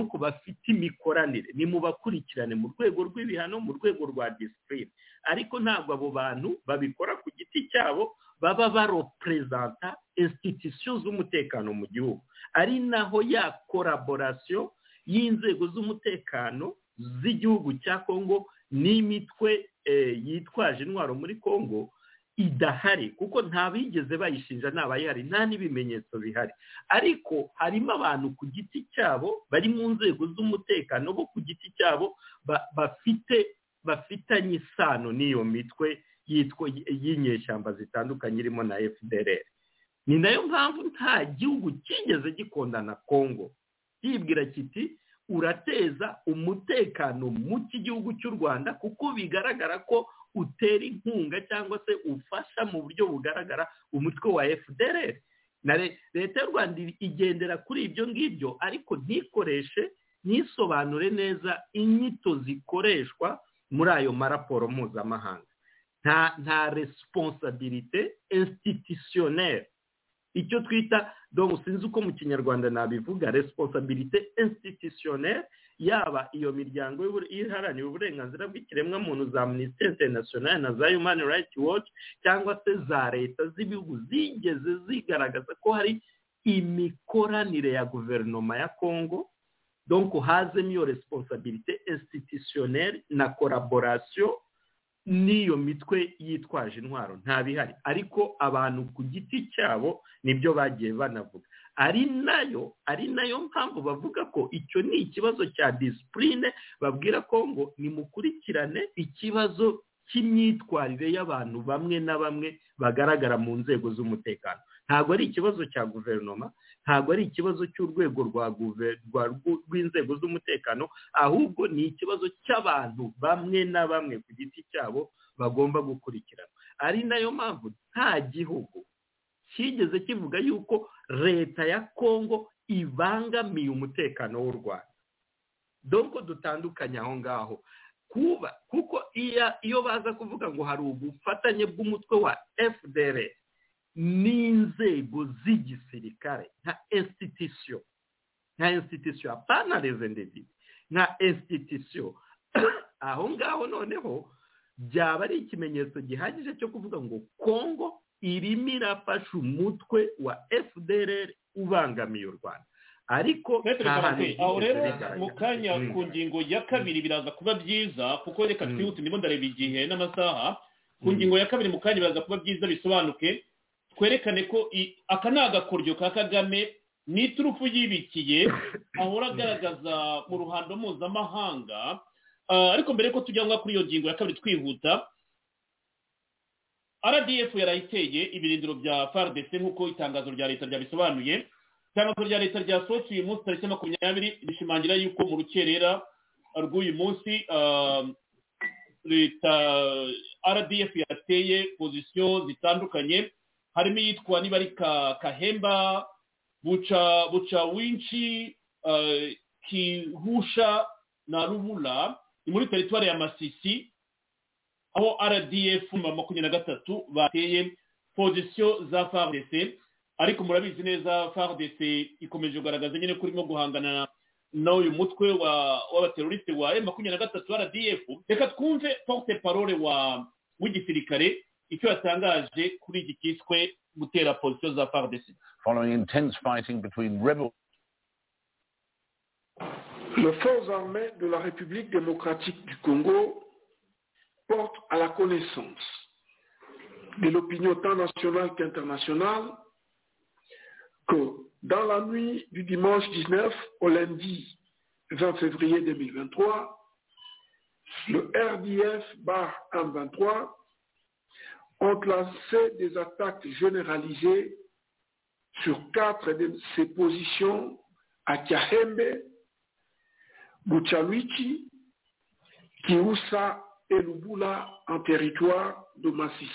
imikoranire, ni mu bakurikirane mu rwego rw'ibihano, mu rwego rwa discipline. Ariko ntabwo abo bantu babikora ku giti cyabo, baba barepresenta institutions z'umutekano mu gihugu. Ari naho ya collaboration y'inzego z'umutekano z'igihugu cya Kongo n'imitwe yitwaje intwaro muri Kongo idahari, kuko nta bigeze bayishinja, n'abayihari, nta n'ibimenyetso bihari. Ariko harimo abantu ku giti cyabo bari mu nzego z'umutekano bo ku giti cyabo bafitanye isano n'iyo mitwe y'inyeshyamba zitandukanye irimo na FDLR. Ni nayo mpamvu nta gihugu kigeze gikondana Kongo kibwira kiti urateza umutekano mu gihugu cy'u Rwanda, kuko bigaragara ko utera inkunga cyangwa se ufasha mu buryo bugaragara umutwe wa FDLR. Na leta y'u Rwanda igendera kuri ibyo ngibyo, ariko ntisobanure neza inyito zikoreshwa muri ayo maraporo mpuzamahanga. Nta responsabilité institutionnelle, icyo twita, donc sinzi uko mu Kinyarwanda nabivuga, responsabilité institutionnelle, yaba iyo miryango iharanira uburenganzira bw'ikiremwamuntu za Amnesty International na za Human Rights Watch, cyangwa se za leta z'ibihugu zigeze zigaragaza ko hari imikoranire ya guverinoma ya Kongo. Donc hazemo iyo responsabilité institutionnelle na collaboration n'iyo mitwe yitwaje intwaro nta bihari. Ariko abantu ku giti cyabo nibyo bagiye banavuga, ari nayo mpamvu bavuga ko icyo ni ikibazo cya discipline. Babwira Kongo nimukurikirane ikibazo cy'imyitwarire y'abantu bamwe na bamwe bagaragara mu nzego z'umutekano. Ntabwo ari ikibazo cya guverinoma, ntabwo ari ikibazo cy'urwego rw'inzego z'umutekano, ahubwo ni ikibazo cy'abantu bamwe na bamwe ku giti cyabo bagomba gukurikirana. Ari nayo mpamvu nta gihugu kigeze kivuga yuko leta ya Kongo ibangamiye umutekano w'u Rwanda. Donc dutandukanye aho ngaho. kuba kuko iyo baza kuvuga ngo hari ubufatanye bw'umutwe wa FDR n'inzego z'igisirikare nka institution apana les individus nka institution aho ngaho noneho byaba ari ikimenyetso gihagije cyo kuvuga ngo Kongo irimo irafasha umutwe wa FDR ubangamiye u Rwanda ariko aho rero mu kanya ku ngingo ya kabiri biraza kuba byiza kuko reka twihute ndimo ndareba igihe n'amasaha ku ngingo ya kabiri mu kanya biraza kuba byiza bisobanuke twerekane ko aka ni agakoryo ka Kagame n'iturufu yibikiye ahora agaragaza mu ruhando mpuzamahanga ariko mbere ko tujya kuri iyo ngingo ya kabiri twihuta RDF yarayiteye ibirindiro bya FARDC nk'uko itangazo rya leta ryabisobanuye itangazo rya leta ryasohotse uyu munsi tariki 20 rishimangira yuko mu rukerera rw'uyu munsi leta RDF yateye pozisiyo zitandukanye harimo iyitwa niba ari Kahemba buca winshi Kihusha na Rubula ni muri teritwari ya Masisi aho RDF 23 bateye pozisiyo za FARDC ariko murabizi neza FARDC ikomeje kugaragaza nyine kurimo guhangana n'uyu mutwe w'abateroriste wa M23 RDF. Reka twumve porte parole w'igisirikare icyo yatangaje kuri iki kiswe gutera pozisiyo za FARDC. Following intense fighting between rebels. Les forces armées de la République démocratique du Congo portent à la connaissance de l'opinion tant nationale qu'internationale que dans la nuit du dimanche 19 au lundi 20 février 2023, le RDF-M23 ont lancé des attaques généralisées sur 4 de ses positions à Kahembe, Buchawichi, Kiusa et Lubula en territoire de Masisi.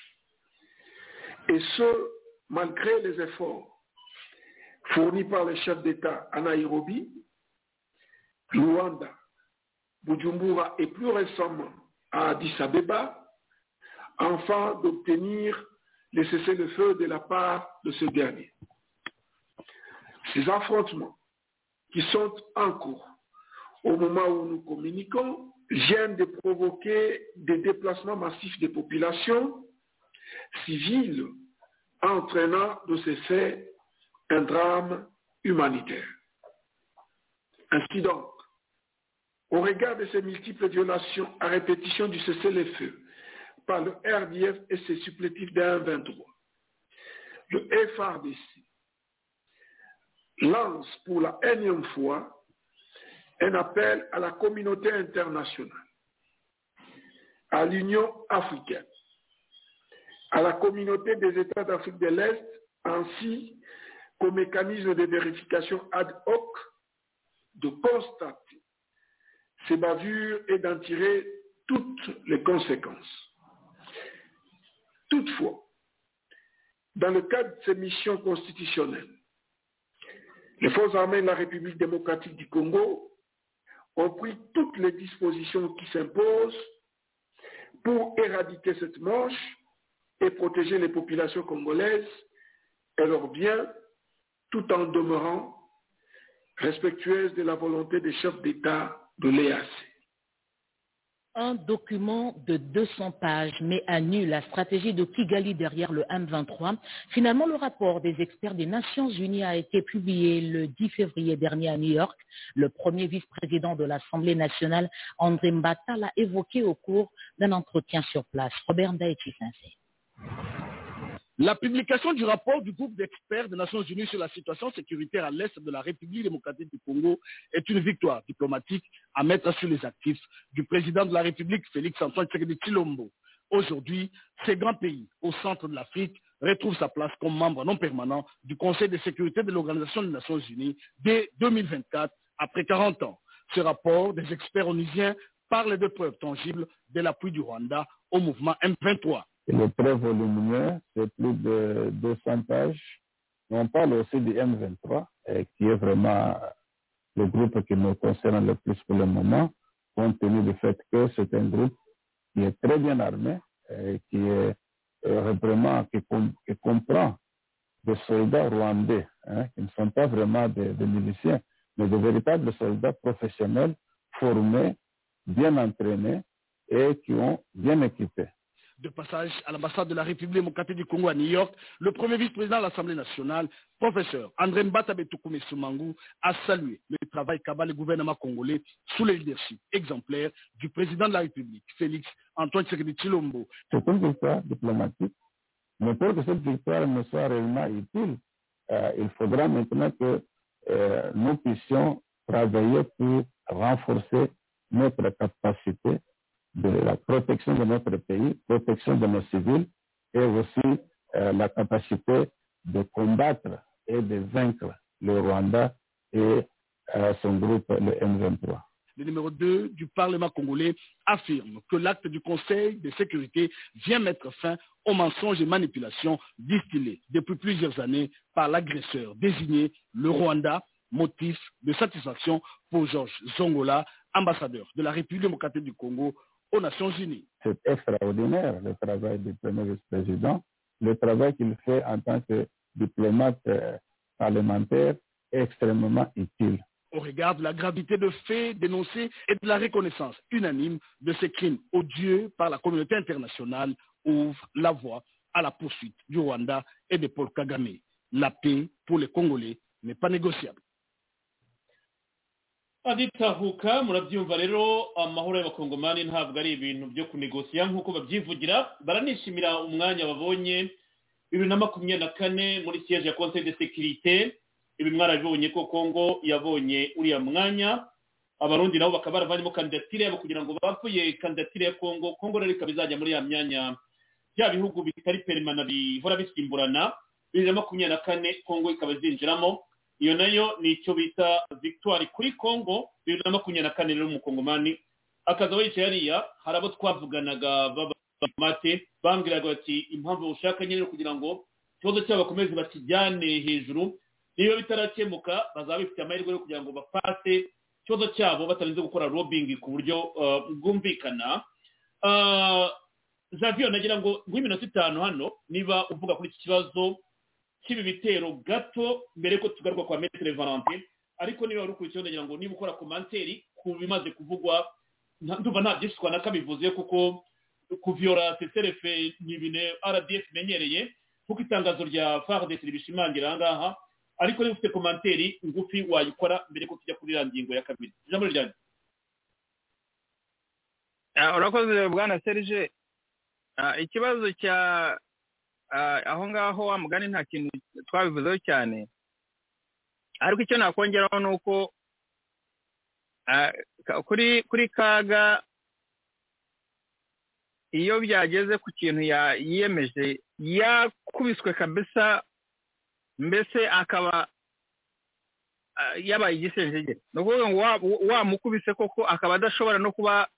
Et ce, malgré les efforts fournis par les chefs d'État à Nairobi, Luanda, Bujumbura et plus récemment à Addis Abeba, afin d'obtenir le cessez-le-feu de la part de ce dernier. Ces affrontements qui sont en cours au moment où nous communiquons viennent de provoquer des déplacements massifs des populations civiles entraînant de ces faits un drame humanitaire. Ainsi donc, au regard de ces multiples violations à répétition du cessez-le-feu par le RDF et ses supplétifs d'M23, le FARDC lance pour la énième fois un appel à la communauté internationale, à l'Union africaine, à la communauté des États d'Afrique de l'Est, ainsi qu'au mécanisme de vérification ad hoc de constater ces bavures et d'en tirer toutes les conséquences. Toutefois, dans le cadre de ces missions constitutionnelles, les forces armées de la République démocratique du Congo ont pris toutes les dispositions qui s'imposent pour éradiquer cette manche et protéger les populations congolaises et leurs biens, tout en demeurant respectueuses de la volonté des chefs d'État de l'EAC. Un document de 200 pages met à nu la stratégie de Kigali derrière le M23. Finalement, le rapport des experts des Nations Unies a été publié le 10 février dernier à New York. Le premier vice-président de l'Assemblée nationale, André Mbata, l'a évoqué au cours d'un entretien sur place. Robert Ndaïti-Sensé. La publication du rapport du groupe d'experts des Nations Unies sur la situation sécuritaire à l'est de la République démocratique du Congo est une victoire diplomatique à mettre sur les actifs du président de la République, Félix-Antoine Tshisekedi Tshilombo. Aujourd'hui, ces grands pays au centre de l'Afrique retrouvent sa place comme membre non permanent du Conseil de sécurité de l'Organisation des Nations Unies dès 2024, après 40 ans. Ce rapport des experts onusiens parle de preuves tangibles de l'appui du Rwanda au mouvement M23. Il est très volumineux, c'est plus de 200 pages. On parle aussi du M23, qui est vraiment le groupe qui nous concerne le plus pour le moment. compte tenu du fait que c'est un groupe qui est très bien armé, qui est vraiment, qui comprend des soldats rwandais, qui ne sont pas vraiment des miliciens, mais de véritables soldats professionnels, formés, bien entraînés et qui ont bien équipé. De passage à l'ambassade de la République démocratique du Congo à New York, le premier vice-président de l'Assemblée nationale, professeur André Mbata Betoukoumé Soumangou, a salué le travail qu'a le gouvernement congolais sous le leadership exemplaire du président de la République, Félix Antoine Tshisekedi Tshilombo. C'est une victoire diplomatique, mais pour que cette victoire ne soit réellement utile, il faudra maintenant que nous puissions travailler pour renforcer notre capacité de la protection de notre pays, protection de nos civils et aussi la capacité de combattre et de vaincre le Rwanda et son groupe, le M23. Le numéro 2 du Parlement congolais affirme que l'acte du Conseil de sécurité vient mettre fin aux mensonges et manipulations distillés depuis plusieurs années par l'agresseur désigné le Rwanda, motif de satisfaction pour Georges Zongola, ambassadeur de la République démocratique du Congo aux Nations Unies. C'est extraordinaire le travail du premier vice-président. Le travail qu'il fait en tant que diplomate parlementaire est extrêmement utile. Au regard de la gravité de faits dénoncés et de la reconnaissance unanime de ces crimes odieux par la communauté internationale, ouvre la voie à la poursuite du Rwanda et de Paul Kagame. La paix pour les Congolais n'est pas négociable. aditahuka murabyumva rero amahoro y'abakongomani ntabwo ari ibintu byo kunegosiya nk'uko babyivugira baranishimira umwanya babonye 2024 muri siège ya Conseil de sécurité ibi mwarabonye ko Congo yabonye uriya mwanya abarundi nabo bakaba baravanyemo kandidatire yabo kugira ngo bapfuye kandidatire ya Congo rero ikabizajya muri ya myanya bya bihugu bitari permanent bihora bisimburana 2024 Congo ikaba zinjiramo iyo nayo ni icyo bita victoire kuri Congo 2024 rero mu Kongomani akaza wicaye hariya hari abo twavuganaga babamate bambwiraga bati impamvu ushaka nyine kugira ngo ikibazo cyabo bakomeze bakijyane hejuru niyo bitarakemuka bazaba bifite amahirwe yo kugira ngo bapase ikibazo cyabo batarinze gukora lobbying ku buryo bwumvikana. Xavier nagira ngo nk'iminota 5 hano niba uvuga kuri iki kibazo kibi bitero gato mbere ko tugaruka kwa Maître Valentin ariko niba uri kuri cyo nagira ngo niba ukora commentaire ku bimaze kuvugwa ndumva nta byishwa nakabivuze kuko kuviora CCRF n'ibine RDF menyereye kuko itangazo rya FARDC ribishimangira ngaha ariko niba ufite commentaire ngufi wayikora mbere ko tujya kuri rangingo ya kabiri ijambo ryanje. Urakoze bwana Serge. Ikibazo cya aho ngaho wa mugani nta kintu twabivuzeho cyane ariko icyo nakongeraho nuko kuri Kaga iyo byageze ku kintu yiyemeje yakubiswe kabisa mbese akaba yabaye igisenjege no kuvuga ngo wamukubise koko akaba adashobora no kuba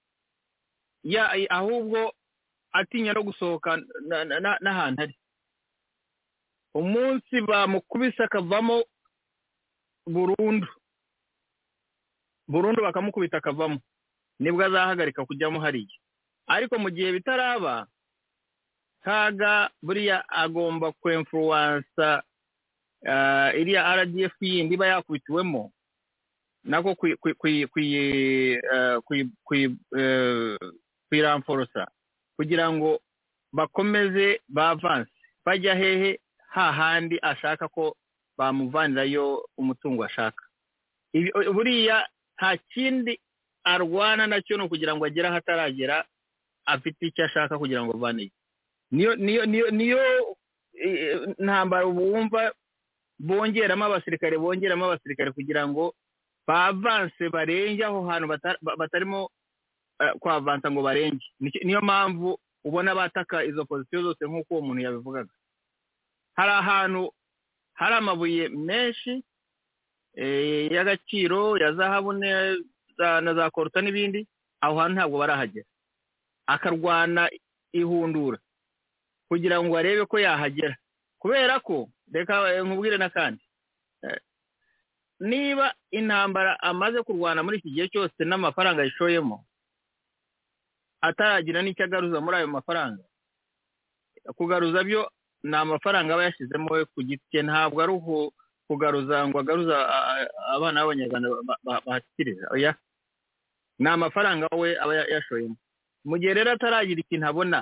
ahubwo atinya no gusohoka n'ahantu ari umunsi bamukubise akavamo burundu bakamukubita akavamo nibwo azahagarika kujyamo hariya ariko mu gihe bitaraba Kaga buriya agomba kwinfluensa iriya RDF yindi iba yakubitiwemo nako kwiramforosa kugira ngo bakomeze bavanse bajya hehe hahandi ashaka ko bamuvanirayo umutungo ashaka. Buriya nta kindi arwana nacyo no kugira ngo agere ahataragera afite icyo ashaka kugira ngo bane niyo ntambara bumva bongeramo abasirikare kugira ngo bavanse barenge aho hantu batarimo kwavansa ngo barenge. Niyo mpamvu ubona bataka izo position zose nk'uko uwo muntu yabivugaga. Hari ahantu hari amabuye menshi y'agaciro ya zahabu na za koruta n'ibindi, aho hantu ntabwo barahagera. Akarwana ihundura kugira ngo arebe ko yahagera, kubera ko reka nkubwire n'akandi niba intambara amaze kurwana muri iki gihe cyose n'amafaranga yishoyemo ataragira n'icyo agaruza muri ayo mafaranga, kugaruza byo ni amafaranga aba yashyizemo we ku giti cye, ntabwo ari kugaruza ngo agaruza abana b'abanyarwanda bahashyikiriza, oya, ni amafaranga we aba yashoyemo. Mu gihe rero ataragira ikintu abona,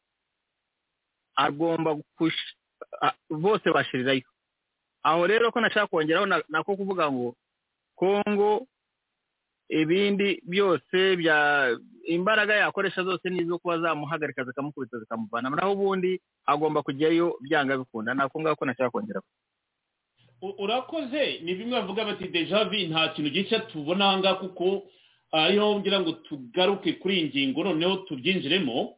agomba bose bashirirayo. Aho rero ko nashaka kongeraho nako kuvuga ngo Kongo ibindi byose bya imbaraga yakoresha zose nizo kuba zamuhagarika zikamukubita zikamuvana, naho ubundi agomba kujyayo byanga bikunda. Nako ngako nashaka kongeraho. Urakoze, ni bimwe bavuga bati deja vu, nta kintu gica tubona ahangaha, kuko ariho ngira ngo tugaruke kuri iyi ngingo noneho tubyinjiremo.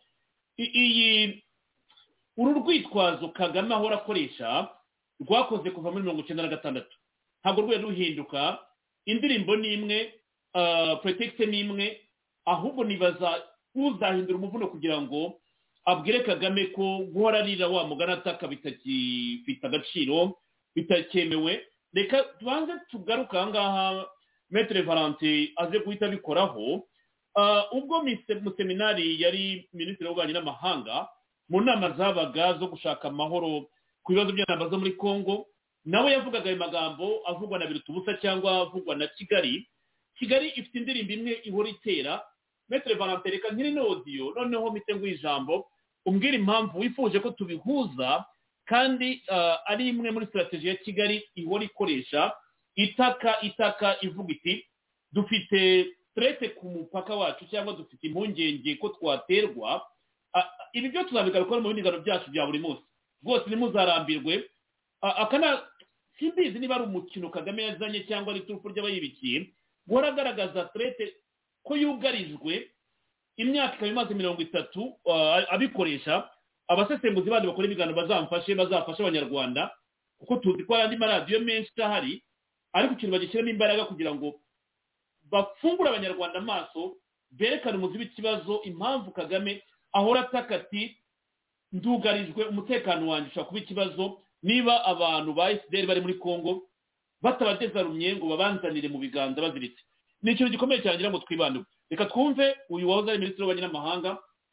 Uru rwitwazo Kagame ahora akoresha rwakoze kuva muri 1996, ntabwo rwari ruhinduka. Indirimbo ni imwe, pretekste ni imwe, ahubwo nibaza uzahindura umuvuno kugira ngo abwire Kagame ko guhora arira wa mugana ataka bitakifite agaciro, bitakemewe. Reka tubanze tugaruka ahangaha Maître Valentin aze guhita bikoraho. Ubwo mu seminari yari minisitiri w'ububanyi n'amahanga mu nama zabaga zo gushaka amahoro ku bibazo by'intambara zo muri Kongo, nawe yavugaga ayo magambo avugwa na Birutubusa cyangwa avugwa na Kigali. Kigali ifite indirimbo imwe ihora itera. Maître Valentin, reka nkiri n'audio noneho mpite nguha ijambo umbwira impamvu wifuje ko tubihuza, kandi ari imwe muri strategy ya Kigali ihora ikoresha, itaka ivuga iti dufite trete ku mupaka wacu cyangwa dufite impungenge ko twaterwa. Ibi byo tuzabigaruka mu binigano byacu bya buri munsi, rwose nimuzarambirwe. Simbizi niba ari umukino Kagame yazanye cyangwa ari turufu ry'abayibikiye, guhora agaragaza trete ko yugarijwe. Imyaka ikaba imaze 30 abikoresha. Abasesenguzi bandi bakora ibiganiro bazafasha abanyarwanda, kuko tuzi ko andi maradiyo menshi ahari, ariko ikintu bagishyiramo imbaraga kugira ngo bafungure abanyarwanda amaso, berekane umuzi w'ikibazo, impamvu Kagame ahora ataka ati ndugarijwe, umutekano wanjye ushobora kuba ikibazo niba abantu ba FDL bari muri Kongo batabadezarumye ngo babanzanire mu biganza baziritse. Ni ikintu gikomeye cyane ngira ngo twibandeho. Reka twumve uyu wahoze ari minisitiri w'ububanyi n'amahanga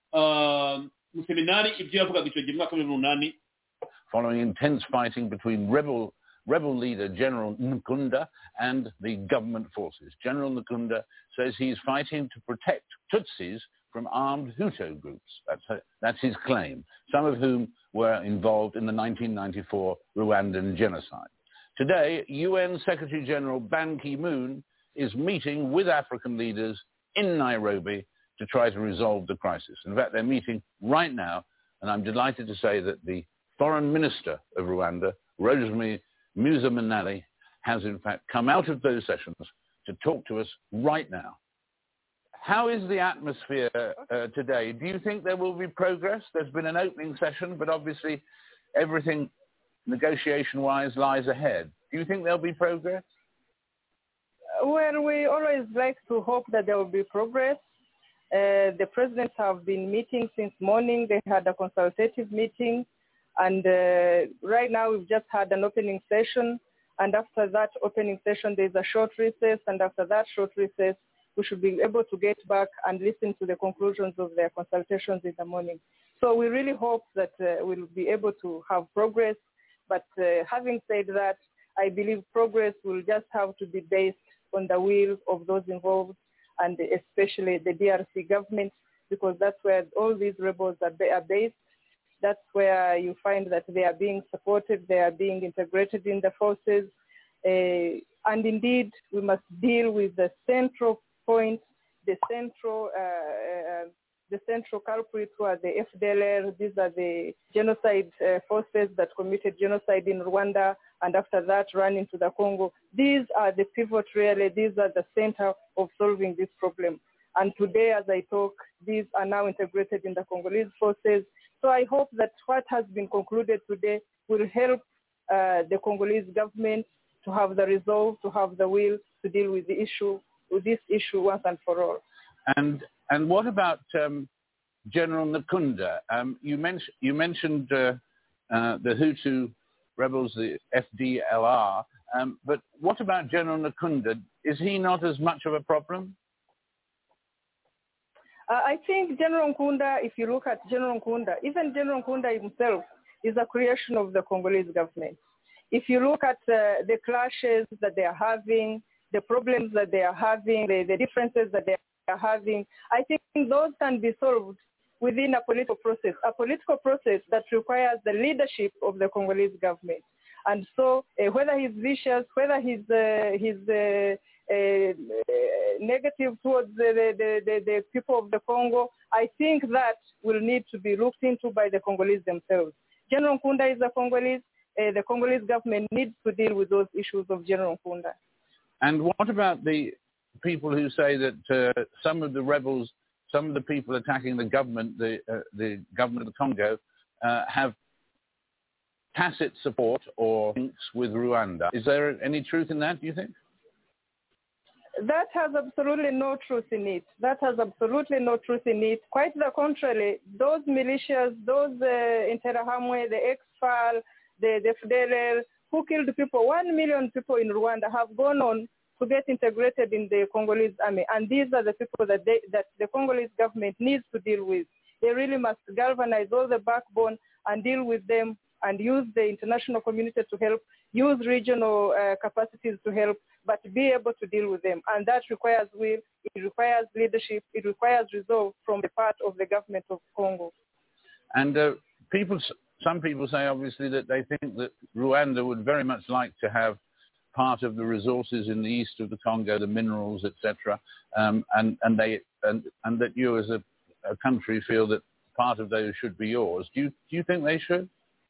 mu seminari ibyo yavugaga icyo gihe mu mwaka wa 2008. Following intense fighting between rebel leader General Nkunda and the government forces. General Nkunda says he's fighting to protect Tutsis from armed Hutu groups. That's his claim, some of whom were involved in the 1994 Rwandan genocide. Today, UN Secretary General Ban Ki-moon is meeting with African leaders in Nairobi to try to resolve the crisis. In fact, they're meeting right now, and I'm delighted to say that the Foreign Minister of Rwanda, Rosemary Musamanali, has in fact come out of those sessions to talk to us right now. How is the atmosphere today? Do you think there will be progress? There's been an opening session, but obviously everything negotiation-wise lies ahead. Do you think there'll be progress? Well, we always like to hope that there will be progress. The presidents have been meeting since morning. They had a consultative meeting. And right now we've just had an opening session. And after that opening session, there's a short recess. And after that short recess, we should be able to get back and listen to the conclusions of their consultations in the morning. So we really hope that we'll be able to have progress. But having said that, I believe progress will just have to be based on the will of those involved, and especially the DRC government, because that's where all these rebels are based. That's where you find that they are being supported, they are being integrated in the forces. And indeed, we must deal with the central point, the central culprits who are the FDLR. These are the genocide forces that committed genocide in Rwanda and after that ran into the Congo. These are the pivot really, these are the center of solving this problem. And today as I talk, these are now integrated in the Congolese forces. So I hope that what has been concluded today will help the Congolese government to have the resolve, to have the will to deal with this issue once and for all. And what about General Nkunda? You mentioned the Hutu rebels, the FDLR. But what about General Nkunda? Is he not as much of a problem? I think General Nkunda, if you look at General Nkunda, even General Nkunda himself is a creation of the Congolese government. If you look at the clashes that they are having, the problems that they are having, the differences that they are having, I think those can be solved within a political process that requires the leadership of the Congolese government. And so whether he's vicious, whether he's negative towards the people of the Congo, I think that will need to be looked into by the Congolese themselves. General Nkunda is a Congolese. The Congolese government needs to deal with those issues of General Nkunda. And what about the people who say that some of the rebels, some of the people attacking the government of the Congo, have tacit support or links with Rwanda? Is there any truth in that, do you think? That has absolutely no truth in it. That has absolutely no truth in it. Quite the contrary, those militias, those Interahamwe, the ex-FAL, the FDLR, who killed people, 1 million people in Rwanda have gone on to get integrated in the Congolese army. And these are the people that the Congolese government needs to deal with. They really must galvanize all the backbone and deal with them and use the international community to help, use regional capacities to help, but be able to deal with them. And that requires will, it requires leadership, it requires resolve from the part of the government of Congo. And some people say, obviously, that they think that Rwanda would very much like to have part of the resources in the east of the Congo, the minerals, etc., and that you as a country feel that part of those should be yours. Do you think they should?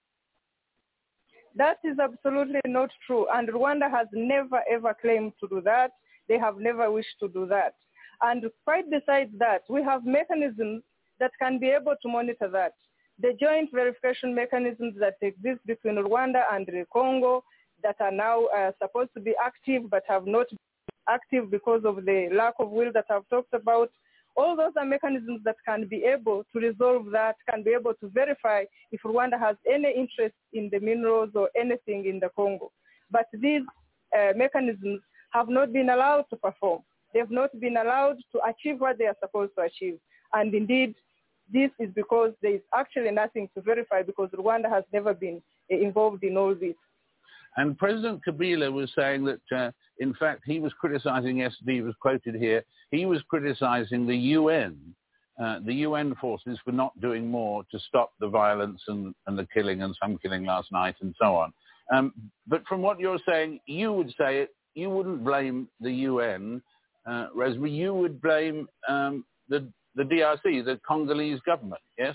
That is absolutely not true. And Rwanda has never, ever claimed to do that. They have never wished to do that. And quite besides that, we have mechanisms that can be able to monitor that. The joint verification mechanisms that exist between Rwanda and the Congo that are now supposed to be active but have not been active because of the lack of will that I've talked about. All those are mechanisms that can be able to resolve that, can be able to verify if Rwanda has any interest in the minerals or anything in the Congo. But these mechanisms have not been allowed to perform. They have not been allowed to achieve what they are supposed to achieve. And indeed, this is because there is actually nothing to verify because Rwanda has never been involved in all this. And President Kabila was saying that, in fact, he was criticizing, SD was quoted here, he was criticizing the UN forces for not doing more to stop the violence and the killing and some killing last night and so on. But from what you're saying, you would say it, you wouldn't blame the UN, Resmi, you would blame the DRC, the Congolese government, yes?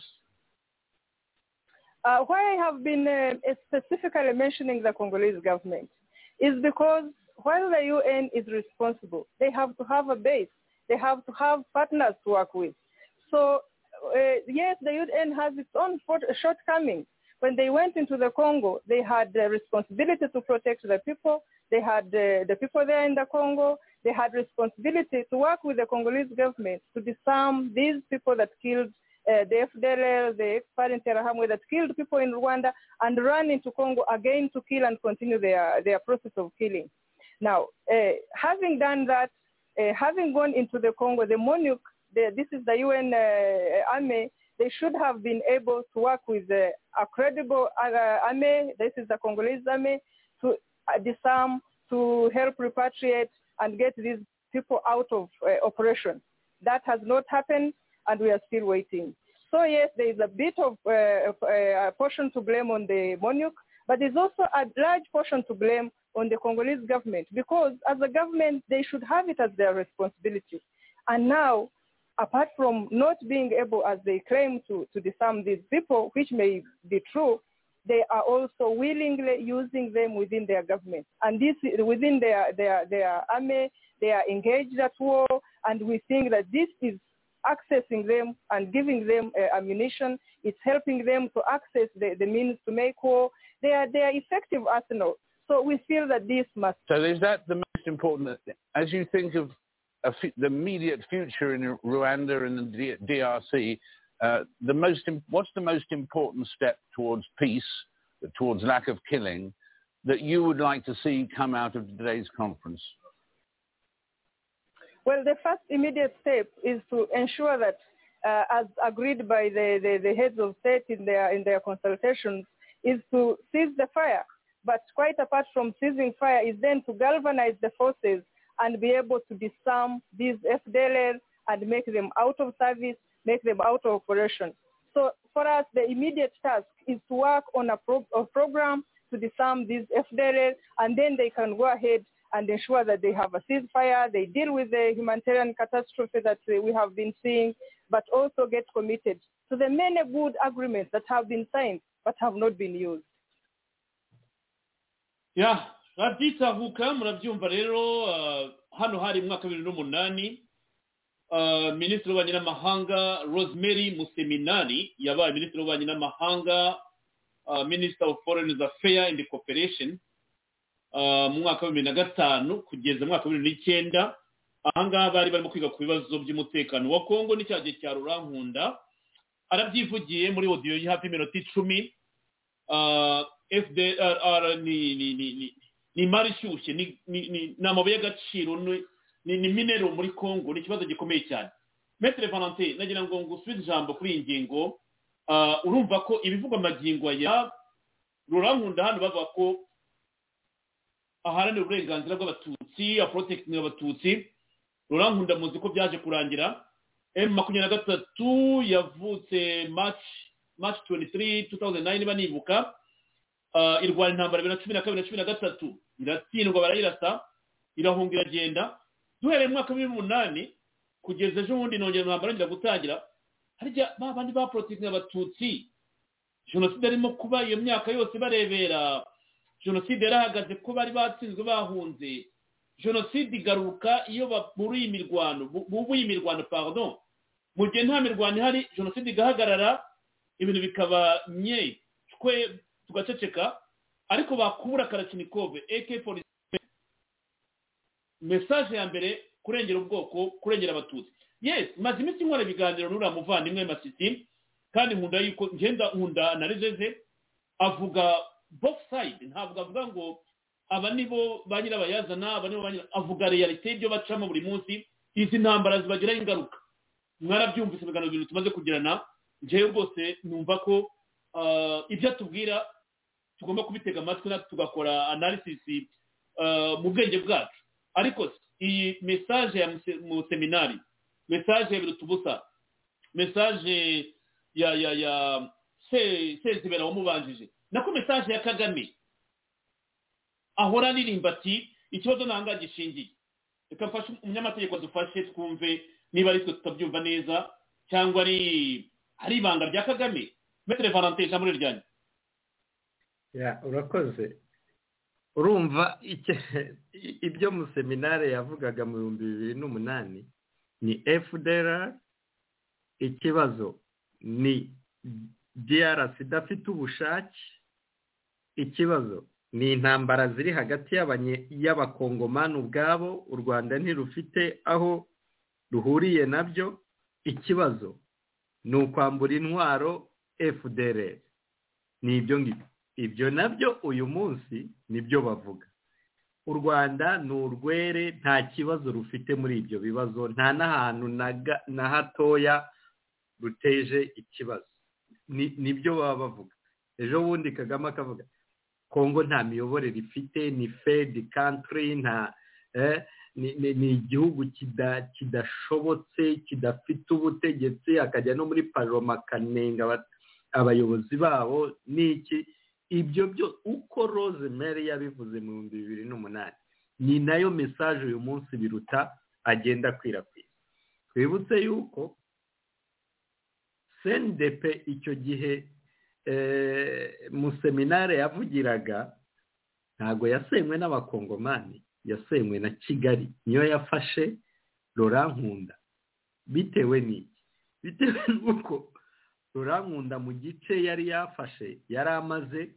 Why I have been specifically mentioning the Congolese government is because while the UN is responsible, they have to have a base. They have to have partners to work with. So, yes, the UN has its own shortcomings. When they went into the Congo, they had the responsibility to protect the people. They had the people there in the Congo. They had responsibility to work with the Congolese government to disarm these people that killed the FDLR, the ex-FAL Interahamwe that killed people in Rwanda and ran into Congo again to kill and continue their process of killing. Now, having done that, having gone into the Congo, the MONUC, this is the UN army, they should have been able to work with a credible army, this is the Congolese army, to disarm, to help repatriate and get these people out of operation. That has not happened, and we are still waiting. So yes, there is a bit of a portion to blame on the MONUC, but there's also a large portion to blame on the Congolese government, because as a government, they should have it as their responsibility. And now, apart from not being able, as they claim, to disarm these people, which may be true, they are also willingly using them within their government. And this within their army, they are engaged at war, and we think that this is accessing them and giving them ammunition. It's helping them to access the means to make war. They are effective arsenal. So we feel that this must. So is that the most important, as you think of the immediate future in Rwanda and the DRC, what's the most important step towards peace, towards lack of killing, that you would like to see come out of today's conference? Well, the first immediate step is to ensure that, as agreed by the heads of state in their consultations, is to cease the fire. But quite apart from seizing fire is then to galvanize the forces and be able to disarm these FDLR and make them out of service, make them out of operation. So for us, the immediate task is to work on a program to disarm these FDLR, and then they can go ahead and ensure that they have a ceasefire, they deal with the humanitarian catastrophe that we have been seeing, but also get committed to the many good agreements that have been signed but have not been used. Yeah, raditahuka murabyumva rero hano hari mu mwaka 2008 Minisitiri w'Ububanyi n'Amahanga Rosemary Museminari yabaye Minisitiri w'Ububanyi n'Amahanga Minister of Foreign Affairs and Cooperation mu mwaka wa 2005 kugeza mu mwaka wa 2009. Ahangaha bari barimo kwiga ku bibazo by'umutekano wa Kongo n'icyaje cya Rurankunda. Arabyivugiye muri audio y'hafi minota 10. FDR ni mari shyushye ni amabuye y'agaciro ni minero muri Kongo, ni ikibazo gikomeye cyane. Maître Valentin, nagira ngo ngusubize ijambo kuri iyi ngingo. Urumva ko ibivugwa amagingo ya Rurankunda hano bavuga ko aharanira uburenganzira bw'abatutsi, protecting abatutsi. Rurankunda muzi ko byaje kurangira. M23 yavutse March 23, 2009 banibuka. Irwanya intambara 2012-2013 iratsindwa barayirasa irahunga iragenda. Duhereye mu mwaka wa 2008 kugeza ejo bundi nongera intambara ngira gutangira, harya babandi ba protecting abatutsi jenoside arimo kuba iyo myaka yose barebera. Jenoside yarahagaze ko bari batsinzwe bahunze. Jenoside igaruka iyo bubuye imirwano pardon, mu gihe nta mirwano ihari jenoside igahagarara, ibintu bikaba nye twe tugaceceka, ariko bakubura Kalashnikov AK-47. Message ya mbere kurengera ubwoko, kurengera abatutsi. Yes, maze iminsi nkora ibiganiro n'ura muvandimwe Masisi, kandi nkunda yuko ngenda nkunda analizeze avuga both side, ntabwo avuga ngo aba nibo banyira bayazana, aba nibo banyira, avuga reality ibyo bacamo buri munsi. Izi ntambara zibagiraho ingaruka. Mwarabyumvise ibiganiro bintu tumaze kugirana, njewe rwose numva ko ibyo tubwira tugomba kubitega amatwi na tugakora analysis mu bwenge bwacu. Ariko iyi message ya mu seminari, message ya Birutubusa, message ya Sezibera wamubanjije, nako message ya Kagame ahora nirimba ati ikibazo nanga gishingiye. Reka mfashe umunyamategeko dufashe twumve niba ari twe tutabyumva neza cyangwa ari ibanga rya Kagame. Maître Valentin, jambo ryanje. Ya, urakoze. Urumva ibyo mu seminare yavugaga mu 2008 ni FDR, ikibazo ni DRC idafite ubushake, ikibazo ni intambara ziri hagati y'abakongomani ubwabo, u Rwanda ntirufite aho ruhuriye nabyo, ikibazo ni ukwambura intwaro FDR. Ni ibyo ngibyo. Ibyo nabyo uyu munsi nibyo bavuga. U Rwanda ni urwere, nta kibazo rufite muri ibyo bibazo, nta n'ahantu na hatoya ruteje ikibazo. Nibyo baba bavuga. Ejo bundi Kagame akavuga Kongo nta miyoborere ifite, ni failed country, ni igihugu kidashobotse, kidafite ubutegetsi, akajya no muri parlement kanenga abayobozi babo n'iki. Ibyo byo uko Rosemary yabivuze mu 2008 ni nayo message uyu munsi Biruta agenda kwirakwira. Twibutse yuko CNDP icyo gihe mu seminare yavugiraga ntago yasenywe n'abakongomani, yasenywe na Kigali, niyo yafashe Rurankunda. Bitewe n'iki? Bitewe n'uko Rurankunda mu gice yari yafashe yari amaze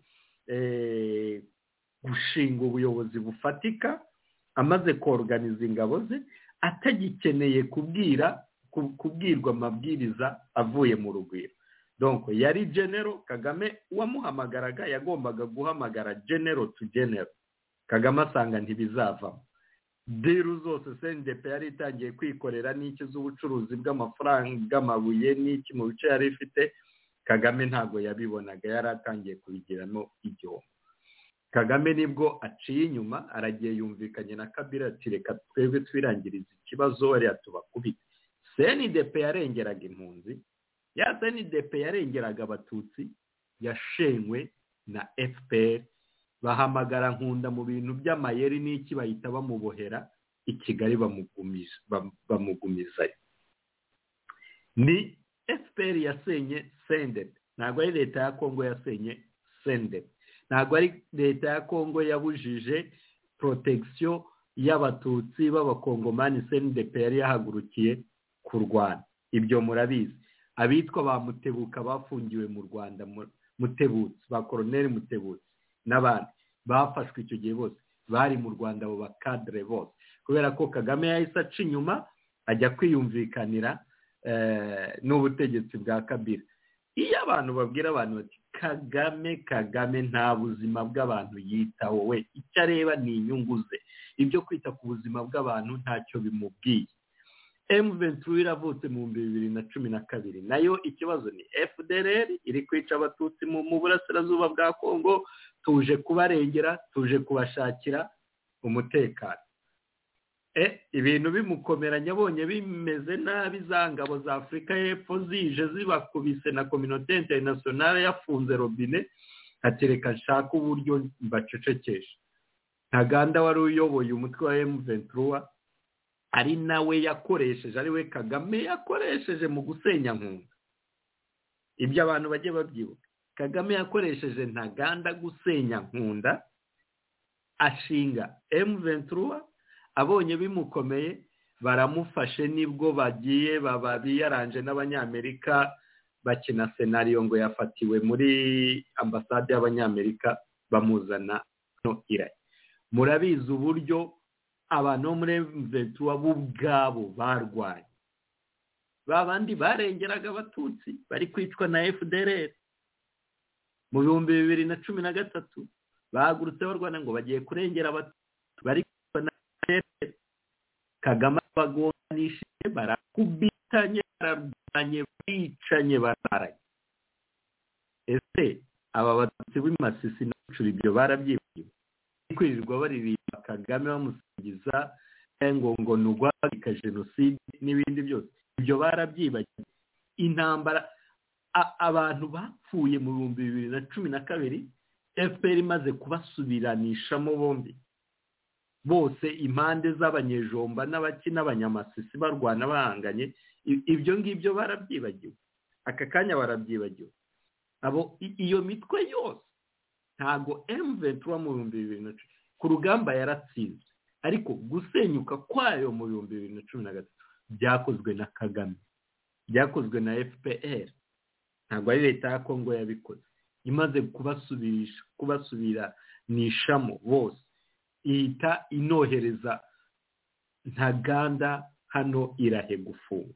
gushinga ubuyobozi bufatika, amaze koorganiza ingabo ze, atagikeneye kubwirwa amabwiriza avuye mu rugwiro. donc yari genero. Kagame wamuhamagaraga yagombaga guhamagara genero to genero. Kagame asanga ntibizavamo. Diru zose CNDP yari itangiye kwikorera n'iki z'ubucuruzi bw'amafaranga bw'amabuye n'iki mu bice yari ifite, Kagame ntago yabibonaga, yari atangiye kubigiramo igihombo. Kagame nibwo aciye inyuma, aragiye yumvikanye na Kabila ati reka twebwe twirangiriza ikibazo ariya tubakubite. CNDP yarengeraga impunzi, ya CNDP yarengeraga abatutsi, yashenywe na FPR. Bahamagara Nkunda mu bintu by'amayeri n'iki bahita bamubohera i Kigali bamugumizayo. Ni FPR yasenye CNDP, ntabwo ari leta ya Kongo yasenye CNDP, ntabwo ari leta ya Kongo yabujije protection y'abatutsi b'abakongomani CNDP yari yahagurukiye kurwana. Ibyo murabizi. Abitwa ba Mutebuka bafungiwe mu Rwanda, Mutebutsi, ba Colonel Mutebutsi n'abandi bafashwe icyo gihe bose bari mu Rwanda, abo bakadre bose, kubera ko Kagame yahise aca inyuma ajya kwiyumvikanira n'ubutegetsi bwa Kabila. Iyo abantu babwira abantu bati Kagame nta buzima bw'abantu yitaho, we icyo areba ni inyungu ze, ibyo kwita ku buzima bw'abantu ntacyo bimubwiye. M23 iravutse mu 2012, nayo ikibazo ni FDLR iri kwica abatutsi mu burasirazuba bwa Kongo, tuje kubarengera, tuje kubashakira umutekano. Ibintu bimukomeranya, abonye bimeze nabi, za ngabo za Afurika y'Epfo zije zibakubise na communauté internationale yafunze robine, atereka nshaka uburyo mbacecekesha. Ntaganda wari uyoboye umutwe wa M23 ari nawe yakoresheje, ari we Kagame yakoresheje mu gusenya Nkunda. Ibyo abantu bagiye babyibuka, Kagame yakoresheje Ntaganda gusenya Nkunda, ashinga M23. Abonye bimukomeye baramufashe, nibwo bagiye biyaranje n'Abanyamerika bakina scenario ngo yafatiwe muri ambasade y'Abanyamerika bamuzana no Iraki. Murabizi uburyo abantu muri M23 ubwabo barwaye, babandi barengeraga abatutsi bari kwicwa na FDLR. Mu 2013 bahagurutse barwana ngo bagiye kurengera abatutsi bari kwicwa na FDLR. Kagame bagonishije, barakubitanye, bararwanye, bicanye, bararanye. Ese aba batutsi b'Imasisi n'Ucuri ibyo barabyibagiwe? Kwirirwa baririmba Kagame bamusingiza ngo nugwaka jenoside n'ibindi byose, ibyo barabyibagiwe. Intambara abantu bapfuye mu 2012, FPR imaze kubasubiranishamo bombi bose, impande z'abanyejomba n'abanyamasisi barwana bahanganye. Ibyo ngibyo barabyibagiwe, aka kanya barabyibagiwe. Abo iyo mitwe yose ntago M23 mu 2012 ku rugamba yaratsinze, ariko gusenyuka kwayo mu 2013 byakozwe na Kagame, byakozwe na FPR. Ntago ari leta ya Kongo yabikoze, imaze kubasubira nishamo bose, ihita inohereza Ntaganda hano Irahe gufunga.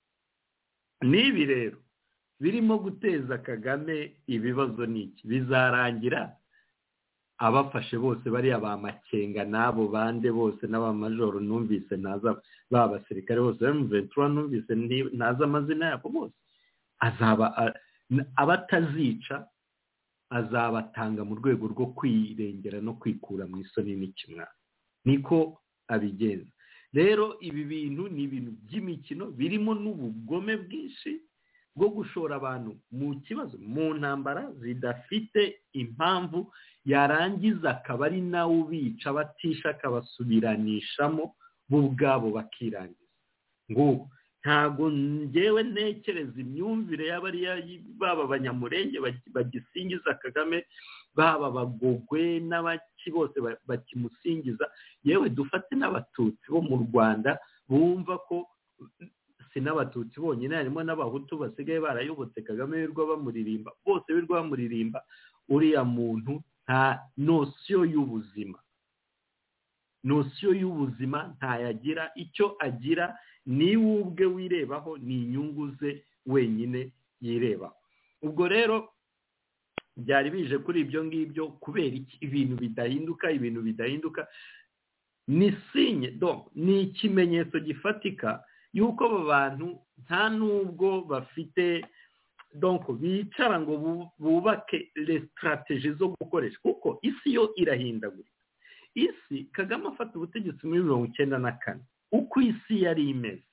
Nibi rero birimo guteza Kagame ibibazo n'iki, bizarangira abafashe bose bari abamakenga n'abo bande bose n'abamajoro numvise naza babasirikare bose M23 numvise naza amazina yabo bose, azaba abatazica azabatanga mu rwego rwo kwirengera no kwikura mu isoni n'ikimwa. Niko abigenza. Rero ibi bintu ni ibintu by'imikino birimo n'ubugome bwinshi bwo gushora abantu mu kibazo, mu ntambara zidafite impamvu, yarangiza akaba ari nawe ubica batisha, akabasubiranishamo bo ubwabo bakirangiza. Ngo ntago njyewe ntekereza imyumvire y'abariya baba Abanyamurenge bagisingiza Kagame, baba Bagogwe n'abaki bose bakimusingiza, yewe dufate n'abatutsi bo mu Rwanda bumva ko n'abatutsi bonyine, harimo n'abahutu basigaye barayobotse Kagame wirwa bamuririmba, bose wirwa bamuririmba. Uriya muntu nta nosiyo y'ubuzima ntayagira. Icyo agira ni ubwe wirebaho, ni inyungu ze wenyine yirebaho. ubwo rero byari bije kuri ibyo ngibyo kubera ibintu bidahinduka ni sinye donc ni ikimenyetso gifatika yuko abo bantu nta nubwo bafite donc bicara ngo bubake les stratégies zo gukoresha kuko isi yo irahindagura. Isi Kagame afata ubutegetsi muri 1994 uko isi yari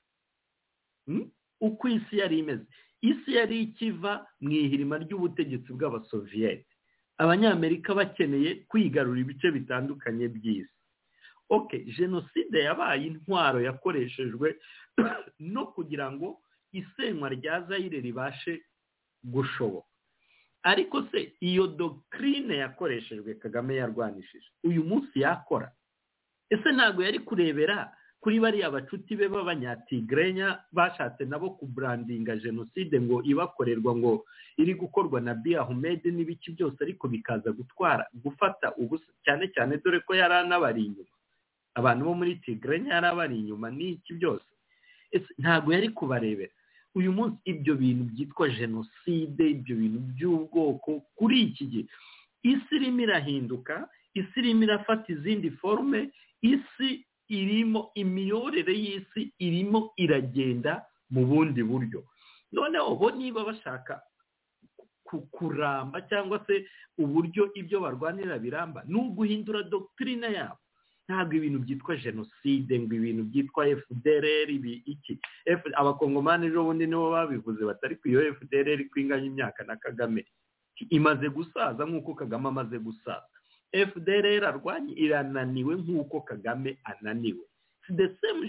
imeze isi yari ikiva mu ihirima ry'ubutegetsi bw'abasoviyete, abanyamerika bakeneye kwigarura ibice bitandukanye by'isi. Jenoside yabaye intwaro yakoreshejwe no kugira ngo isenywa rya Zaire ribashe gushoboka. Ariko se iyo doctrine yakoreshejwe Kagame yarwanishije uyu munsi yakora? Ese ntago yari kurebera kuri bari abacuti be b'abanyatigrenya bashatse nabo kubrandinga jenoside ngo ibakorerwa ngo iri gukorwa na Abiy Ahmed n'ibiki byose, ariko bikaza gufata ubusa cyane cyane dore ko yari anabari inyuma, abantu bo muri Tigrenya yari abari inyuma n'iki byose. Ntago yari kubarebera. Uyu munsi ibyo bintu byitwa jenoside, ibyo bintu by'ubwoko kuri iki gihe isi irimo irahinduka, isi irimo irafata izindi forme, isi irimo imiyorere y'isi irimo iragenda mu bundi buryo. Noneho bo niba bashaka kuramba cyangwa se uburyo ibyo barwanira biramba ni uguhindura doctrine yabo. Ntabwo ibintu byitwa jenoside ngo ibintu byitwa FDLR iki abakongomani ejo bundi nibo babivuze batari ku iyo FDLR kwinganya imyaka na Kagame imaze gusaza nk'uko Kagame amaze gusaza. FDLR arwanye irananiwe nk'uko Kagame ananiwe. The same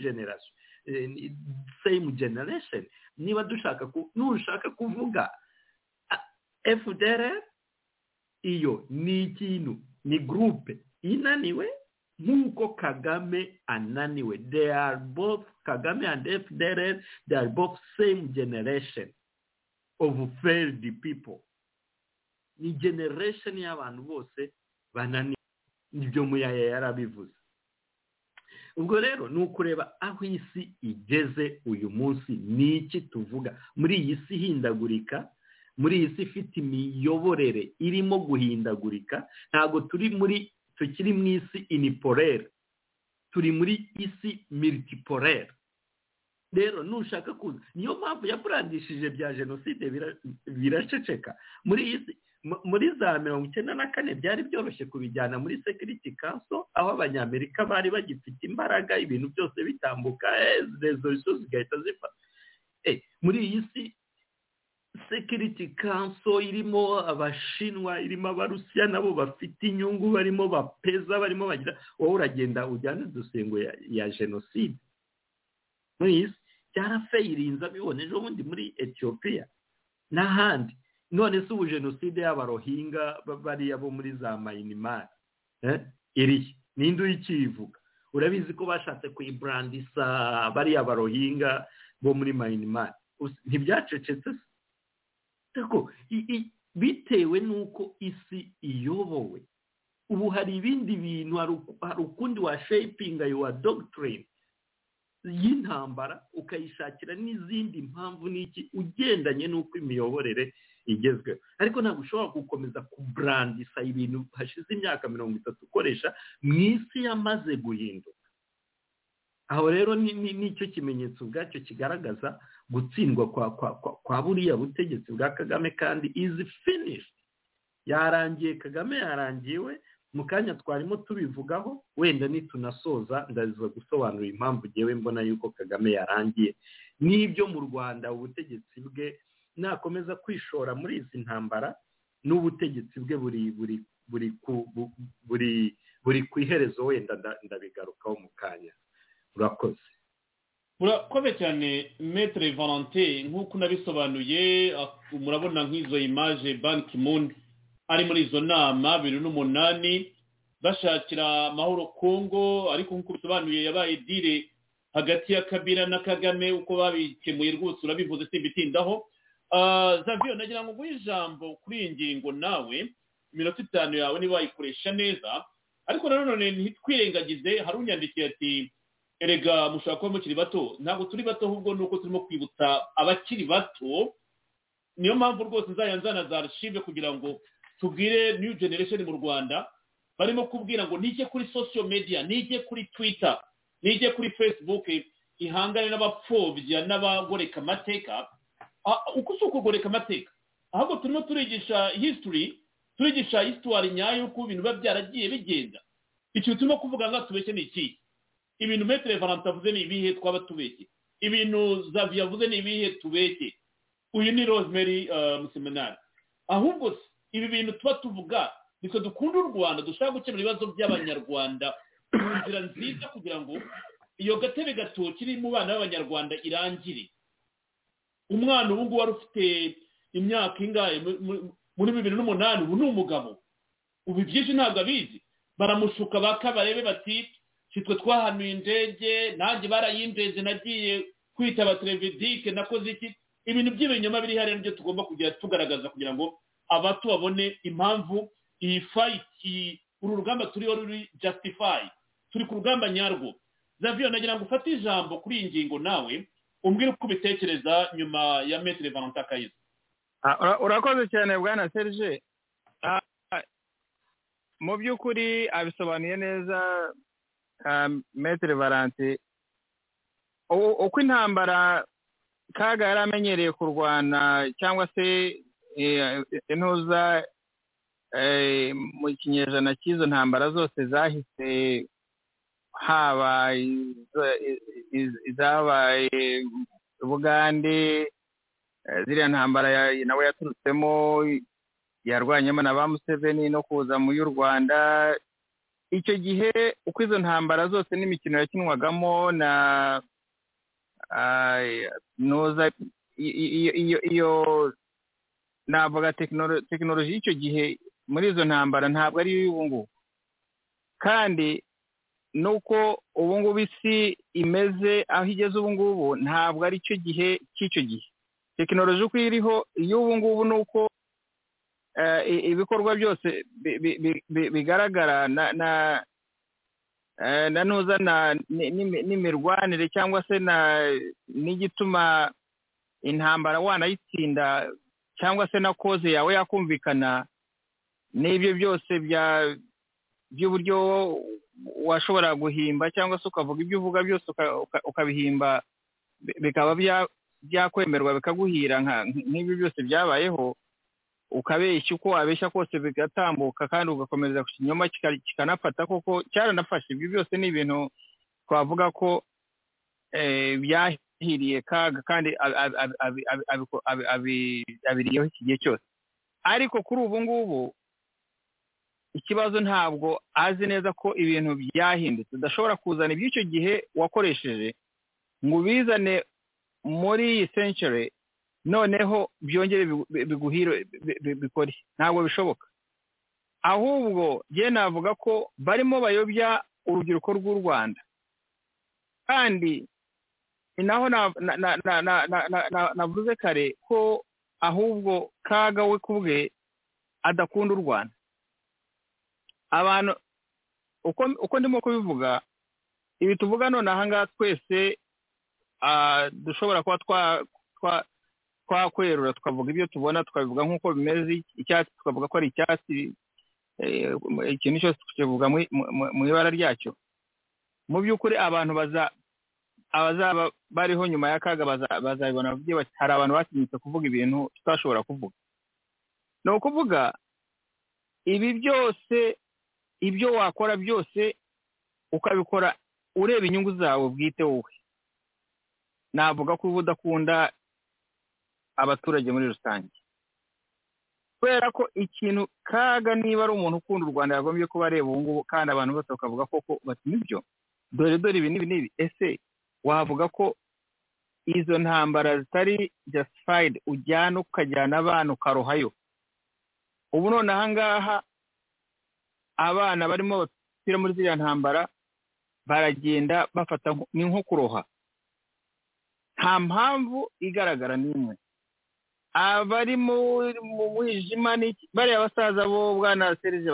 generation. Niba nushaka kuvuga FDLR iyo ni ikintu ni groupe inaniwe nk'uko Kagame ananiwe. They are both, Kagame and FDLR, they are both same generation of failed people. Ni generation y'abantu bose bananiwe. Nibyo Muyaya yarabivuze. Ubwo rero ni ukureba aho isi igeze uyu munsi n'iki tuvuga muri iyi si hindagurika, muri iyi si ifite imiyoborere irimo guhindagurika. Ntago tukiri mu isi unipolaire, turi muri isi multipolaire. Rero nushaka kuza niyo mpamvu yabrandishije bya jenoside biraceceka muri isi. Muri za 1994 byari byoroshye kubijyana muri Security Council aho abanyamerika bari bagifite imbaraga, ibintu byose bitambuka, resolutions zigahita zifata. Muri iyi si Security Council irimo abashinwa, irimo abarusiya nabo bafite inyungu, barimo bapeza, barimo bagira, wowe uragenda ujyana dusengo ya jenoside. Muri iyi si byarafeirinza biboneje ubundi muri Ethiopia n'ahandi. None se ubu jenoside y'abarohinga bari abo muri za Myanmar iri ninde uyikivuga? Urabizi ko bashatse kuyibrandisa bari abarohinga bo muri Myanmar, ntibyacecetse se? Tako bitewe nuko isi iyobowe. Ubu hari ibindi bintu, hari ukundi wa shapinga your doctrine y'intambara ukayishakira n'izindi mpamvu n'iki ugendanye n'uko imiyoborere igezweho. Ariko ntabwo ushobora gukomeza kubrandisa ibintu hashize imyaka 30 ukoresha mu isi yamaze guhinduka. Aho rero nicyo kimenyetso ubwacyo kigaragaza gutsindwa kwa buriya butegetsi bwa Kagame, kandi is finished. Yarangiye, Kagame yarangiwe. Mu kanya twarimo tubivugaho, wenda nitunasoza ndaza gusobanura impamvu jewe mbona yuko Kagame yarangiye. N'ibyo mu Rwanda ubutegetsi bwe nakomeza kwishora muri izi ntambara n'ubutegetsi bwe buri kwiherezo, wenda ndabigarukaho mu kanya. Urakoze cyane Maître Valentin. Nk'uko nabisobanuye, murabona nk'izo image Ban Ki-moon ari muri izo nama 2008 bashakira amahoro Kongo, ariko nk'uko bisobanuye yabaye dire hagati ya Kabila na Kagame uko babikemuye rwose urabivuze simbitindaho. Xavier, nagira ngo guhe ijambo kuri iyi ngingo nawe iminota 5 yawe niba wayikoresha neza, ariko nanone ntitwirengagize hari unyandikiye ati erega mushaka kuba mukiri bato. Ntabwo turi bato, ahubwo nuko turimo kwibutsa abakiri bato niyo mpamvu rwose nzana za archive kugira ngo tubwire new generation mu Rwanda barimo kubwira ngo nijye kuri social media, nijye kuri Twitter, nijye kuri Facebook ihangane n'abapfobya n'abagoreka amateka. Uko si ukugoreka amateka, ahubwo turimo turigisha history, turigisha histoire nyayo uko ibintu biba byaragiye bigenda. Ikintu turimo kuvuga ngo tubeshye ni iki? Ibintu Maître Valentin avuze ni ibihe twaba tubeshye? Ibintu Xavier avuze ni ibihe tubeshye? Uyu ni Rosemary Museminari. Ahubwo ibi bintu tuba tuvuga niko dukunda u Rwanda, dushaka gukemura ibibazo by'abanyarwanda mu nzira nziza kugira ngo iyo gatebe gato kiri mu bana b'abanyarwanda irangire. Umwana ubu ngubu wari ufite imyaka ingahe muri 2008 ubu ni umugabo, ubu byinshi ntabwo abizi. Baramushuka bakabarebe bati sitwe twahanuye indege, nanjye barayindege, nagiye kwitaba televidike, nakoze iki. Ibintu by'ibinyoma biri hariya nibyo tugomba kujya tugaragaza kugira ngo abatu babone impamvu iyi fight, uru rugamba turiho ruri justify, turi ku rugamba nyarwo. Xavier, nagira ngo ufate ijambo kuri iyi ngingo nawe umbwire uko ubitekereza nyuma ya Maître Valentin Kayiza. Urakoze cyane bwana Serge. Mu by'ukuri abisobanuye neza Maître Valentin. Uko intambara Kaga yaramenyereye kurwana cyangwa se intuza mu kinyejana cy'izo ntambara zose zahise, haba izabaye Bugande, ziriya ntambara nawe yaturutsemo yarwanyemo na ba Museveni no kuza mu y'u Rwanda. Icyo gihe uko izo ntambara zose n'imikino yakinwagamo na noza iyo navuga tekinoloji y'icyo gihe muri izo ntambara ntabwo ari y'ubu ngubu, kandi nuko ubu ngubu isi imeze aho igeze ubu ngubu ntabwo ari cyo gihe cy'icyo gihe. Tekinoloji uko iriho y'ubu ngubu nuko ibikorwa byose bigaragara na nuza n'imirwanire cyangwa se n'igituma intambara wanayitsinda cyangwa se na koze yawe yakumvikana, n'ibyo byose by'uburyo washobora guhimba cyangwa se ukavuga ibyo uvuga byose ukabihimba bikaba byakwemerwa bikaguhira nk'ibyo byose byabayeho, ukabeshya uko wabeshya kose bigatambuka kandi ugakomeza ku kinyoma kikanafata. Koko cyaranafashe. Ibyo byose ni ibintu twavuga ko byahiriye Kaga kandi abiriyeho iki gihe cyose. Ariko kuri ubu ngubu ikibazo ntabwo azi neza ko ibintu byahindutse. Udashobora kuzana iby'icyo gihe wakoresheje ngo ubizane muri iyi century noneho byongere biguhire bikore. Ntabwo bishoboka. Ahubwo je navuga ko barimo bayobya urubyiruko rw'u Rwanda, kandi inaho navuze kare ko ahubwo Kaga we kubwe adakunda u Rwanda. Abantu uko ndimo kubivuga, ibi tuvuga none ahanga twese dushobora kuba twakwerura tukavuga ibyo tubona, tukabivuga nk'uko bimeze. Icyatsi tukavuga ko ari icyatsi, ikintu cyose tukivuga mu ibara ryacyo. Mu by'ukuri abantu abazaba bariho nyuma ya Kaga bazabibona bavuge bati hari abantu batinyutse kuvuga ibintu tutashobora kuvuga. Ni ukuvuga ibi byose, ibyo wakora byose ukabikora ureba inyungu zawe bwite wowe. Navuga ko udakunda abaturage muri rusange, kubera ko ikintu Kaga niba ari umuntu ukunda u Rwanda yagombye kuba areba ubu ngubu, kandi abantu bose bakavuga koko bati nibyo, dore ibi n'ibi. Ese wavuga ko izo ntambara zitari justified ujyana ukajyana abana ukarohayo? Ubu none ahangaha abana barimo bapfira muri ziriya ntambara baragenda bafata ni nko kuroha. Nta mpamvu igaragara n'imwe. Abari mu mwijima bariya basaza bo bwana Serge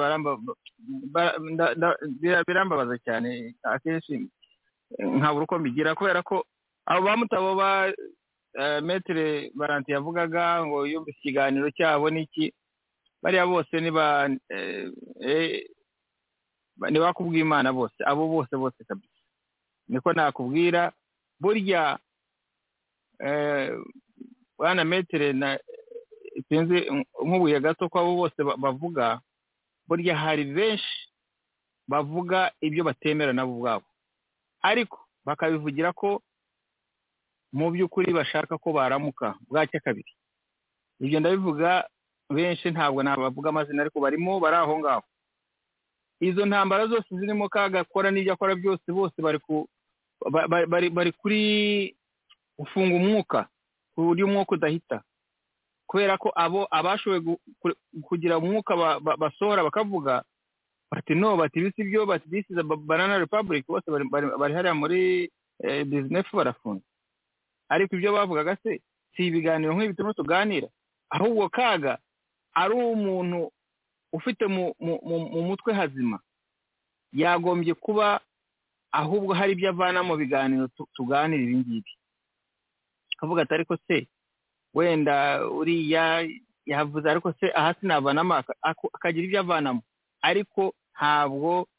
birambabaza cyane. Akenshi nkabura uko mbigira, kubera ko abo bamutabo Maître Valentin yavugaga ngo yumvise ikiganiro cyabo n'iki bariya bose ntibakubwira Imana bose abo bose kabisa niko nakubwira burya bwana Maître na sinzi nk'ubuye gato ko abo bose bavuga burya hari benshi bavuga ibyo batemera nabo ubwabo ariko bakabivugira ko mu by'ukuri bashaka ko baramuka bwacya kabiri ibyo ndabivuga benshi ntabwo nabavuga amazina ariko barimo bari aho ngaho izo ntambara zose zirimo kagakora n'ibyo akora byose bose bari kuri gufunga umwuka ku buryo umwuka udahita kubera ko abo abashoboye kugira umwuka basohora bakavuga bati no bati bisi byo bati this is a banana republic bose bari hariya muri business barafunze ariko ibyo bavugaga se si ibiganiro nk'ibi turimo tuganira ahubwo kaga ari umuntu ufite mu mutwe hazima yagombye kuba ahubwo hari ibyo avana mu biganiro tuganira ibi ngibi kavuga ati ariko se wenda uriya yavuze ariko se aha sinavanamo akagira ibyo avanamo ariko ntabwo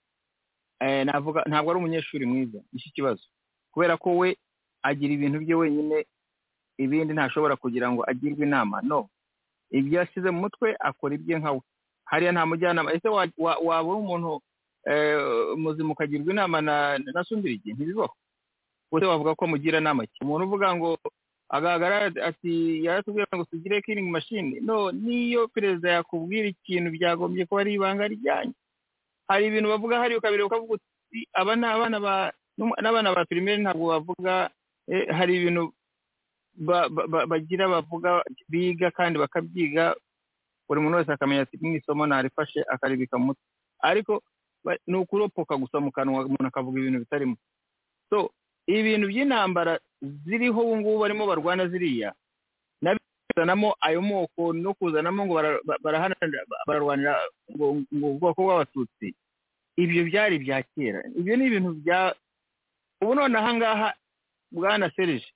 ari umunyeshuri mwiza iki kibazo kubera ko we agira ibintu bye wenyine ibindi ntashobora kugira ngo agirwe inama no ibyo yashyize mu mutwe akora ibye nkawe hariya nta mujyanama ese wabura umuntu muzima ukagirwa inama na Sumbirigi ntibibaho bose bavuga ko mugira inama ki umuntu uvuga ngo agaragara ati yaratubwira ngo tugire killing machine no niyo perezida yakubwira ikintu byagombye ko ari ibanga rijyanye hari ibintu bavuga hari ukabiri ukavuga uti aba n'abana ba primaire ntabwo bavuga hari ibintu bagira bavuga biga kandi bakabyiga buri muntu wese akamenya ati mwisomo narifashe akaribika mu mutwe ariko ni ukuropoka gusa mu kanwa umuntu akavuga ibintu bitarimo so ibintu by'intambara ziriho ubu ngubu barimo barwana ziriya nabizanamo ayo moko no kuzanamo ngo bararwanira ngo ubwoko bw'abatutsi ibyo byari bya kera ibyo ni ibintu bya ubu none ahangaha bwana Serge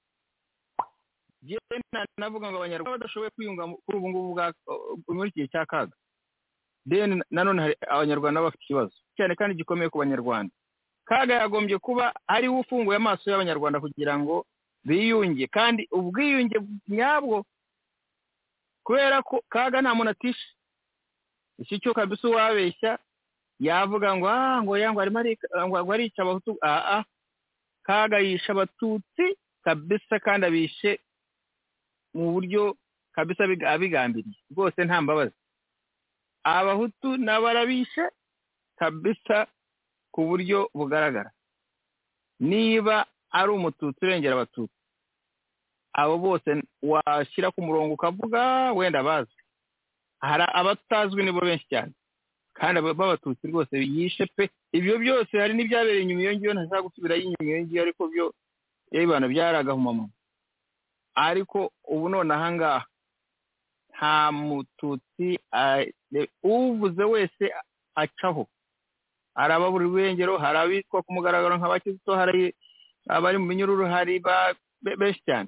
navuga ngo abanyarwanda badashoboye kwiyunga kuri ubu ngubu muri iki gihe cya kaga then nanone hari abanyarwanda bafite ikibazo cyane kandi gikomeye ku banyarwanda kaga yagombye kuba ari we ufunguye amaso y'abanyarwanda kugira ngo biyunge kandi ubwiyunge nyabwo kubera ko kaga nta muntu atisha iki cyo kabisa uwabeshya yavuga ngo yango arimo arica abahutu kaga yisha abatutsi kabisa kandi abishe mu buryo kabisa abigambiriye rwose nta mbabazi abahutu n'abarabishe kabisa ku buryo bugaragara niba ari umututsi urengera abatutsi abo bose washyira ku murongo ukavuga wenda bazwi hari abatazwi nibo benshi cyane kandi b'abatutsi rwose yishe pe ibyo byose hari n'ibyabereye inyuma iyo ngiyo ntashaka gusubirayo inyuma iyo ngiyo ariko byo ibana byaragahumama ariko ubu none ahangaha nta mututsi uvuze wese acaho hari ababura irengero hari abitwa ku mugaragaro nk'abakizito hari abari mu minyururu hari benshi cyane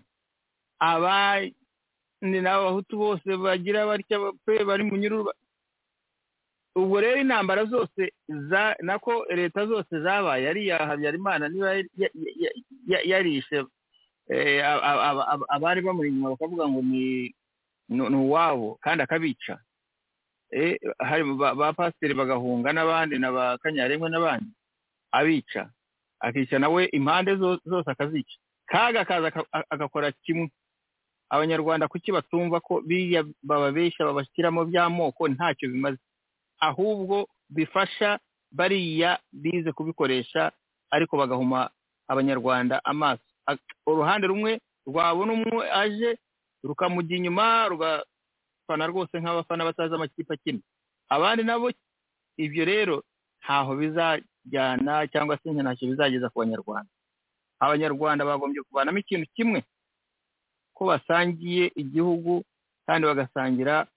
ni n'abahutu bose bagira batya bari mu minyururu ubwo rero intambara zose nako leta zose zabaye ariya Habyarimana niba yarishe abari bamuri inyuma bakavuga ngo ni uwabo kandi akabica hari ba pasiteri bagahunga n'abandi n'aba Kanyarengwe n'abandi abica akica nawe impande zose akazica kaga akaza agakora kimwe abanyarwanda kuki batumva ko biriya bababeshya babashyiramo by'amoko ntacyo bimaze ahubwo bifasha bariya bize kubikoresha ariko bagahuma abanyarwanda amaso uruhande rumwe rwabona umwe aje rukamujya inyuma rugafana rwose nk'abafana batazi amakipe akina abandi nabo ibyo rero ntaho bizajyana cyangwa se ntacyo bizageza ku banyarwanda abanyarwanda bagombye kuvanamo ikintu kimwe ko basangiye igihugu kandi bagasangira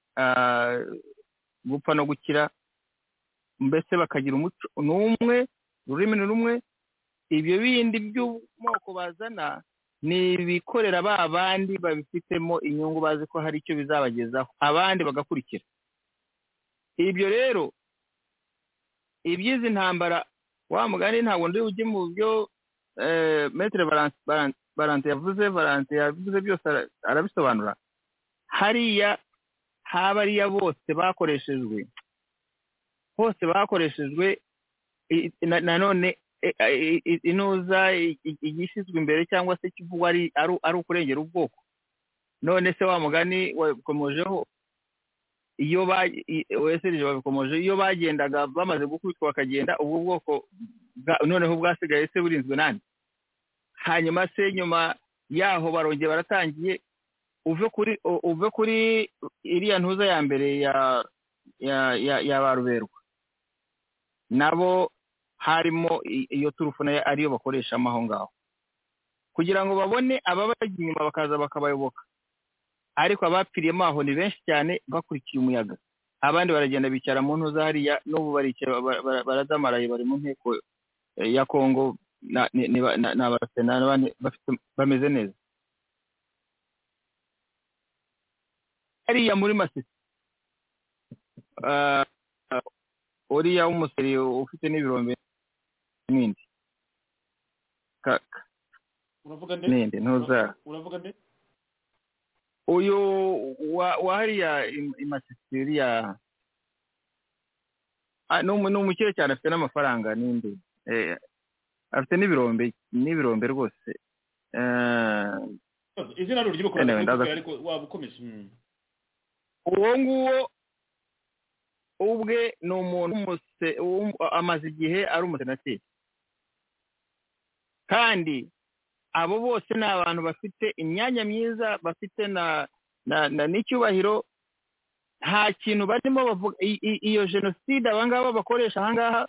gupfa no gukira mbese bakagira umuco n'umwe ururimi rumwe ibyo bindi by'umoko bazana ni ibikorera ba bandi babifitemo inyungu bazi ko hari icyo bizabagezaho abandi bagakurikira. Ibyo rero iby'izi ntambara wa mugani ntabwo ndi ujye mu byo Maître Valente yavuze byose arabisobanura. Hariya habariya bose bakoreshejwe nanone inuza igishyizwe imbere cyangwa se kivugwa ari ukurengera ubwoko. None se wa mugani wabikomojeho iyo wesereje babikomoje iyo bagendaga bamaze gukubitwa bakagenda ubwo bwoko noneho bwasigaye se burinzwe nani? Hanyuma se nyuma yaho barongeye baratangiye uve kuri iriya ntuza ya mbere ya baruberwa nabo harimo iyo turufu nayo ariyo bakoreshamo aho ngaho kugira ngo babone ababajya inyuma bakaza bakabayoboka. Ariko abapfiriyemo aho ni benshi cyane bakurikiye umuyaga. Abandi baragenda bicara mu ntuza hariya n'ubu baricara baradamaraye bari mu nteko ya Kongo n'abasena bameze neza. Hariya muri Masisi uriya w'umuseri ufite n'ibirombe n'indi uravuga nde ntuza uyu wa hariya Masisi uriya ni umukire cyane afite n'amafaranga n'indi afite n'ibirombe rwose izina ry'ubukora ariko waba ukomeje uwo nguwo ubwe ni umuntu amaze igihe ari umusenateri kandi abo bose ni abantu bafite imyanya myiza bafite n'icyubahiro. Nta kintu barimo bavuga iyo jenoside abangaba bakoresha ahangaha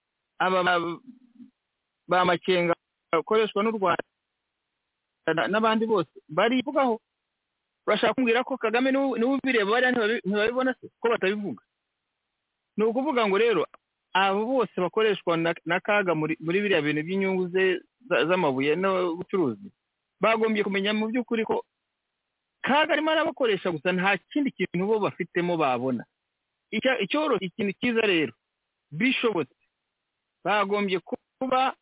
ba makenga bakoreshwa n'u Rwanda n'abandi bose barivugaho. Urashaka kumbwira ko Kagame niwe ubireba bariya ntibabibona se ko batabivuga? Ni ukuvuga ngo rero abo bose bakoreshwa na Kaga muri biriya bintu by'inyungu z'amabuye n'ubucuruzi bagombye kumenya mu by'ukuri ko Kaga arimo arabakoresha gusa nta kindi kintu bo bafitemo babona. Icyoroshye ikintu cyiza rero bishobotse bagombye kuba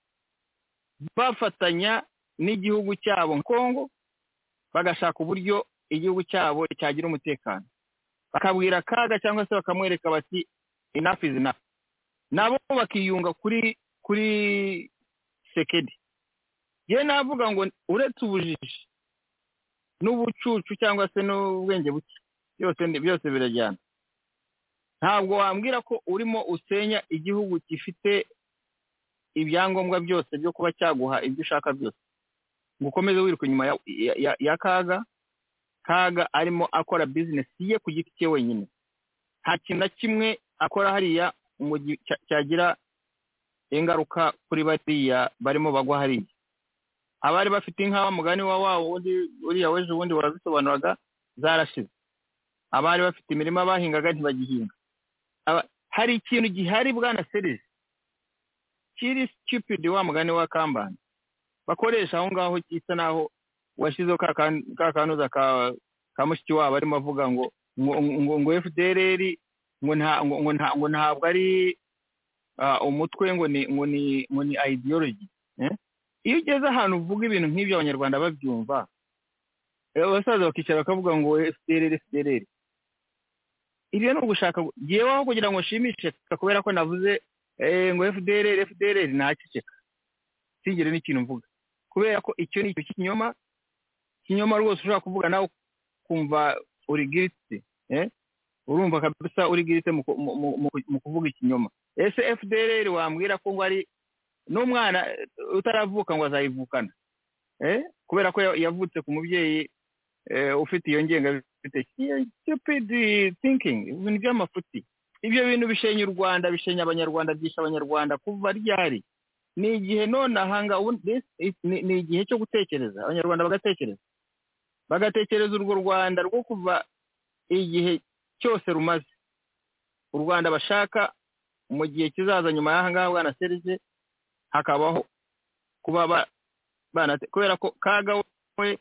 bafatanya n'igihugu cyabo Kongo bagashaka uburyo igihugu cyabo cyagira umutekano. Bakabwira Kaga cyangwa se bakamwereka bati enough is enough. Nabo bakiyunga kuri Sekedi. Ye navuga ngo uretse ubujiji n'ubucucu cyangwa se n'ubwenge buke byose birajyana. Ntabwo wambwira ko urimo usenya igihugu gifite ibyangombwa byose byo kuba cyaguha ibyo ushaka byose ngo ukomeze wiruka inyuma ya Kaga arimo akora business ye ku giti cye wenyine. Nta kintu na kimwe akora hariya cyagira ingaruka kuri bariya barimo bagwa hariya. Abari bafite inka mugani wa uriya weje ubundi warabisobanuraga zarashize. Abari bafite imirima bahingaga ntibagihinga. Hari ikintu gihari bwana Serge kiri stupid wa mugani wa Kambanda bakoresha aho ngaho cyisa naho washizeho kakanuza ka mushiki wabo arimo avuga ngo FDLR ngo ntabwo ari umutwe ngo ni ideology. Iyo ugeze ahantu uvuga ibintu nk'ibyo abanyarwanda babyumva abasaza bakicara bakavuga ngo FDLR ibyo ni ugushaka yewe kugira ngo nshimishe kubera ko navuze ngo FDLR ntaceceka sigire n'ikintu mvuga kubera ko icyo ni ikinyoma rwose ushaka kuvuga nawe kumva uri guilty urumva kabisa uri guilty mu kuvuga ikinyoma. Ese FDLR wambwira ko ngo ari n'umwana utaravuka ngo azayivukana kubera ko yavutse ku mubyeyi ufite iyo ngenga bifite stupid thinking ibintu by'amafuti. Ibyo bintu bishenya u Rwanda bishenya abanyarwanda byisha abanyarwanda kuva ryari. Ni igihe none ahanga ni igihe cyo gutekereza abanyarwanda bagatekereza urwo Rwanda rwo kuva igihe cyose rumaze u Rwanda bashaka mu gihe kizaza nyuma y'ahangaha bwana Serge hakabaho kuba kubera ko Kaga we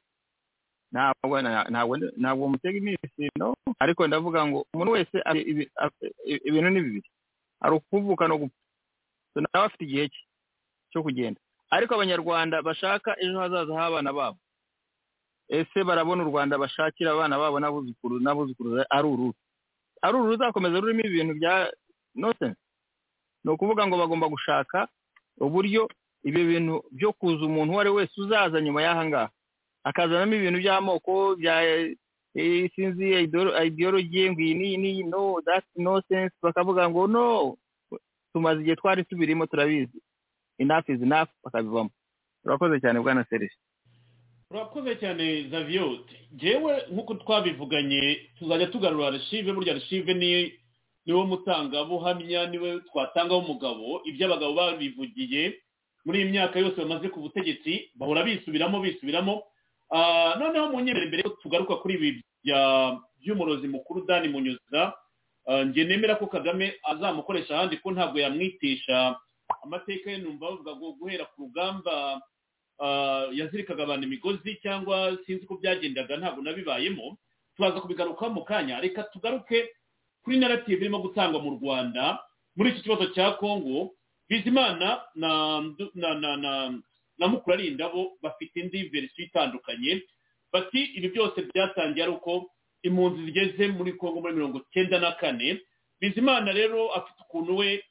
ntabwo mutega iminsi no, ariko ndavuga ngo umuntu wese ibintu ni bibiri, ari ukuvuka no gupfa. Nawe afite igihe cyo kugenda, ariko abanyarwanda bashaka ejo hazaza h'abana babo, ese barabona u Rwanda bashakira abana babo n'abuzukuru ari uru ruzakomeza rurimo ibintu bya nonsense? Ni ukuvuga ngo bagomba gushaka uburyo ibyo bintu byo kuza umuntu uwo ari wese uzaza nyuma y'aha ngaha akazanamo ibintu by'amoko bya sinzi ideology ngo iyi no that's nonsense, bakavuga ngo no, tumaze igihe twari tubirimo turabizi, enough is enough, bakabivamo. Urakoze cyane bwana Serge. urakoze cyane Xavier. Jewe nk'uko twabivuganye tuzajya tugarura archive, burya archive niwo mutangabuhamya, niwe twatangaho umugabo. Ibyo abagabo babivugiye muri iyi myaka yose bamaze ku butegetsi bahora bisubiramo. Noneho mu nyemere mbere tugaruka kuri ibi by'umurozi mukuru Dani Munyuza, njye nemera ko Kagame azamukoresha ahandi, ko ntabwo yamwitisha amateka ye. Numva bavuga ngo guhera ku rugamba yazirikaga abantu imigozi, cyangwa sinzi ko byagendaga, ntabwo nabibayemo. Tubaza kubigaruka mu kanya. Reka tugaruke kuri narrative irimo gutangwa mu Rwanda muri iki kibazo cya Kongo. Bizimana na Mukurarinda bo bafite indi verisiyo itandukanye. Bati ibi byose byatangiye ari uko impunzi zigeze muri Kongo muri 1994. Bizimana rero afite ukuntu we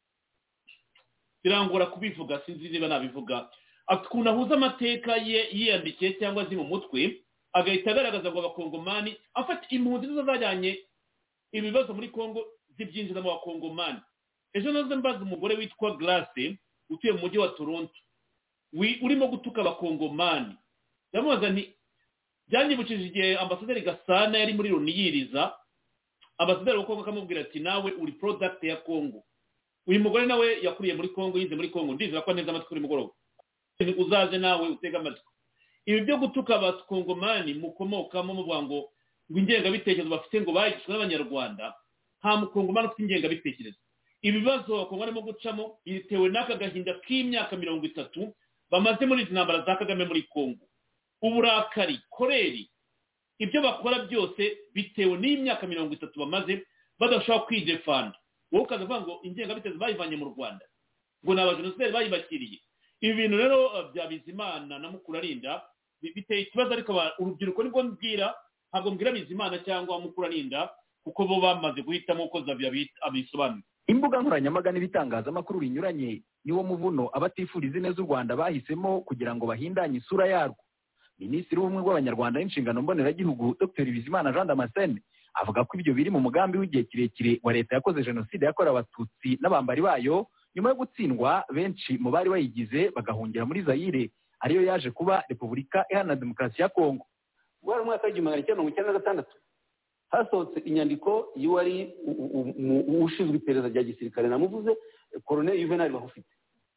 birangora kubivuga, sinzi niba nabivuga, afite ukuntu ahuza amateka ye yiyandikiye cyangwa azi mu mutwe, agahita agaragaza ngo abakongomani afata impunzi nizo zajyanye ibibazo muri Kongo zibyinjiza mu bakongomani. Ejo nazo mbaza umugore witwa Grace utuye mu mujyi wa Toronto urimo gutuka abakongomani, ndamubaza nti byanyibukije igihe ambasaderi Gasana yari muri Loni yiriza, ambasaderi wa Kongo akamubwira ati nawe uri product ya Kongo. Uyu mugore nawe yakuriye muri Kongo, yize muri Kongo, ndizera ko neza amatwi kuri mugoroba uzaze nawe utega amatwi. Ibi byo gutuka abakongomani mukomokamo muvuga ngo ingengabitekerezo bafite ngo bayishwe n'abanyarwanda, nta mukongomani ufite ingengabitekerezo. Ibibazo abakongomani barimo gucamo bitewe n'aka gahinda k'imyaka 30 bamaze muri izi ntambara za Kagame muri Kongo. Uburakari, koreri, ibyo bakora byose bitewe n'imyaka 30 bamaze badashobora kwidefanda. Wowe ukazavuga ngo ingengabitekerezo bayivanye mu Rwanda, ngo n'abajenosideri bayibakiriye. Ibi bintu rero bya Bizimana na Mukurarinda biteye ikibazo, ariko urubyiruko nibwo mbwira, ntabwo mbwira Bizimana cyangwa Mukurarinda kuko bo bamaze guhitamo uko Xavier abisobanura. Imbuga nkoranyambaga n'ibitangazamakuru binyuranye niwo muvuno abatifuriza neza u Rwanda bahisemo kugira ngo bahindanye isura yarwo. Minisitiri w'ubumwe bw'Abanyarwanda n'inshingano mboneragihugu Dr Bizimana Jean Damascene avuga ko ibyo biri mu mugambi w'igihe kirekire wa leta yakoze jenoside yakorewe abatutsi n'abambari bayo, nyuma yo gutsindwa benshi mu bari bayigize bagahungira muri Zaire ariyo yaje kuba Repubulika Iharanira Demokarasi ya Kongo. Guhera mu mwaka w'1996 hasohotse inyandiko y'uwari ushinzwe iperereza rya gisirikare namuvuze Colonel Juvenal Bahufite,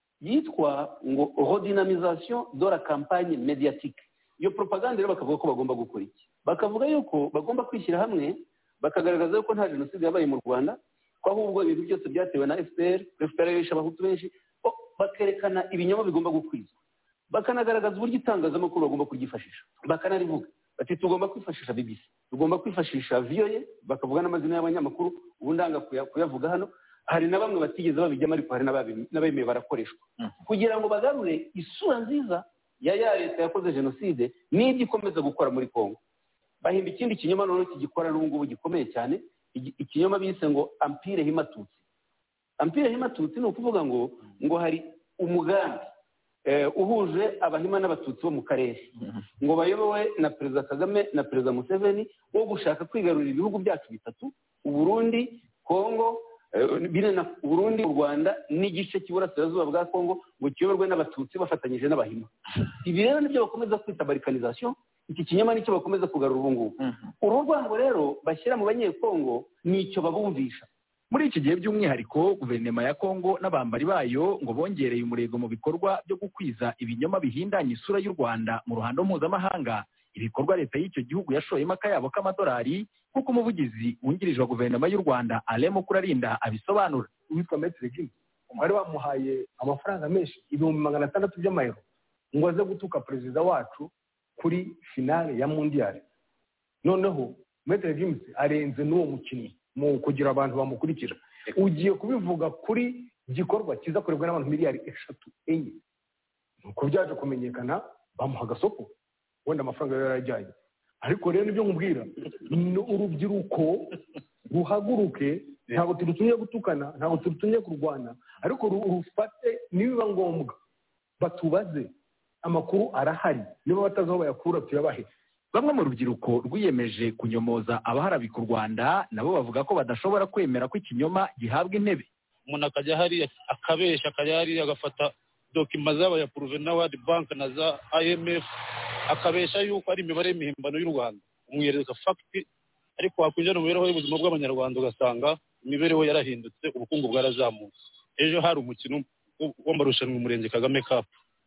yitwa ngo redynamisation de la campagne médiatique. Iyo propagande rero bakavuga ko bagomba gukora iki, bakavuga yuko bagomba kwishyira hamwe bakagaragaza yuko nta jenoside yabaye mu Rwanda, ko ahubwo ibintu byose byatewe na FPR yishe abahutu benshi, bakerekana ibinyoma bigomba gukwizwa, bakanagaragaza uburyo itangazamakuru bagomba kuryifashisha, bakanarivuga bati tugomba kwifashisha BBC, tugomba kwifashisha VOA, bakavuga n'amazina y'abanyamakuru, ubu ndanga kuyavuga hano. Hari na bamwe batigeze babijyamo, ariko hari n'abemeye barakoreshwa kugira ngo bagarure isura nziza ya leta yakoze jenoside n'ibyo ikomeza gukora muri Kongo. Bahimba ikindi kinyoma noneho kigikora n'ubu ngubu gikomeye cyane, ikinyoma bise ngo Empire Himatutsi. Empire Himatutsi ni ukuvuga ngo hari umugambi uhuje abahima n'abatutsi bo mu karere, ngo bayobowe na Perezida Kagame na Perezida Museveni, wo gushaka kwigarurira ibihugu byacu bitatu, Uburundi, Kongo, Burundi, u Rwanda n'igice cy'iburasirazuba bwa Kongo, ngo kiyoborwe n'abatutsi bafatanyije n'abahima. Ibi rero nibyo bakomeza kwita balkanization. Iki kinyama nicyo bakomeza kugarura ubu ngubu. Uru rwango rero bashyira mu banyekongo nicyo babumvisha. Muri iki gihe by'umwihariko guverinoma ya Kongo n'abambari bayo ngo bongereye umurego mu bikorwa byo gukwiza ibinyoma bihindanye isura y'u Rwanda mu ruhando mpuzamahanga, ibikorwa leta y'icyo gihugu yashoyemo akayabo k'amadolari, kuko umuvugizi wungirije wa guverinoma y'u Rwanda Alain Mukurarinda abisobanura. Uwitwa Maître Guy umwari bamuhaye amafaranga menshi 600,000 by'amayero ngo aze gutuka perezida wacu kuri finale ya mondial noneho Maître James arenze n'uwo mukinnyi mu kugira abantu bamukurikira ugiye kubivuga kuri gikorwa kiza kurebwa n'abantu miliyari 3-4 nuko byaje kumenyekana bamuha agasoko wenda amafaranga yarajyanye ariko rero nibyo nkubwira urubyiruko ruhaguruke ntabwo turutumye gutukana ntabwo turutumye kurwana ariko rufate nibiba ngombwa batubaze amakuru arahari niba batazi aho bayakura tuyabahe. Bamwe mu rubyiruko rwiyemeje kunyomoza abaharabika u Rwanda nabo bavuga ko badashobora kwemera ko ikinyoma gihabwa intebe. Umuntu akajya hariya akabesha akajya hariya agafata dokima z'aba ya Proven na World Bank na za IMF akabesha yuko ari imibare y'imihimbano y'u Rwanda umwereka fact ariko wakwinjira mu mibereho y'ubuzima bw'abanyarwanda ugasanga imibereho yarahindutse ubukungu bwarazamutse. Ejo hari umukino w'amarushanwa umurenge Kagame Cup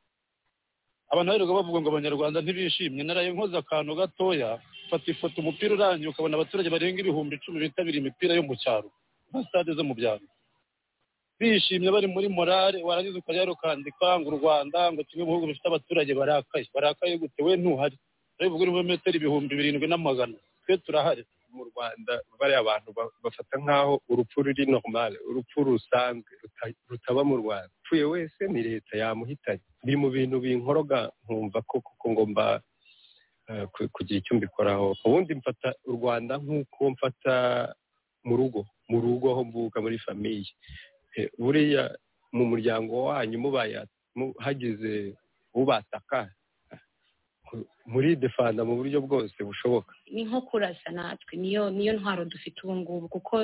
abantu rero bavuga ngo abanyarwanda ntibishimye naraye nkoza akantu gatoya fata ifoto umupira uranye ukabona abaturage barenga 10,000 bitabira imipira yo mu cyaro na stade zo mu byaro bishimye bari muri morale warangiza ukajya ukandika ngo u Rwanda ngo kimwe mu bihugu bifite abaturage barakaye gute we ntuhari bivuga uri mu metero 7,700 twe turahari mu Rwanda bari abantu bafata nkaho urupfu ruri normal urupfu rusanzwe rutaba mu Rwanda pfuye wese ni leta yamuhitanye biri mu bintu binkoroga nkumva ko ngomba kugira icyo mbikoraho ubundi mfata u Rwanda nk'uko mfata mu rugo aho mvuka muri famiye buriya mu muryango wanyu mubaye hagize ubataka muri defanda mu buryo bwose bushoboka ni nko kurasa natwe niyo ntwaro dufite ubu ngubu kuko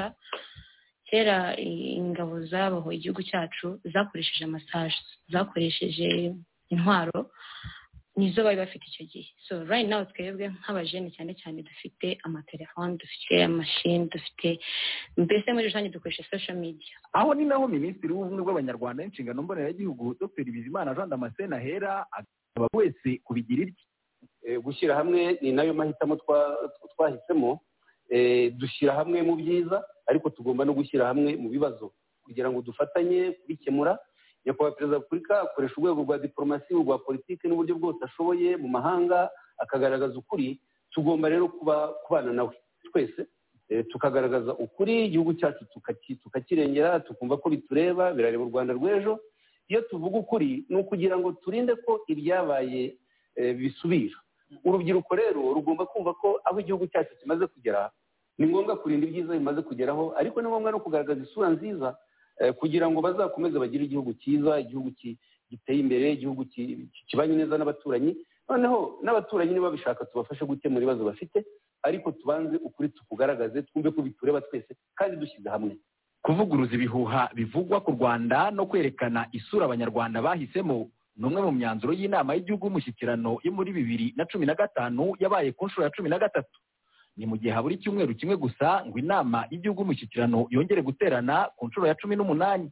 kera ingabo zabaho igihugu cyacu zakoresheje amasaje zakoresheje intwaro nizo bari bafite icyo gihe so right now twebwe nk'abajene cyane dufite amatelefone dufite amashini dufite mbese muri rusange dukoresha social media. Aho ni naho minisitiri w'ubumwe bw'abanyarwanda n'inshingano mboneragihugu Dr Bizimana Jean Damascene ahera aba wese kubigira ibye. Gushyira hamwe ni nayo mahitamo twahisemo dushyira hamwe mu byiza ariko tugomba no gushyira hamwe mu bibazo kugira ngo dufatanye kubikemura. Nyakubahwa Perezida wa Repubulika akoresha urwego rwa diplomasi rwa politiki n'uburyo bwose ashoboye mu mahanga akagaragaza ukuri. Tugomba rero kubana nawe twese tukagaragaza ukuri igihugu cyacu tukakirengera tukumva ko bitureba birareba u Rwanda rw'ejo. Iyo tuvuga ukuri ni ukugira ngo turinde ko ibyabaye bisubira. Urubyiruko rero rugomba kumva ko aho igihugu cyacu kimaze kugera ni ngombwa kurinda ibyiza bimaze kugeraho ariko ni ngombwa no kugaragaza isura nziza kugira ngo bazakomeze bagire igihugu cyiza igihugu giteye imbere igihugu kibanye neza n'abaturanyi noneho n'abaturanyi niba bishaka tubafashe gukemura ibibazo bafite ariko tubanze ukuri tukugaragaze twumve ko bitureba twese kandi dushyize hamwe. Kuvuguruza ibihuha bivugwa ku Rwanda no kwerekana isura abanyarwanda bahisemo ni umwe mu myanzuro y'inama y'igihugu y'umushyikirano yo muri 2015 yabaye ku nshuro ya 13. Ni mu gihe habura icyumweru kimwe gusa ngo inama y'igihugu y'umushyikirano yongere guterana ku nshuro ya 18.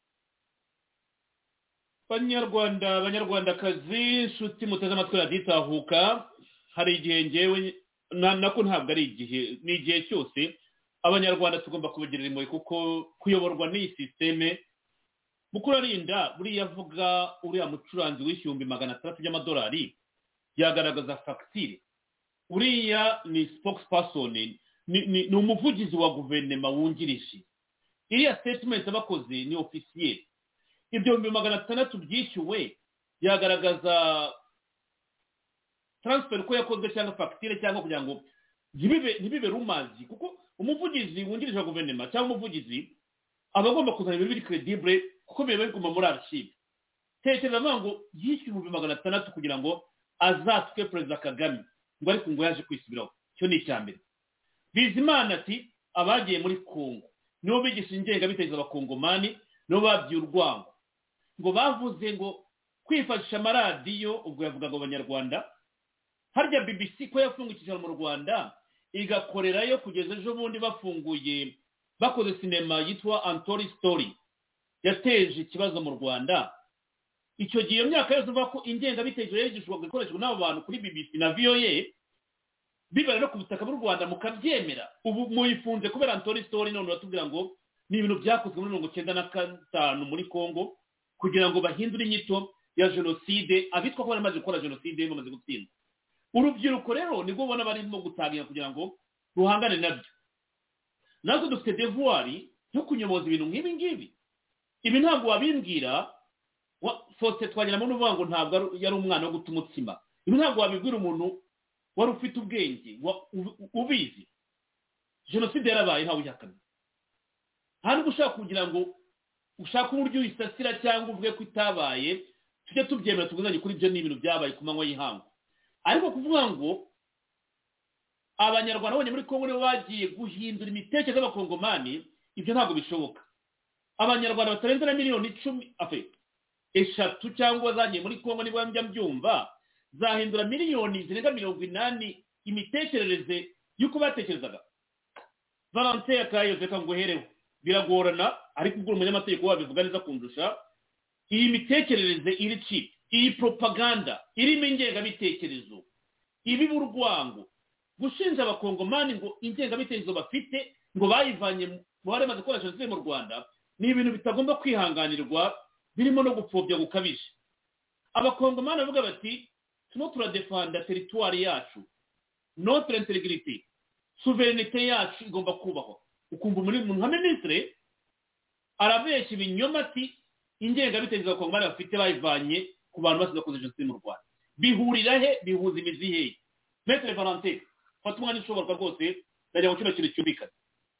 Abanyarwandakazi inshuti muteze amatwi raditahuka hari igihe ngewe nako ntabwo ari igihe ni igihe cyose abanyarwanda tugomba kubigirira impuhwe kuko kuyoborwa n'iyi sisiteme mukuru arinda buriya avuga uriya mucuranzi w'ibihumbi 600 by'amadolari yagaragaza fagitire uriya ni spokesperson ni umuvugizi wa guverinoma wungirije iriya statement abakoze ni officiel ibyo 600 byishyuwe yagaragaza transfer ko yakozwe cyangwa fagitire cyangwa kugira ngo ntibibe rumazi kuko umuvugizi wungirije wa guverinoma cyangwa umuvugizi aba agomba kuzana ibintu biri credible kuko biba biguma muri archive. Tekereza ngo yishyuye 600 kugira ngo azatwe Perezida Kagame ngo ariko ngo yaje kwisubiraho. Cyo ni icyambere. Bizimana ati abagiye muri Kongo nibo bigisha ingenga biteza abakongomani no babyi urwango ngo bavuze ngo kwifashisha amaradiyo ubwo yavugaga abanyarwanda harya BBC ko yafungukije mu Rwanda igakorerayo kugeza ejo bundi bafunguye bakoze sinema yitwa Antori Story yateje ikibazo mu Rwanda. Icyo gihe myaka yose uvuga ko ingenga bitekerezo yigishwa gukoreshwa n'abo bantu kuri BBC na VOA bibara no ku butaka bw'u Rwanda mukabyemera ubu muyifunze kubera Antori Story none batubwira ngo ni ibintu byakozwe muri 1995 muri Kongo kugira ngo bahindure inyito ya genocide abitwa ko bamaze gukora genocide bamaze gutsinda. urubyiruko rero nibwo ubona barimo gutangira kugira ngo ruhangane nabyo. natwe dufite devuwari yo kunyoboza ibintu nk'ibi ngibi. Ibi ntabwo wabimbwira Faustin Twagiramungu n'uvuga ngo ntabwo yari umwana wo guta umutsima. Ibi ntabwo wabibwira umuntu wari ufite ubwenge ubizi. Jenoside yarabaye ntawe uyihakana. Hano ushaka kugira ngo ushaka uburyo uyisasira cyangwa uvuge ko itabaye, tujye tubyemera tuguzanye kuri ibyo n'ibintu byabaye ku manywa y'ihangu. Ariko kuvuga ngo abanyarwanda bonyine muri Kongo nibo bagiye guhindura imitekerereze y'abakongomani, ibyo ntabwo bishoboka. Abanyarwanda batarenze na miliyoni 10 cyangwa zagiye muri Kongo nibo njya mbyumva zahindura miliyoni zirenga 80 imitekerereze y'uko batekerezaga. Valentin Akayezu reka nguhereho biragorana, ariko ubwo umunyamategeko wabivuga neza kundusha. Iyi mitekerereze iri cheap, iyi propaganda irimo ingengabitekerezo, ibi burwango gushinja abakongomani ngo ingengabitekerezo bafite ngo bayivanye mu bari bamaze gukora jenoside mu Rwanda, ni ibintu bitagomba kwihanganirwa, birimo no gupfobya gukabije. Abakongomani bavuga bati tuno turadefanda territoire yacu, notre intégrité, souveraineté yacu igomba kubaho. Ukumva muri nka ministre arabeshya ibinyoma ati ingengabitekerezo abakongomani bafite bayivanye ku bantu basize koze jenoside mu Rwanda. Bihurira he? Bihuza imizi he? Maître Valentin, fata umwanya ushoboka rwose ndajya mu kino kintu cyumvikana.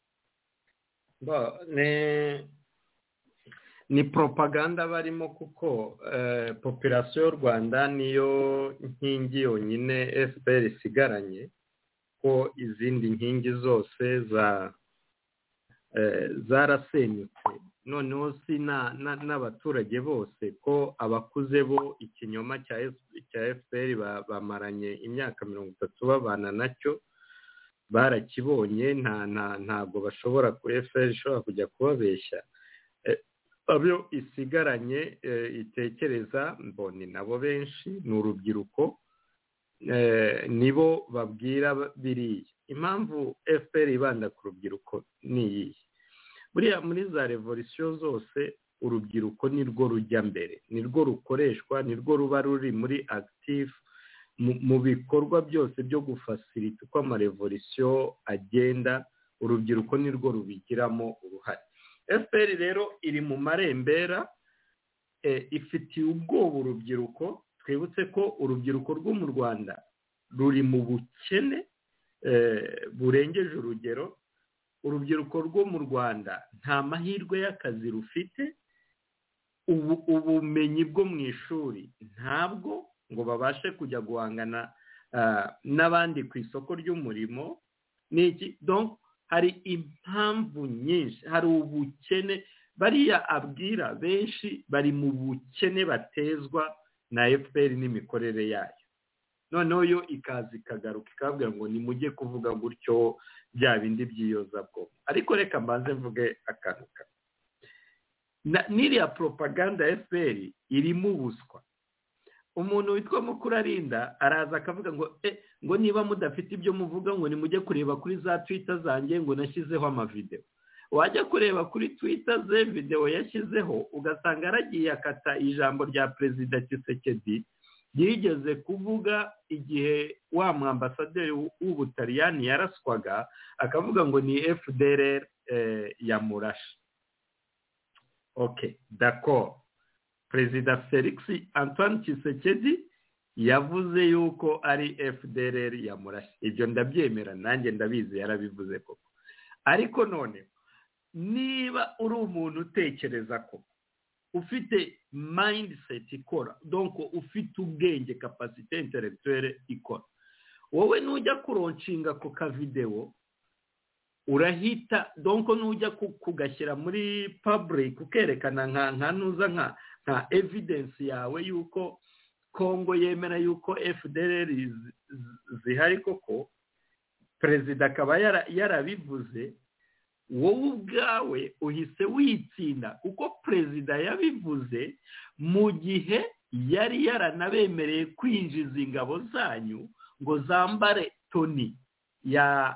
Ni propaganda barimo kuko population y'u Rwanda niyo nkingi yonyine FPR isigaranye, ko izindi nkingi zose zarasenyutse. Noneho si n'abaturage bose, ko abakuze bo ikinyoma cya FPR bamaranye imyaka 30 babana nacyo, barakibonye. Ntabwo bashobora ku FPR ishobora kujya kubabeshya. Abyo isigaranye itekereza mboni nabo benshi ni urubyiruko, nibo babwira biriya. Impamvu FPR ibanda ku rubyiruko ni iyi: buriya muri za revolution zose urubyiruko nirwo rujya mbere, nirwo rukoreshwa, nirwo ruba ruri muri active mu bikorwa byose byo gufasirita uko amarevolution agenda. Urubyiruko nirwo rubigiramo uruhare. FPR rero iri mu marembera, ifitiye ubwoba urubyiruko. Twibutse ko urubyiruko rwo mu Rwanda ruri mu bukene burengeje urugero. Urubyiruko rwo mu Rwanda nta mahirwe y'akazi rufite, ubumenyi bwo mu ishuri ntabwo ngo babashe kujya guhangana n'abandi ku isoko ry'umurimo. Niki donc hari impamvu nyinshi, hari ubukene. Bariya abwira benshi bari mu bukene batezwa na FPR n'imikorere yayo. Noneho yo ikaza ikagaruka ikabwira ngo nimujye kuvuga gutyo bya bindi byiyoza bwo. Ariko reka mbanze mvuge akanuka. N'iriya propaganda FPR irimo ubuswa. Umuntu witwa Mukurarinda araza akavuga ngo niba mudafite ibyo muvuga ngo nimujye kureba kuri za Twitter zanjye ngo nashyizeho amavideo. Wajya kureba kuri Twitter ze video yashyizeho ugasanga aragiye akata ijambo rya Perezida Tshisekedi yigeze kuvuga igihe wa mwambasaderi w'Ubutaliyani yaraswaga, akavuga ngo ni FDLR yamurashe. Okay, d'accord. Perezida Felix Antoine Tshisekedi yavuze yuko ari FDLR yamurashe. Ibyo ndabyemera, nanjye ndabizi yarabivuze koko. Ariko none niba uri umuntu utekereza ko ufite mindset ikora, donc ufite ubwenge, capacité intellectuelle ikora, wowe nujya kuronshinga ku ka video urahita, donc nujya kugashyira muri public ukerekana nka evidence yawe yuko Kongo yemera yuko FDLR zihari koko, perezida akaba yarabivuze, wowe ubwawe uhise witsinda kuko perezida yabivuze mu gihe yari yaranabemereye kwinjiza ingabo zanyu ngo zambare toni ya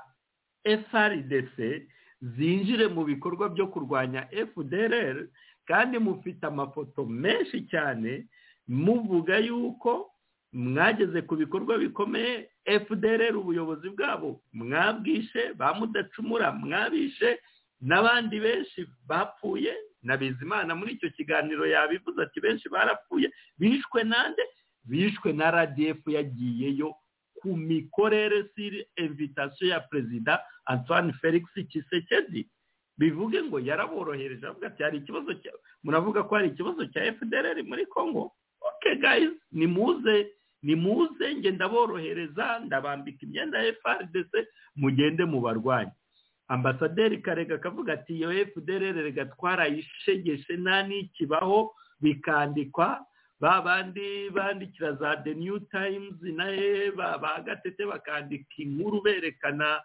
FARDC zinjire mu bikorwa byo kurwanya FDLR, kandi mufite amafoto menshi cyane muvuga yuko mwageze ku bikorwa bikomeye, FDLR ubuyobozi bwabo mwabwishe, bamudacumura mwabishe, n'abandi benshi bapfuye. na Bizimana muri icyo kiganiro yabivuze ati benshi barapfuye. Bishwe nande? Bishwe na RDF yagiyeyo ku mikorere siri invitation ya Perezida Antoine Felix Tshisekedi. Bivuge ngo yaraborohereje, avuga ati hari ikibazo muravuga ko hari ikibazo cya FDLR muri Congo. Okay guys, nimuze nge ndaborohereza, ndabambika imyenda ya FARDC, mugende mu barwanyi. Ambasaderi Karega akavuga ati iyo FDLR rega twarayishegeshe nta n'ikibaho, bikandikwa babandi bandikira za The New Times naye bagatete bakandika inkuru berekana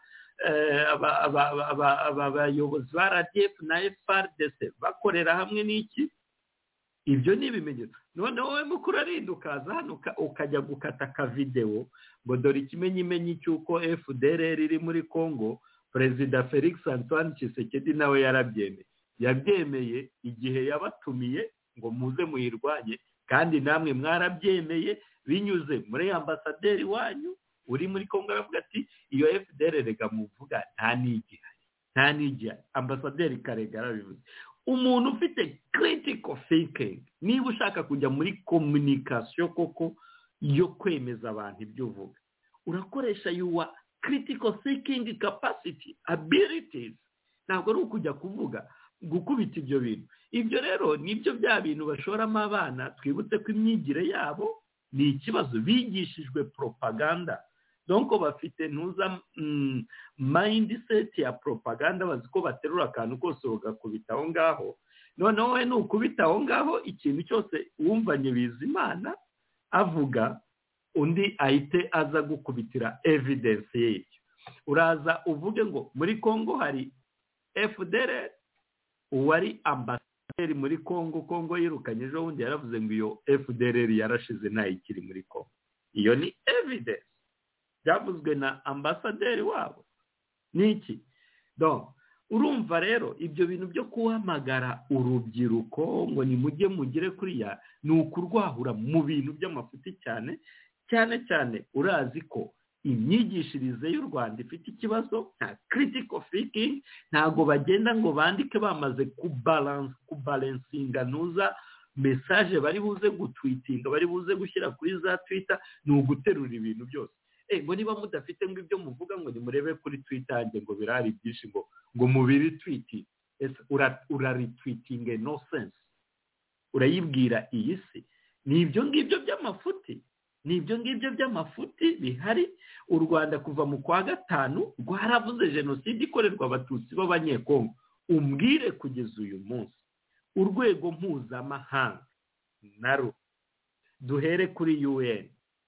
abayobozi ba RDF na FARDC bakorera hamwe n'iki. Ibyo ni ibimenyetso. None wowe mukuru arinda ukaza hano ukajya gukata ka video ngo dore ikimenyimenyi cy'uko FDLR iri muri Congo. Perezida Felix Antoine Tshisekedi nawe yabyemeye igihe yabatumiye ngo muze muyirwanye, kandi namwe mwarabyemeye binyuze muri ambasaderi wanyu uri muri Congo. Aravuga ati iyo FDLR rega muvuga nta n'igihe. Ambasaderi Karega arabivuze. Umuntu ufite critical thinking, niba ushaka kujya muri communication koko yo kwemeza abantu ibyo uvuga, urakoresha yuwa critical thinking capacity, abilities. Ntabwo ari ukujya kuvuga gukubita ibyo bintu. Ibyo rero nibyo bya bintu bashoramo abana. Twibutse ko imyigire yabo ni ikibazo, bigishijwe propaganda. Donc bafite ntuza mindset ya propaganda, bazi ko baterura akantu kose bagakubita aho ngaho. None wowe nukubita aho ngaho ikintu cyose wumvanye Bizimana avuga, undi ahite aza gukubitira evidence y'icyo. Uraza uvuge ngo muri Congo hari FDLR, uwari ambasaderi muri Congo yirukanye ejo bundi yaravuze ngo iyo FDLR yarashize ntayikiri muri Congo. Iyo ni evidence byavuzwe na ambasaderi wabo. Niki? Donc urumva rero ibyo bintu byo kuhamagara urubyiruko ngo ni mujye mugire kuriya ni ukurwahura mu bintu by'amafuti cyane urazi ko imyigishirize y'u Rwanda ifite ikibazo nta critical thinking. Ntago bagenda ngo bandike bamaze kubalansinga nuza message bari buze gutwitinga, bari buze gushyira kuri za Twitter, ni uguterura ibintu byose. Ngo niba mudafite ngo ibyo muvuga ngo nimurebe kuri Twitter yanjye ngo birari byinshi ngo mubiri tweet. Retweeting no sense. Urayibwira iyi si ni ibyo ngibyo by'amafuti bihari. U Rwanda kuva mu kwa gatanu rwaravuze jenoside ikorerwa abatutsi b'abanyekongo. Umbwire kugeza uyu munsi urwego mpuzamahanga naro duhere kuri UN.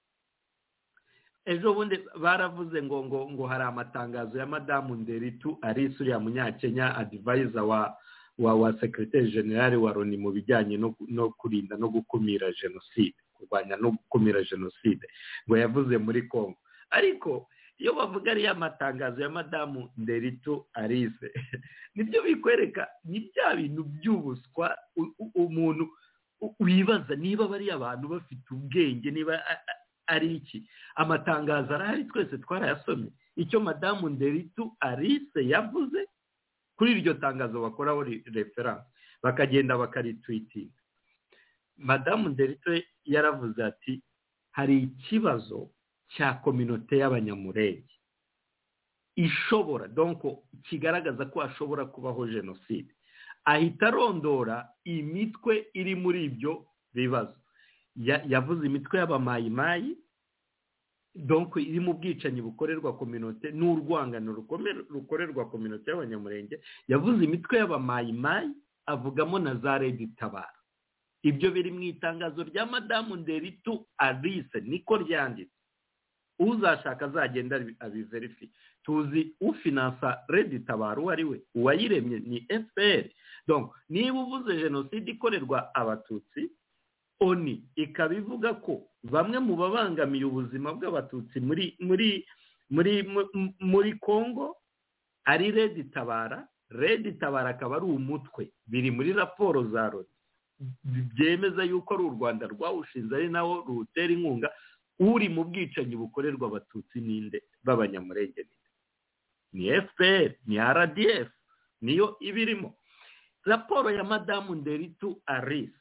Ejo bundi baravuze ngo hari amatangazo ya Madamu Nderitu Alice uriya munyakenya, advisor wa Secretary General wa Loni mu bijyanye no kurinda no gukumira jenoside, kurwanya no gukumira jenoside, ngo yavuze muri Congo. Ariko iyo bavuga ari amatangazo ya Madamu Nderitu Alice nibyo bikwereka ni bya bintu by'ubuswa. Umuntu wibaza niba bari abantu bafite ubwenge, niba ari iki. Amatangazo arahari twese twarayasomye. Icyo Madamu Nderitu Alice yavuze kuri iryo tangazo bakoraho reference bakagenda bakaritweetinga. Madamu Nderitu yaravuze ati hari ikibazo cya communauté y'abanyamurenge ishobora, donc kigaragaza ko ashobora kubaho jenoside. Ahita arondora imitwe iri muri ibyo bibazo. Yavuze imitwe y'abamayimayi, donc iri mu bwicanyi bukorerwa communauté n'urwangano rukorerwa communauté y'abanyamurenge. Yavuze imitwe y'abamayimayi, avugamo na za Red Tabara. Ibyo biri mu itangazo rya Madamu Nderitu Alice, niko ryanditse. Uzashaka azagenda abiverifiye. Tuzi ufinansa Red Tabara uwari we, uwayiremye ni FPR. Donc niba uvuze jenoside ikorerwa abatutsi, ONU ikabivuga ko bamwe mu babangamiye ubuzima bw'abatutsi muri Congo ari Red Tabara. Red Tabara akaba ari umutwe, biri muri raporo za Loni byemeza yuko ari u Rwanda rwawushinze, ari nawo rutera inkunga. uri mu bwicanyi bukorerwa abatutsi ninde b'abanyamurenge ni FPR ni RDF niyo ibirimo. Raporo ya Madamu Nderitu Alice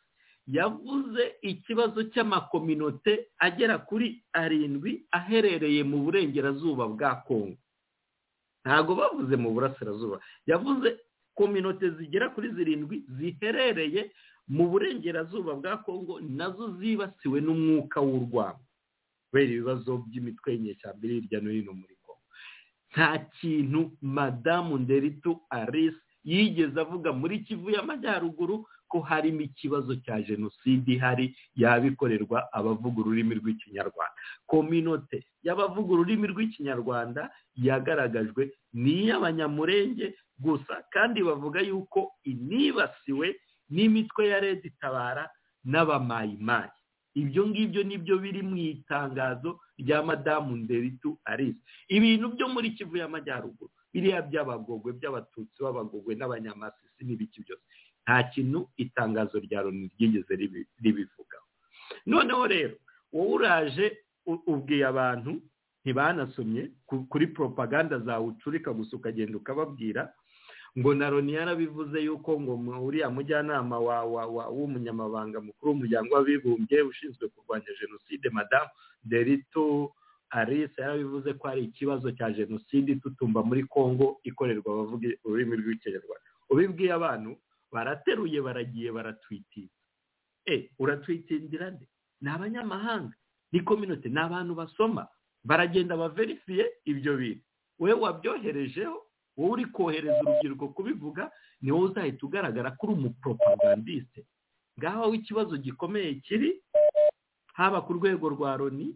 yavuze ikibazo cy'amakominote agera kuri 7 aherereye mu burengerazuba bwa Kongo. Ntago bavuze mu burasirazuba, yavuze kominote zigera kuri 7 ziherereye mu burengerazuba bwa Kongo nazo zibasiwe n'umwuka w'urwango kubera ibibazo by'imitwe y'inyeshyamba hirya no hino muri Kongo. Nta kintu Madamu Nderitu Alice yigeze avuga muri Kivu y'Amajyaruguru ko harimo ikibazo cya jenoside hari yabikorerwa abavuga ururimi rw'ikinyarwanda. Kominote y'abavuga ururimi rw'ikinyarwanda yagaragajwe ni y'abanyamurenge gusa, kandi bavuga yuko inibasiwe n'imitwe ya Red Tabara n'abamayimayi. Ibyo ngibyo nibyo biri mu itangazo rya Madamu Nderitu Alice. Ibintu byo muri Kivu y'Amajyaruguru biriya by'abagogwe by'abatutsi b'abagogwe n'abanyamasisi n'ibiki byose nta kintu itangazo rya Loni ryigeze ribivugaho. Noneho rero wowe uraje ubwiye abantu ntibanasomye kuri propaganda zawe ucurika gusa ukagenda ukababwira ngo na Loni yarabivuze yuko ngo uriya mujyanama w'umunyamabanga mukuru w'umuryango w'abibumbye ushinzwe kurwanya jenoside Madamu Nderitu Alice yarabivuze ko ari ikibazo cya jenoside tutumba muri Kongo ikorerwa abavuga ururimi rw'ikinyarwanda. Ubibwiye abantu barateruye baragiye baratwitinga. Uratwitindira nde? Ni abanyamahanga, ni community, ni abantu basoma baragenda baverifiye ibyo bintu. Wewe wabyoherejeho, wowe uri kohereza urubyiruko kubivuga, ni wowe uzahita ugaragara kuri umupropagandiste. Ngaho ikibazo gikomeye kiri haba ku rwego rwa Loni,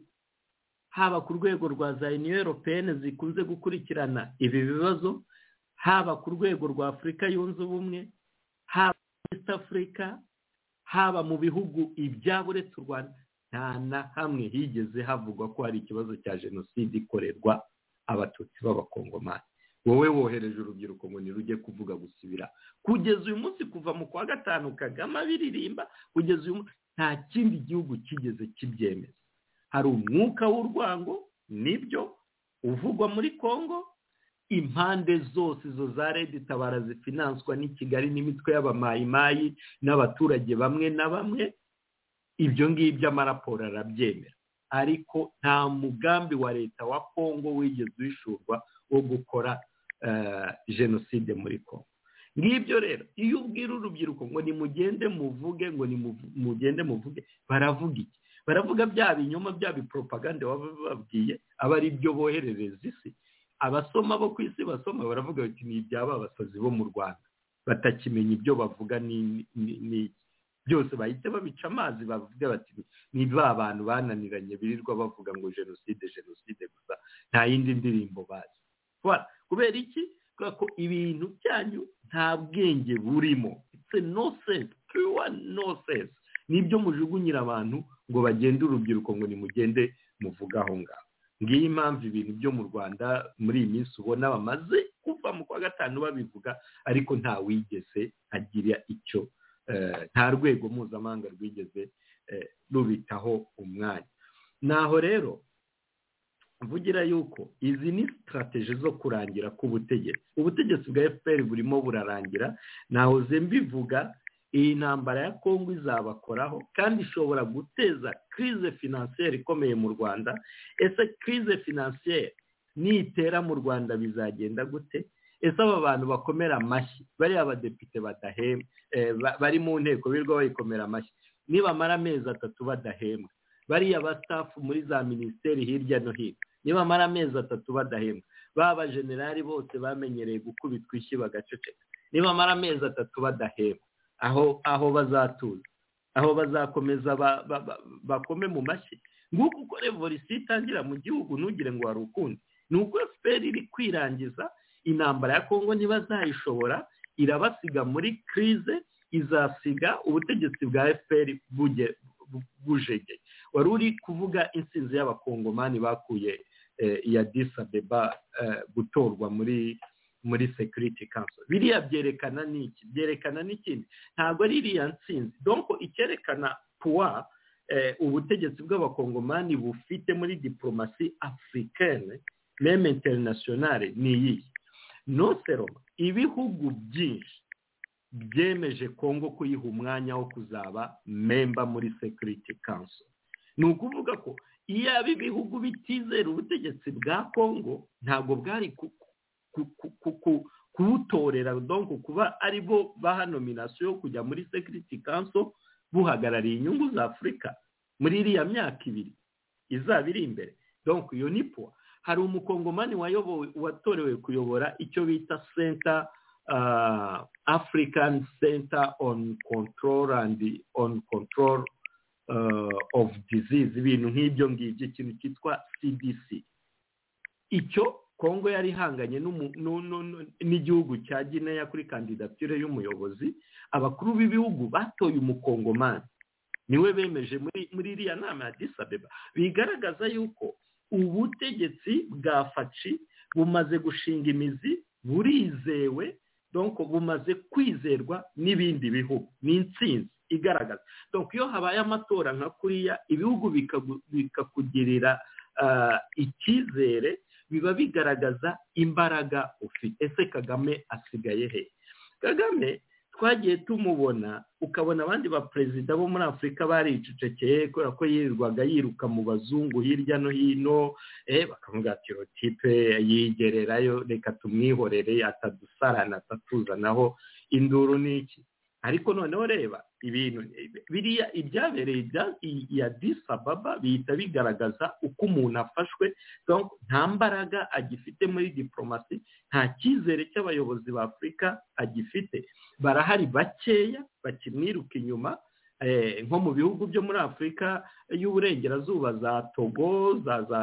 haba ku rwego rwa za Union Européenne zikunze gukurikirana ibi bibazo, haba ku rwego rwa Afurika yunze ubumwe, haba East Africa, haba mu bihugu ibyaburetse u Rwanda, nta na hamwe higeze havugwa ko hari ikibazo cya jenoside ikorerwa abatutsi b'abakongomani. Wowe wohereje urubyiruko ngo nirujye kuvuga gusubira kugeza uyu munsi, kuva mu kwa gatanu Kagame abiririmba kugeza uyu munsi nta kindi gihugu kigeze kibyemeza. Hari umwuka w'urwango nibyo uvugwa muri Kongo, impande zose zo za Red Tabara zifinanswa ni Kigali n'imitwe y'abamayimayi n'abaturage bamwe na bamwe. Ibyo ngibyo amaraporo arabyemera, ariko nta mugambi wa leta wa Kongo wigeze wishurwa wo gukora jenoside muri Kongo. Ngibyo rero iyo ubwira urubyiruko ngo nimugende muvuge, ngo nimugende muvuge, baravuga iki? Baravuga bya binyoma bya bipropaganda bababwiye aba ari byo boherereza isi. Abasoma bo ku isi basoma baravuga bati ni ibyaba abasazi bo mu Rwanda batakimenya ibyo bavuga ni byose bahite babica amazi, bavuga bati ni ba bantu bananiranye birirwa bavuga ngo jenoside gusa nta yindi ndirimbo bazi. Kubera iki? Ko ibintu byanyu nta bwenge burimo. It's a nonsense, pure nonsense. Nibyo mujugunyira abantu ngo bagende urubyiruko ngo nimugende muvuga aho ngaho. Ngiyi impamvu ibintu byo mu Rwanda muri iyi minsi ubona bamaze kuva mu kwa gatanu babivuga, ariko nta wigeze agira icyo, nta rwego mpuzamahanga rwigeze rubitaho umwanya. Naho rero mvugira yuko izi ni strategy zo kurangira k'ubutegetsi. Ubutegetsi bwa FPR burimo burarangira, nahoze mbivuga. Iyi ntambara ya Kongo izabakoraho kandi ishobora guteza crise financière ikomeye mu Rwanda. Ese crise financière nitera mu Rwanda bizagenda gute? Ese aba bantu bakomera amashyi bari abadepite badahembwa, bari mu nteko birwa bayikomera amashyi, nibamara amezi 3 badahembwa, bari aba staff muri za ministeri hirya no hino nibamara amezi 3 badahembwa, baba generali bose bamenyereye gukubitwa ishyi bagaceceka, nibamara amezi 3 badahembwa, aho bazatuza, aho bazakomeza bakome mu mashyi. Nguko uko revolution itangira mu gihugu ntugire ngo wari ukundi. Nuko FPR iri kwirangiza intambara ya Kongo, ntibazayishobora, irabasiga muri crise, izasiga ubutegetsi bwa FPR bujege. Wari uri kuvuga insinzi y'abakongomani bakuye ya Addis Abeba gutorwa muri Security Council. Biriya byerekana n'iki? Byerekana n'ikindi? Ntabwo ari iriya nsinzi. Donc icyerekana poids ubutegetsi bw'abakongomani bufite muri diplomasi africaine meme internationale ni iyi no seroma ibihugu byinshi byemeje Kongo kuyiha umwanya wo kuzaba memba muri Security Council. Ni ukuvuga ko iyo ibihugu bitizera ubutegetsi bwa Kongo ntabwo bwari kubutorera donc kuba ari bo baha nomination yo kujya muri Security Council buhagarariye inyungu za Afurika muri iriya myaka 2 izaba iri imbere. Donc iyo ni po hari umukongomani watorewe kuyobora icyo bita Center African Center on Control of Disease, ibintu nk'ibyo ngibyo, ikintu cyitwa CDC. Icyo Kongo yari hanganye n'igihugu cya Guinea kuri kandidature y'umuyobozi. Abakuru b'ibihugu batoye umukongomani niwe bemeje muri iriya nama ya Addis Abeba. Bigaragaza yuko ubutegetsi bwa Faci bumaze gushinga imizi, burizewe, donc bumaze kwizerwa n'ibindi bihugu. Ni intsinzi igaragaza. Donc iyo habaye amatora nka kuriya ibihugu bikakugirira icyizere, biba bigaragaza imbaraga ufite. Ese Kagame asigaye he? Kagame twagiye tumubona, ukabona abandi ba president bo muri Afrika baricecekeye kubera ko yirirwaga yiruka mu bazungu hirya no hino, bakavuga ati tipe yigererayo, reka tumwihorere atadusarana atatuzanaho induru n'iki. Ariko noneho reba ibintu biriya ibyabereye ya Addis Ababa bihita bigaragaza uko umuntu afashwe. Donc nta mbaraga agifite muri diplomasi, nta cyizere cy'abayobozi ba Afrika agifite. Barahari bakeya bakimwiruka inyuma, nko mu bihugu byo muri Afrika y'uburengerazuba za Togo,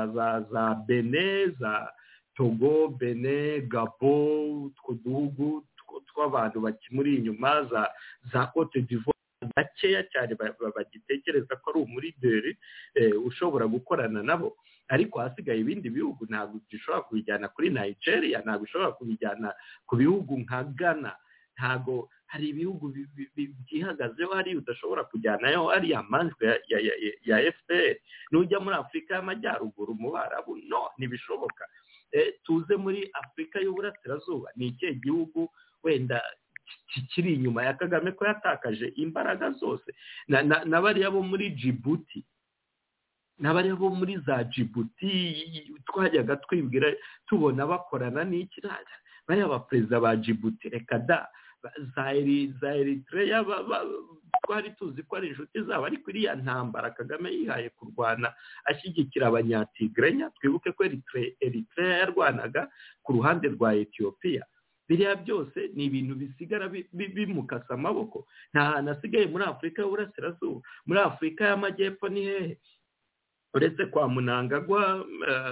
za Benin, za Togo, Benin, Gabon, tw'uduhugu tw'abantu bakimuri inyuma, za Cote d'Ivoire bakeya cyane bagitekereza ko ari umurideri ushobora gukorana nabo. Ariko hasigaye ibindi bihugu ntabwo bishobora kubijyana kuri Nigeria, ntabwo bishobora kubijyana ku bihugu nka Ghana. Ntabwo hari ibihugu byihagazeho, hari udashobora kujyanayo ari amanjwe ya FPR. Nujya muri Afrika y'Amajyaruguru mu Barabu, no, ntibishoboka. Tuze muri Afrika y'Uburasirazuba, ni ikihe gihugu wenda kiri inyuma ya Kagame ko yatakaje imbaraga zose? N'abariya bo muri Djibouti, n'abariya bo muri za Djibouti twajyaga twibwira tubona bakorana n'iki, bariya abaperezida ba Djibouti reka da, za Eritrea twari tuzi ko ari inshuti zabo, ariko iriya ntambara Kagame yihaye kurwana ashyigikira abanyatigrenya. Twibuke ko Eritrea yarwanaga ku ruhande rwa Ethiopia. Biriya byose ni ibintu bisigara bimukasa amaboko. Nta hantu asigaye muri Afrika y'Uburasirazuba. Muri Afrika y'Amajyepfo ni hehe? Uretse kwa Mnangagwa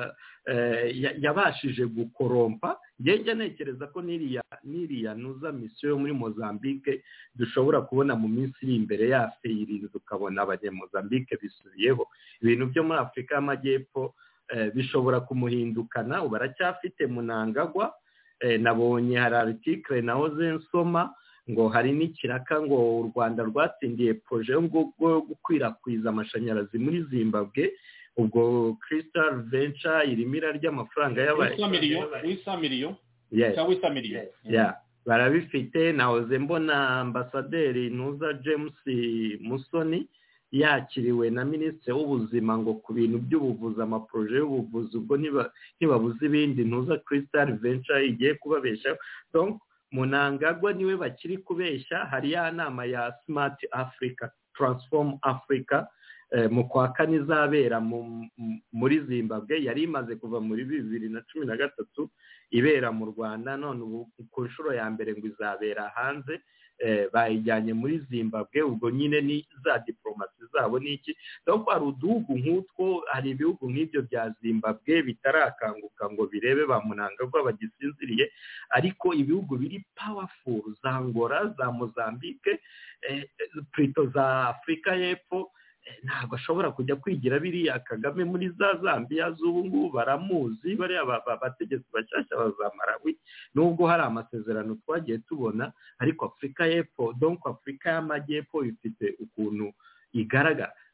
yabashije gukorompa. Njye ntekereza ko n'iriya nuza misiyo yo muri Mozambique dushobora kubona mu minsi iri imbere yafe irinze, ukabona abanyamozambique bisubiyeho. Ibintu byo muri Afrika y'Amajyepfo bishobora kumuhindukana. Ubu aracyafite Mnangagwa. Nabonye hari article nahoze nsoma ngo hari n'ikiraka ngo u Rwanda rwatsindiye projet yo gukwirakwiza amashanyarazi muri Zimbabwe. Ubwo Crystal Venture irimira ry'amafaranga y'Isamiriyo cyangwa Isamiriyo. Barabifite. Nahoze mbona ambasaderi Ntuza James Musoni yakiriwe na minisitiri w'ubuzima ngo ku bintu by'ubuvuzi, amaproje y'ubuvuzi, ubwo ntibabuze ibindi. Ntuza Crystal Venture igiye kubabesha. Donc Mnangagwa niwe bakiri kubeshya. Hari ya nama ya Smart Africa, Transform Africa mu kwa kane izabera muri Zimbabwe. Yari imaze kuva muri 2013 ibera mu Rwanda, none ubu ku nshuro ya mbere ngo izabera hanze. Bayijyanye muri Zimbabwe. Ubwo nyine ni za diplomasi zabo n'iki. Donc hari uduhugu nk'utwo, hari ibihugu nk'ibyo bya Zimbabwe bitarakanguka ngo birebe ba Mnangagwa bagisinziriye, ariko ibihugu biri powerful, za Angola, za Mozambique, plutôt za Afrika y'Epfo, ntabwo ashobora kujya kwigira biriya Kagame muri za Zambia z'ubu ngubu baramuzi. Bariya bategetsi bashyashya ba Malawi, nubwo hari amasezerano twagiye tubona, ariko Afrika y'Epfo, donc Afrika y'Amajyepfo ifite ukuntu igaragara.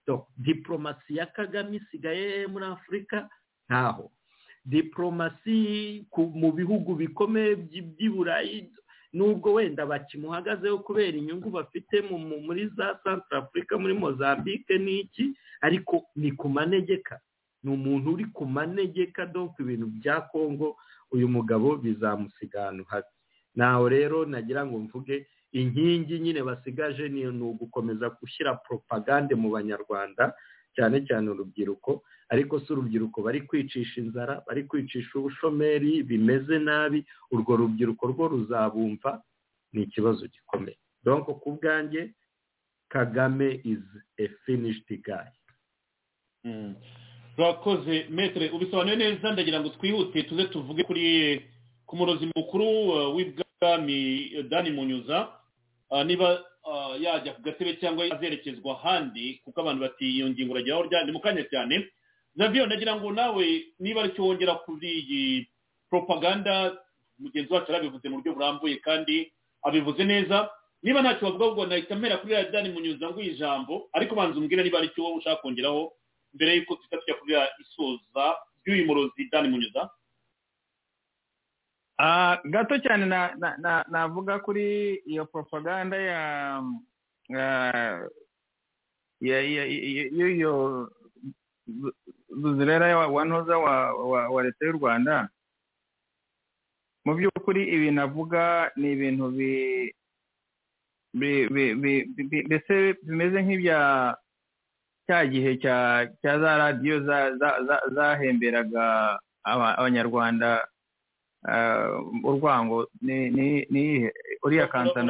diplomasi ya Kagame isigaye muri Afurika ntaho, diplomasi mu bihugu bikomeye by'i Burayi nubwo wenda bakimuhagazeho kubera inyungu bafite muri za Central Africa, muri Mozambique n'iki, ariko ni ku manegeka, ni umuntu uri ku manegeka. Donc ibintu bya Kongo uyu mugabo bizamusigana hasi. Naho rero nagira ngo mvuge inkingi nyine basigaje ni ugukomeza gushyira propagande mu banyarwanda, cyane cyane urubyiruko, ariko si urubyiruko bari kwicisha inzara, bari kwicisha ubushomeri bimeze nabi. Urwo rubyiruko rwo ruzabumva, ni ikibazo gikomeye. Donc ku bwanjye Kagame is a finished guy. Urakoze Maître, ubisobanuye neza. Ndagira ngo twihute tuze tuvuge ku murozi mukuru w'ibwami Dani Munyuza, niba yajya ku gatebe cyangwa azerekezwa ahandi, kuko abantu bati iyo ngingo urageraho ryandi mu kanya cyane. Navyo ndagira ngo nawe niba ari cyo wongera kuri iyi propaganda, mugenzi wacu arabivuze mu buryo burambuye kandi abivuze neza. Niba ntacyo bavuga ubwo nahita mpera kuri Dani Munyuza ngo ijambo, ariko banza umbwire niba ari cyo wowe ushaka kongeraho mbere y'uko tujya kuri isoza ry'uyu murozi Dani Munyuza. Gato cyane navuga kuri iyo propaganda y'uyo Buzurera wa ntoza wa leta y'u Rwanda. Mu by'ukuri ibintu avuga ni ibintu mbese bimeze nk'ibya cya gihe cya za radiyo zahemberaga abanyarwanda urwango. ni uriya kansano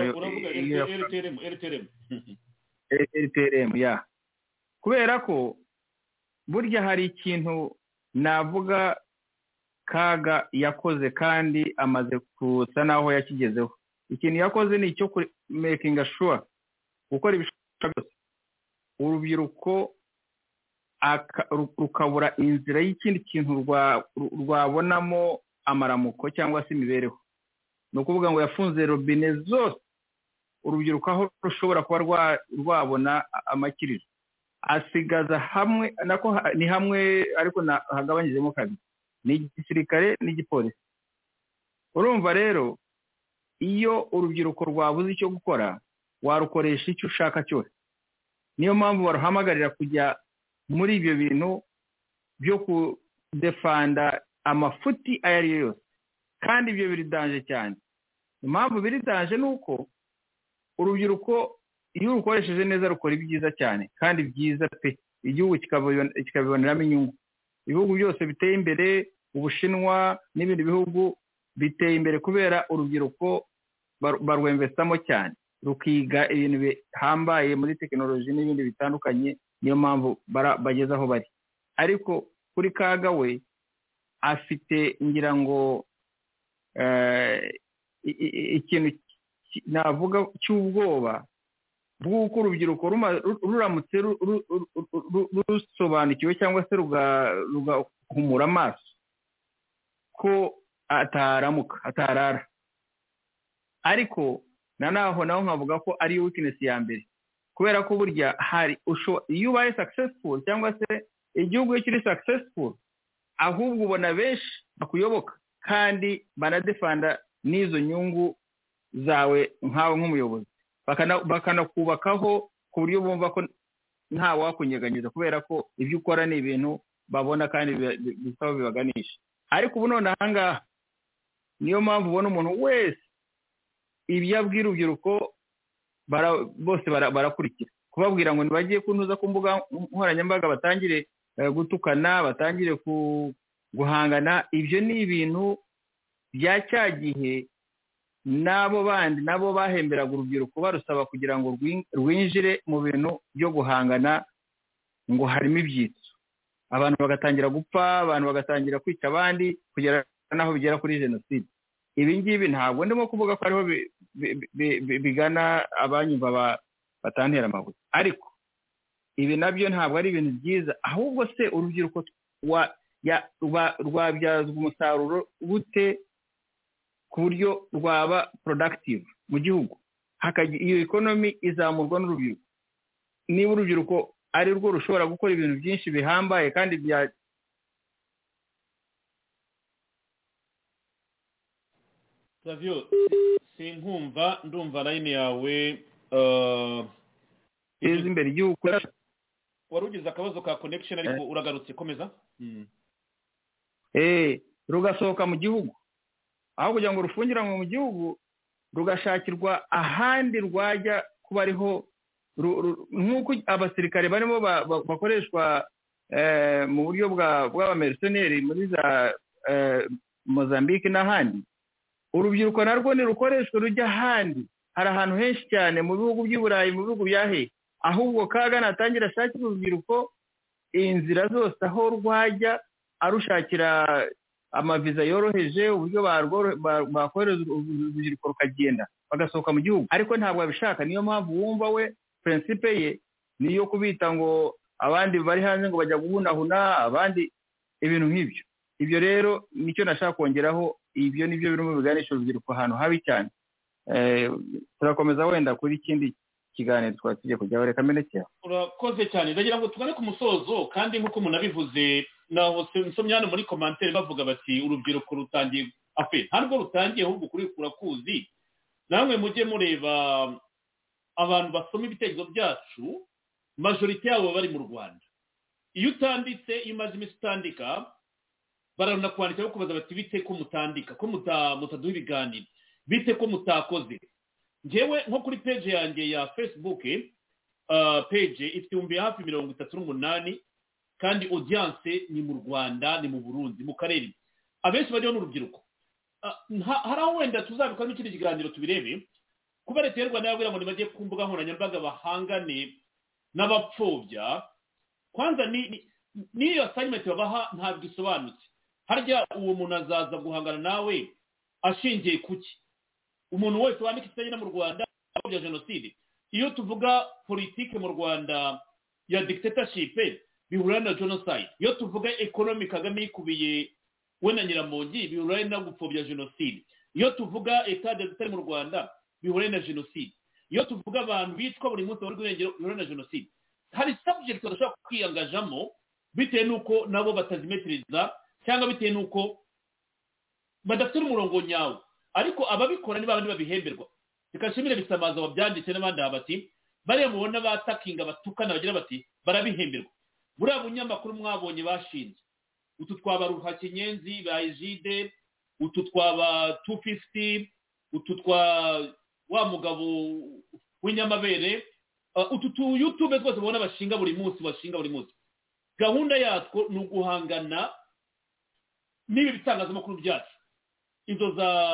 RTRM ya, kubera ko burya hari ikintu navuga Kaga yakoze kandi amaze kusa naho yakigezeho. Ikintu yakoze ni icyo making sure, gukora ibishoboka byose urubyiruko rukabura inzira y'ikindi kintu rwabonamo amaramuko cyangwa se imibereho. Ni ukuvuga ngo yafunze robine zose urubyiruko aho rushobora kuba rwabona amakiriro, asigaza hamwe nako ni hamwe ariko hagabanyijemo kabiri, ni igisirikare n'igipolisi. Urumva rero iyo urubyiruko rwabuze icyo gukora warukoresha icyo ushaka cyose. Niyo mpamvu baruhamagarira kujya muri ibyo bintu byo kudefanda amafuti ayo ari yo yose, kandi ibyo biri danje cyane. Impamvu biri danje ni uko urubyiruko iyo urukoresheje neza rukora ibyiza cyane kandi byiza pe, igihugu kikabiboneramo inyungu. Ibihugu byose biteye imbere, Ubushinwa n'ibindi bihugu biteye imbere kubera urubyiruko barwemvestamo cyane, rukiga ibintu bihambaye muri tekinoloji n'ibindi bitandukanye. Niyo mpamvu bageze aho bari. Ariko kuri Kaga we afite ngira ngo ikintu navuga cy'ubwoba bw'uko urubyiruko ruramutse rusobanukiwe cyangwa se rugahumura amaso ko atarara. Ariko naho nkavuga ko ari weakness ya mbere, kubera ko burya hari iyo ubaye successful cyangwa se igihugu iyo kiri successful, ahubwo ubona benshi bakuyoboka kandi banadefanda n'izo nyungu zawe nkawe nk'umuyobozi, bakanakubakaho ku buryo bumva ko nta wakunyeganyeza, kubera ko ibyo ukora ni ibintu babona kandi bisaba bibaganisha. Ariko ubu none ahangaha niyo mpamvu ubona umuntu wese ibyo abwira urubyiruko bose barakurikira, kubabwira ngo ntibagiye kuntuza ku mbuga nkoranyambaga batangire gutukana, batangire guhangana. Ibyo ni ibintu bya cya gihe n'abo bandi nabo bahemberaga urubyiruko barusaba kugira ngo rwinjire mu bintu byo guhangana, ngo harimo ibyitso, abantu bagatangira gupfa, abantu bagatangira kwica abandi kugera naho bigera kuri jenoside. Ibi ngibi ntabwo ndimo kuvuga ko ariho bigana abanyumva batantera amabuye, ariko ibi nabyo ntabwo ari ibintu byiza. Ahubwo se urubyiruko rwabyazwa umusaruro gute ku buryo rwaba productive mu gihugu, iyo economy izamurwa n'urubyiruko? Niba urubyiruko ari rwo rushobora gukora ibintu byinshi bihambaye kandi bya Savio sinkumva ndumva line yawe teza imbere igihugu wari ugize akabazo ka connection ariko uragarutse komeza rugasohoka mu gihugu aho kugira ngo rufungiranwe mu gihugu rugashakirwa ahandi rwajya kuba ariho nk'uko abasirikare barimo bakoreshwa mu buryo bw'abamerceneri muri za Mozambique n'ahandi urubyiruko narwo nirukoreshwa rujya ahandi hari ahantu henshi cyane mu bihugu by'i Burayi mu bihugu byahe ahubwo kaga natangira ashakira urubyiruko inzira zose aho rwajya arushakira amaviza yoroheje uburyo bakohereza urubyiruko rukagenda bagasohoka mu gihugu ariko ntabwo abishaka niyo mpamvu wumva we principe ye niyo kubita ngo abandi bari hanze ngo bajya guhunahuna abandi ibintu nk'ibyo ibyo rero nicyo nashaka kongeraho ibyo nibyo birimo biganisha urubyiruko ahantu habi cyane turakomeza wenda kuri ikindi kiganiro twatugiye kujyaho reka menekera urakoze cyane ndagira ngo tugane ku musozo kandi nk'uko munabivuze naho nsomye hano muri commentaire bavuga bati urubyiruko rutangiye ntabwo rutangiye ahubwo kuri kurakuzi namwe mujye mureba abantu basoma ibitekerezo byacu majorite yabo bari mu Rwanda iyo utanditse iyo umaze iminsi utandika barabona kwandika bakubaza bati bite ko mutandika ko mutaduha ibiganiro bite ko mutakoze njyewe nko kuri page yanjye ya Facebook page ifite hafi 38 kandi audience ni mu Rwanda ni mu Burundi mu karere abenshi bariho n'urubyiruko hari aho wenda tuzabikora n'ikindi kiganiro tubirebe kuba leta y'u Rwanda yabwira ngo nibajye ku mbuga nkoranyambaga bahangane n'abapfobya kwanza niyo assignment babaha ntabwo isobanutse harya uwo muntu azaza guhangana nawe ashingiye kuki umuntu wese wandika ikitagenda mu Rwanda ya genocide iyo tuvuga politike mu Rwanda ya dictatorship bihura na genocide iyo tuvuga economic Kagame ikubiye we na Nyiramongi bihura na gupfobya genocide iyo tuvuga etat de mu Rwanda bihura na genocide iyo tuvuga abantu bitwa buri munsi bari kurengera bihura na genocide hari subject bashaka kwiyangajamo bitewe nuko nabo batazimetiriza cyangwa bitewe nuko badafite umurongo nyawo ariko ababikora niba abandi babihemberwa bikashimire bisamaza wabyanditse n'abandi bati bariya mubona batakinga batukana bagira bati barabihemberwa buriya bunyamakuru mwabonye bashinze utu twaba Ruhakinyenzi ba Ejide utu twaba 250 utu twa wa mugabo w'inyamabere utu YouTube twose babona bashinga buri munsi gahunda yatwo ni uguhangana n'ibi bitangazamakuru byacu izo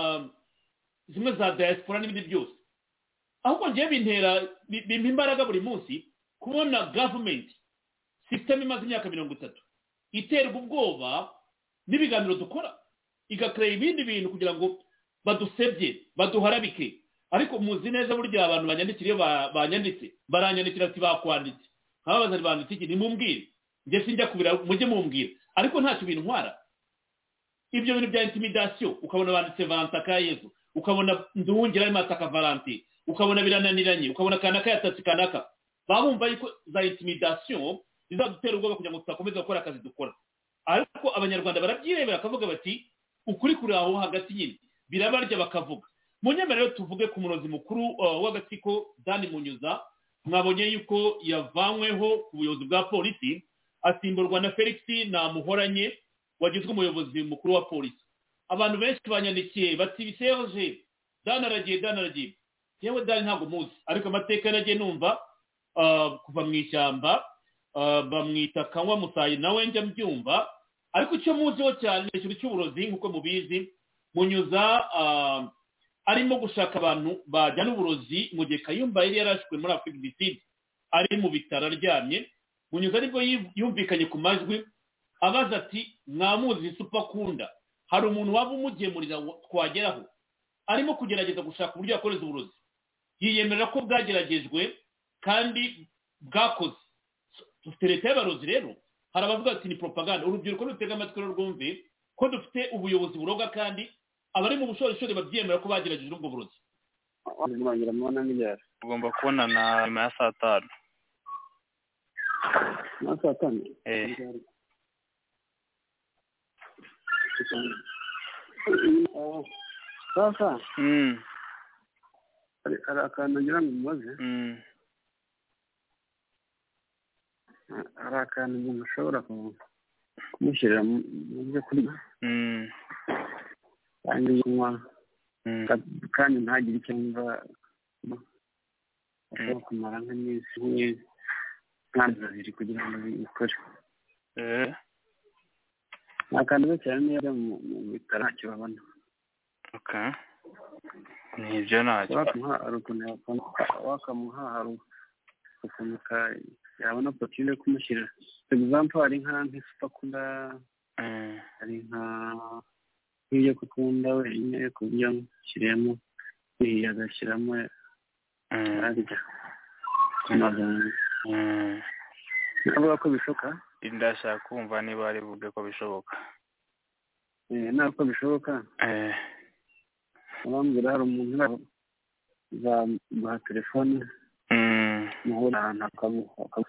zimwe za diaspora n'ibindi byose ahubwo ngiye bintera bimpa imbaraga buri munsi kubona government system imaze imyaka 30 iterwa ubwoba n'ibiganiro dukora igakreye ibindi bintu kugira ngo badusebye baduharabike ariko muzi neza burya abantu banyandikira iyo banyanditse baranyandikira ati bakwanditse nkababaza banditse iki nimumbwire nge sinjya kubira mujye mumbwira ariko ntacyo bintu ntwara ibyo bintu bya intimidation ukabona banditse Valentaka Yezu ukabona nduhungira ari Mataka Valentine ukabona birananiranye ukabona kanaka yatatse kanaka babumva yuko za intimidation zizadutera ubwoba kugira ngo tutakomeza gukora akazi dukora ariko abanyarwanda barabyirebera bakavuga bati ukuri kuri aho hagati nyine birabarya bakavuga munyemerero tuvuge ku murozi mukuru w'agatsiko Dani Munyuza mwabonye yuko yavanyweho ku buyobozi bwa polisi asimburwa na Felix Namuhoranye wagizwe umuyobozi mukuru wa polisi abantu benshi banyandikiye bati Serge Dani aragiye yewe Dani ntabwo muzi ariko amateka yaragiye numva kuva mu ishyamba bamwita Kanywa Musayi nawe njya mbyumva ariko icyo muziho cyane ikintu cy'uburozi nk'uko mubizi Munyuza arimo gushaka abantu bajyana uburozi mu gihe Kayumba yari yarashwe muri Afrique du Sud ari mu bitaro aryamye Munyuza aribwo yumvikanye ku majwi abaza ati mwamuzi Supakunda hari umuntu waba umugemurira twageraho arimo kugerageza gushaka uburyo yakoreza uburozi yiyemerera ko bwageragejwe kandi bwakoze dufite leta y'abarozi rero hari abavuga ati ni propaganda urubyiruko rutega amatwi rwumve ko dufite ubuyobozi buroga kandi abari mu bushorishori babyemera ko bagerageje ubwo burozi ugomba kubonana nyuma ya saa 5 saa tanu sasa hari akantu ngira ngo mubaze hari akantu umuntu ushobora kumushyirira mu byo kurya kandi kunywa kandi ntagire icyo yumva ashobora kumara nk'iminsi nk'andi babiri kugira ngo bikore ni akantu gake cyane niyo ajya mu bitaro ntacyo babona nibyo ntacyo hari ukuntu wakamuha hari ukuntu yabona opportunity yo kumushyirira for example hari nk'isupakunda hari nk'iyo gukunda wenyine ku buryo amushyiriyemo agashyiramo ararya navuga ko bishoboka ndashaka kumva niba ari buge ko bishoboka ntabwo bishoboka abambwira hari umuntu uzamuha telefone muhura ahantu akamuha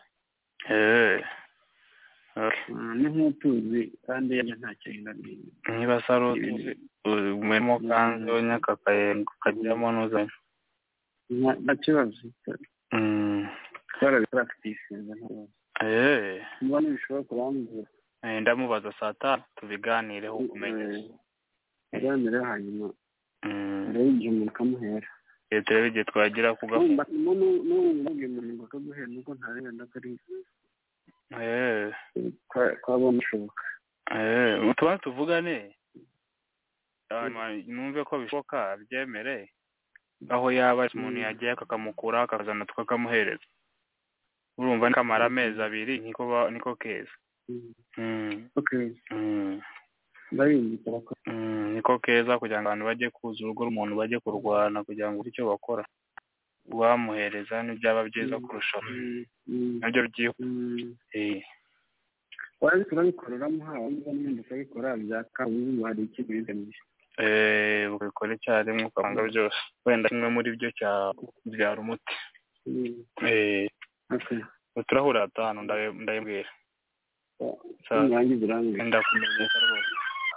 ni nk'utuzi kandi yajya nta kintu niba saro umurimo kandi nyakakayengo ukajyamo n'uzanye nta kibazo twarabipracticinze niba ntibishoboka urambwira ndamubaza saa tanu tubiganireho ukumenya tuganire hanyuma urebe igihe umuntu akamuhera turebe igihe twagira kugafata n'ubu umuntu ngo akaguhera nuko ntarenda ko ari twabona bishoboka tuba tuvugane numve ko bishoboka byemere aho yaba umuntu yagiye akakamukura akazana twakamuhereza urumva nikamara amezi abiri niko keza niko keza kugira ngo abantu bajye kuza urugo rw'umuntu bajye kurwana kugira ngo icyo bakora wamuhereza n'ibyaba byiza kurushaho nabyo byihuse wari turabikoreramo haba n'ibindi ukabikora byaka ubu hari ikintu bigamije ubikora icyarimwe ukabanga byose wenda kimwe muri byo cyabyara umuti turahura atanu ndayibwira ndakumenyesha rwose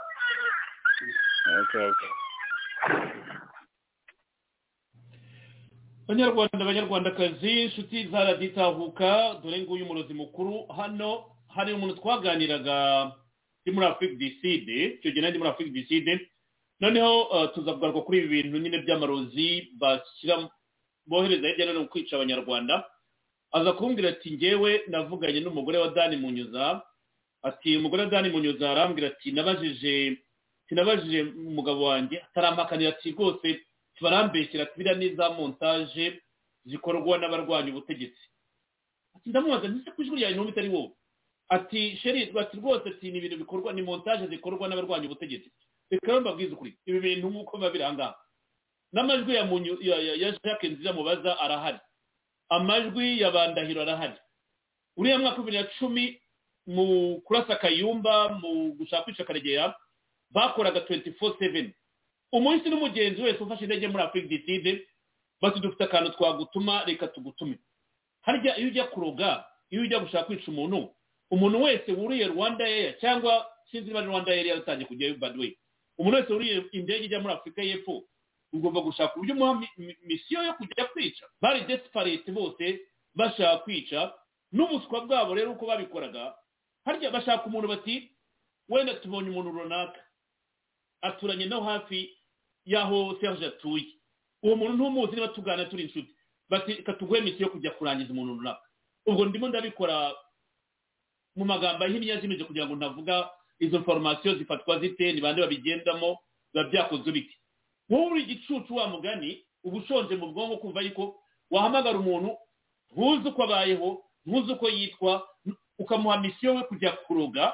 banyarwandakazi inshuti zaraditahuka dore nguyu umurozi mukuru hano hari umuntu twaganiraga ndi muri Afrique du Sud icyo gihe ndi muri Afrique du Sud noneho tuzavuga kuri ibi bintu nyine by'amarozi bashyira bohereza hirya no hino kwica abanyarwanda aza kumbwira ati njyewe navuganye n'umugore wa Dani Munyuza ati umugore wa Dani Munyuza arambwira ati sinabajije umugabo wanjye atarampakanira ati rwose barambeshyira ati biriya ni za montage zikorwa n'abarwanya ubutegetsi ati ndamubaza ndetse ku ijwi ryawe n'ubu itari wowe ati sheri ati rwose ati ni ibintu bikorwa ni montage zikorwa n'abarwanya ubutegetsi reka mbabwize ukuri ibi bintu nk'uko biba biri ahangaha n'amajwi ya Jacques Nziza mubaza arahari amajwi ya Bandahiro arahari uriya mwaka wa 2010 mu kurasa Kayumba mu gushaka kwica Karegeya bakoraga 24/7 umunsi n'umugenzi wese ufashe indege muri Afrique du Sud bati dufite akantu twagutuma reka tugutume harya iyo ujya kuroga iyo ujya gushaka kwica umuntu wese wuriye Rwanda Air cyangwa sinzi niba Rwanda Air yaratangiye kujyayo by the way umuntu wese wuriye indege ijya muri Afrika y'Epfo ugomba gushaka uburyo muha misiyo yo kujya kwica bari desperate bose bashaka kwica n'ubuswa bwabo rero uko babikoraga harya bashaka umuntu bati wenda tubonye umuntu runaka aturanye no hafi yaho Serge atuye uwo muntu ntumuzi niba tugana turi inshuti bati katuguhe misiyo yo kujya kurangiza umuntu runaka ubwo ndimo ndabikora mu magambo ahinnye yazimije kugira ngo ntavuga izo information zifatwa zite ni bande babigendamo babyakoze biti wowe uri igicucu wa mugani ubushonje mu bwonko kumva yuko wahamagara umuntu ntuzi uko abayeho ntuzi uko yitwa ukamuha misiyo we kujya kuroga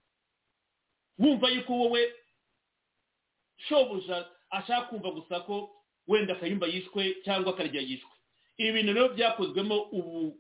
wumva yuko wowe shobuja ashaka kumva gusa ko wenda Kayumba yishwe cyangwa Karegeya yishwe ibi bintu rero byakozwemo ubu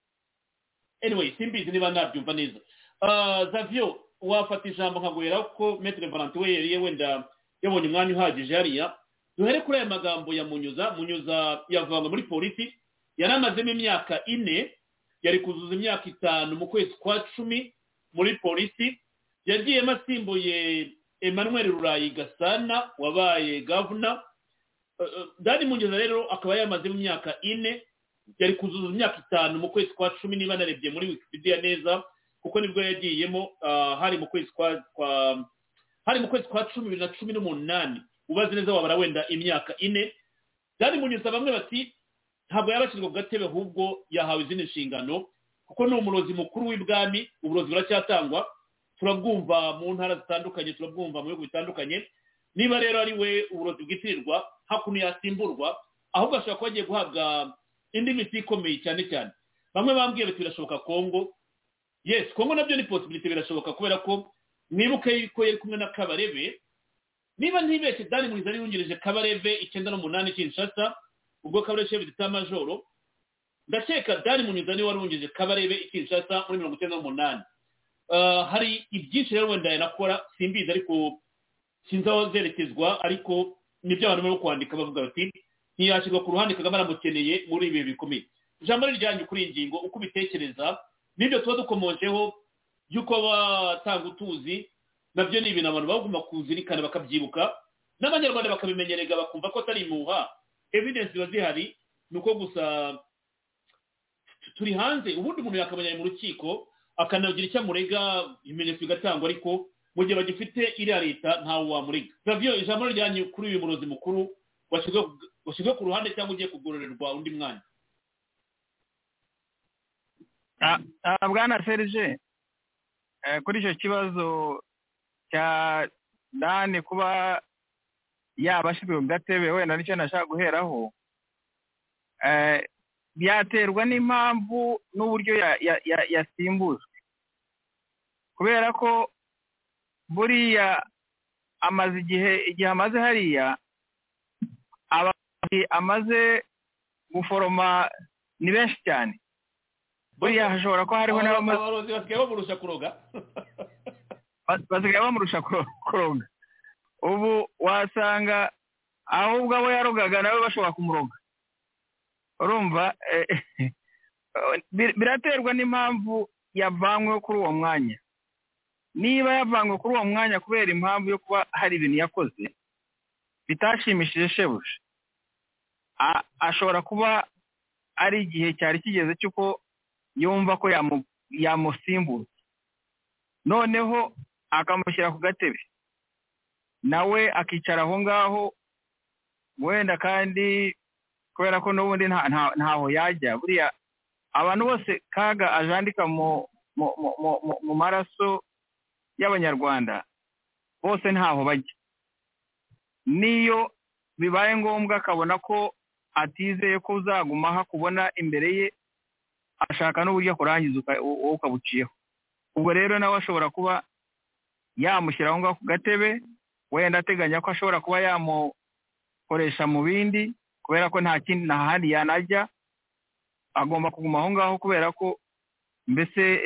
anyway simbizi niba nabyumva neza Zavio wafata ijambo nkaguhera ko Maître Valentin we yari wenda yabonye umwanya uhagije hariya duhere kuri aya magambo ya Munyuza yavanga muri polisi yaramazemo imyaka 4 yari kuzuza imyaka 5 mu kwezi kwa 10 muri polisi. Yagiyemo asimbuye Emmanuel Rurayi Gasana wabaye governor. Dani Munyuza rero akaba yamaze mu myaka 4, yari kuzuza imyaka 5 mu kwezi kwa 10 niba narebye muri Wikipedia neza, kuko nibwo yagiyemo hari mu kwezi kwa 2018. Ubaze neza wabara wenda imyaka 4. Dani Munyuza bamwe bati ntabwo yabashirwa ku gatebe, ahubwo yahawe izindi nshingano, kuko ni umurozi mukuru w'ibwami. Uburozi buracyatangwa, turabwumva mu ntara zitandukanye, turabwumva mu bihugu bitandukanye. Niba rero ari we uburozi bwitirirwa, hakuno yasimburwa, ahubwo ashobora kuba agiye guhabwa indi miti ikomeye cyane cyane. Bamwe bambwiye bati birashoboka Kongo. Yes, Kongo nabyo ni possibility, birashoboka, kubera ko mwibuke yuko yari kumwe na Kabarebe. Niba ntibeshye Dani Munyuza yari yungirije Kabarebe 98 Kinshasa, ubwo Kabarebe chef d'état major. Ndakeka Dani Munyuza ni warungirije Kabarebe Kinshasa muri 98. Hari ibyinshi rero wenda yanakora simbizi, ariko sinzaho zerekezwa, ariko nibyo abantu barimo kwandika bavuga bati ntiyashyirwa ku ruhande, Kagame aramukeneye muri ibi bikomeye. Ijambo ryanjye kuri ingingo uko bitekereza nibyo tuba dukomojeho yuko batanga utuzi, nabyo ni ibintu abantu bagomba kuzirikana bakabyibuka, n'abanyarwanda bakabimenyerega bakumva ko atari imuha. Evidence ziba zihari, nuko gusa turi hanze. Ubundi umuntu yakamenya mu rukiko akanagira icyo amurega, ibimenyetso bigatangwa, ariko mu gihe bagifite iriya leta ntawe wamurega. Savio, ijambo ryanyu kuri uyu murozi mukuru washyizwe ku ruhande cyangwa ugiye kugororerwa undi mwanya? Bwana Serge, kuri icyo kibazo cya Dani kuba yabashyizwe ku gatebe, wenda nicyo nashaka guheraho. Byaterwa n'impamvu n'uburyo yasimbuzwe, kubera ko buriya amaze igihe amaze hariya, amaze guforoma ni benshi cyane. Buriya hashobora ko hariho n'abarozi basigaye bamurusha kuroga. Basigaye bamurusha kuroga. Ubu wasanga ahubwo abo yarogaga nawe bashobora kumuroga. Urumva, biraterwa n'impamvu yavanywe kuri uwo mwanya. Niba yavanywe kuri uwo mwanya kubera impamvu yo kuba hari ibintu yakoze bitashimishije shebuja, ashobora kuba ari igihe cyari kigeze cy'uko yumva ko yamusimbuza, noneho akamushyira ku gatebe, nawe akicara aho ngaho, wenda kandi kubera ko n'ubundi ntaho yajya. Buriya abantu bose kaga ajandika mu maraso y'abanyarwanda bose ntaho bajya. Niyo bibaye ngombwa akabona ko atizeye ko uzaguma hakubona imbere ye, ashaka n'uburyo kurangiza ukabuciyeho. Ubwo rero nawe ashobora kuba yamushyira aho ngaho ku gatebe, wenda ateganya ko ashobora kuba yamukoresha mu bindi, kubera ko nta handi yanajya, agomba kuguma aho ngaho, kubera ko mbese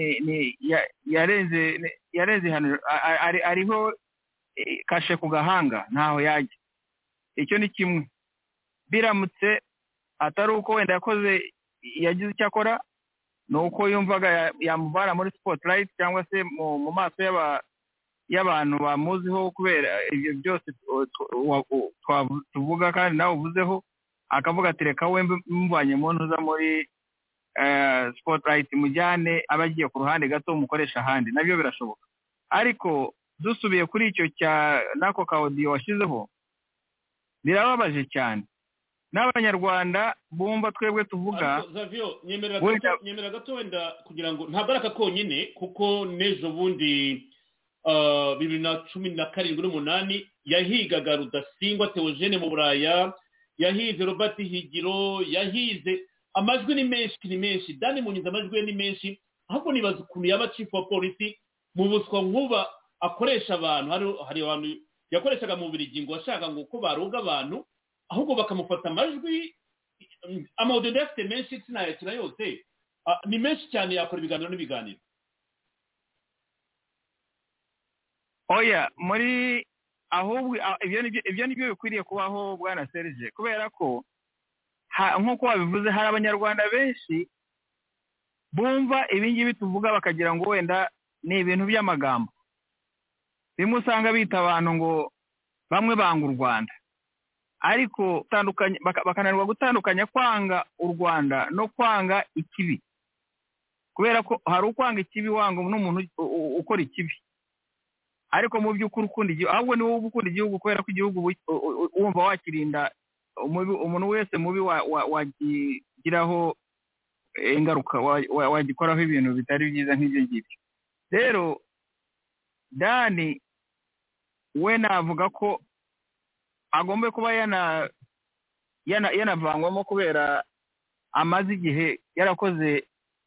yarenze hano, ariho kashe ku gahanga, ntaho yajya. Icyo ni kimwe. Biramutse atari uko wenda yagize icyo akora, ni uko yumvaga yamuvana muri spotlight cyangwa se mu maso y'abantu bamuziho, kubera ibyo byose tuvuga kandi nawe uvuzeho, akavuga ati reka we mvanye mu ntuza muri spotlight, mujyane abagiye ku ruhande gato umukoresha ahandi. Nabyo birashoboka. Ariko dusubiye kuri icyo cya nako ka audio washyizeho, birababaje cyane. N'abanyarwanda bumva twebwe tuvuga. Zavio, nyemera gato wenda kugira ngo ntabwo ari akakonyine, kuko n'ejo bundi 2017 yahigaga Rudasingwa Theogene mu Buraya, yahize Robert Higiro, yahize amajwi ni menshi. Dani Munyuza amajwi ni menshi, ahubwo nibaza ukuntu yaba chief wa polisi mu buswa nkuba akoresha abantu. Hari abantu yakoreshaga mu Bubiligi ngo ashaka ngo uko baroga abantu, ahubwo bakamufata amajwi. Amaudio ndafite menshi sinayakira yose, ni menshi cyane, yakora ibiganiro. Oya, muri ahubwo ibyo nibyo bikwiriye kubaho, Bwana Serge, kubera ko nk'uko wabivuze hari abanyarwanda benshi bumva ibingibi tuvuga bakagira ngo wenda ni ibintu by'amagambo. Bimwe usanga bita abantu ngo bamwe banga u Rwanda, ariko bakananirwa gutandukanya kwanga u Rwanda no kwanga ikibi, kubera ko hari ukwanga ikibi wanga n'umuntu ukora ikibi, ariko mu by'ukuri ukunda igihugu, ahubwo ni wowe ukunda igihugu kubera ko igihugu wumva wakirinda umuntu wese mubi wagiraho ingaruka, wagikoraho ibintu bitari byiza nk'ibyo ngibyo. Rero Dani we navuga ko agomba kuba yanavangwamo kubera amaze igihe yarakoze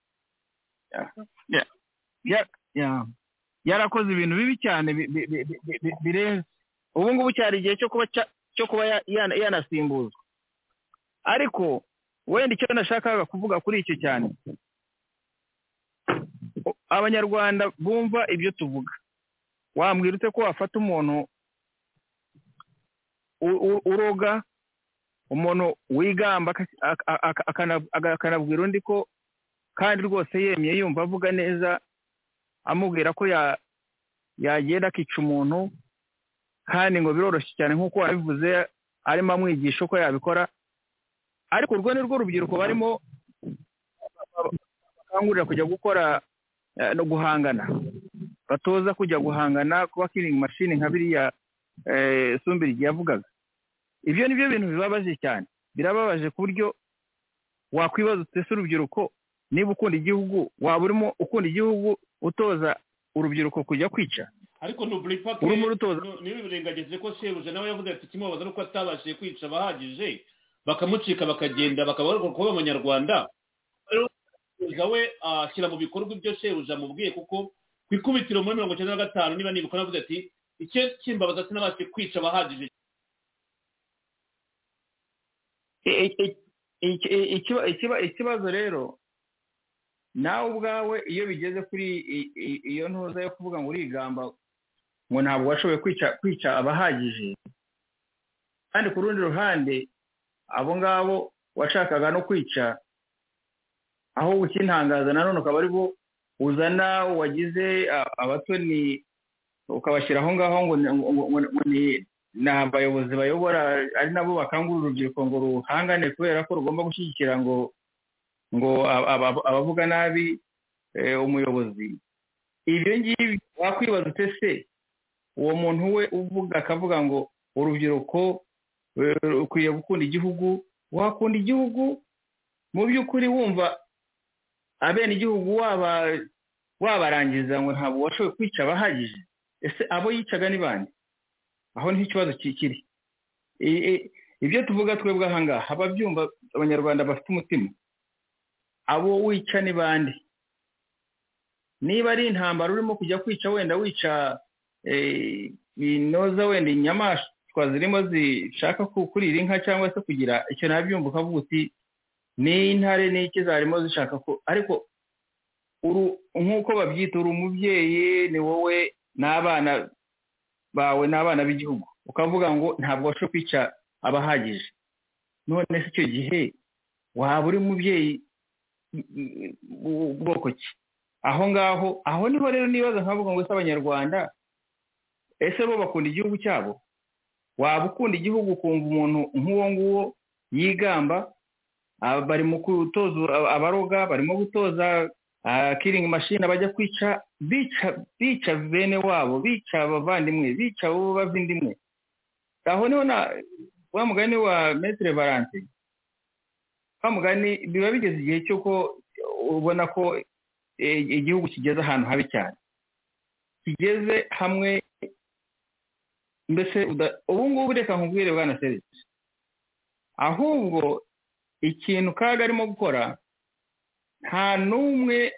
yarakoze ibintu bibi cyane birenze. Ubu ngubu cyari igihe cyo kuba yanasimbuzwa, ariko wenda icyo nashakaga kuvuga kuri icyo cyane, abanyarwanda bumva ibyo tuvuga, wambwira ute ko wafata umuntu uroga, umuntu wigamba akanabwira undi ko kandi rwose yemye yumva avuga neza, amubwira ko yagenda akica umuntu, kandi ngo biroroshye cyane nk'uko wabivuze, arimo amwigisha uko yabikora. Ariko urwo ni rwo rubyiruko barimo bakangurira kujya gukora no guhangana, batoza kujya guhangana, kuba killing machine nka biriya Sumbirigi yavugaga. Ibyo ni byo bintu bibabaje cyane, birababaje ku buryo wakwibaza utese urubyiruko, niba ukunda igihugu waba urimo ukunda igihugu utoza urubyiruko kujya kwica. Ariko n'uburifate niba birengagize ko shebuja nawe yavuze ati kimubabaza nuko atabashije kwica abahagije, bakamucika bakagenda bakaba kuba abanyarwanda. We ashyira mu bikorwa ibyo shebuja amubwiye, kuko ku ikubitiro muri 1995 niba nibuka navuze ati icyo kimbabaza sinabashije kwica abahagije. Ikibazo rero nawe ubwawe iyo bigeze kuri iyo ntuza yo kuvuga ngo urigamba ngo ntabwo washoboye kwica abahagije, kandi ku rundi ruhande abo ngabo washakaga no kwica, aho ukintangaza nanone ukaba ari bo uzana wagize abatoni ukabashyira aho ngaho ngo ni abayobozi bayobora, ari nabo bakangurira urubyiruko ngo ruhangane kubera ko rugomba gushyigikira ngo abavuga nabi umuyobozi. Ibyo ngibi wakwibaza utese uwo muntu we uvuga akavuga ngo urubyiruko ukwiye gukunda igihugu, wakunda igihugu mu by'ukuri wumva abene igihugu wabarangiza ngo ntabwo washoboye kwica abahagije? Ese abo yicaga ni bande? Aho niho ikibazo kikiri. Ibyo tuvuga twebwe aha ngaha ababyumva, abanyarwanda bafite umutima, abo wica ni bande? Niba ari intambara urimo kujya kwica, wenda wica binoza wenda inyamaswa zirimo zishaka kurira inka cyangwa se kugira icyo nabyumva ukavuga uti ni intare n'iki zarimo zishaka ko, ariko nk'uko babyita uri umubyeyi, ni wowe n'abana bawe n'abana b'igihugu, ukavuga ngo ntabwo washoboye kwica abahagije. None se icyo gihe waba uri umubyeyi bwoko ki? Aho niho rero nibaza nkavuga ngo ese abanyarwanda ese bo bakunda igihugu cyabo? Waba ukunda igihugu ukumva umuntu nk'uwo nguwo yigamba, bari mu gutoza abaroga, barimo gutoza killing machine, bajya kwica, bica bene wabo, bica abavandimwe, bica abo bavindimwe. Aho niho wa mugani wa Maître Valente, wa mugani biba bigeze igihe cy'uko ubona ko igihugu kigeze ahantu habi cyane, kigeze hamwe. Mbese ubu ngubu reka nkubwire bwana Serge, ahubwo ikintu Kaga arimo gukora, nta n'umwe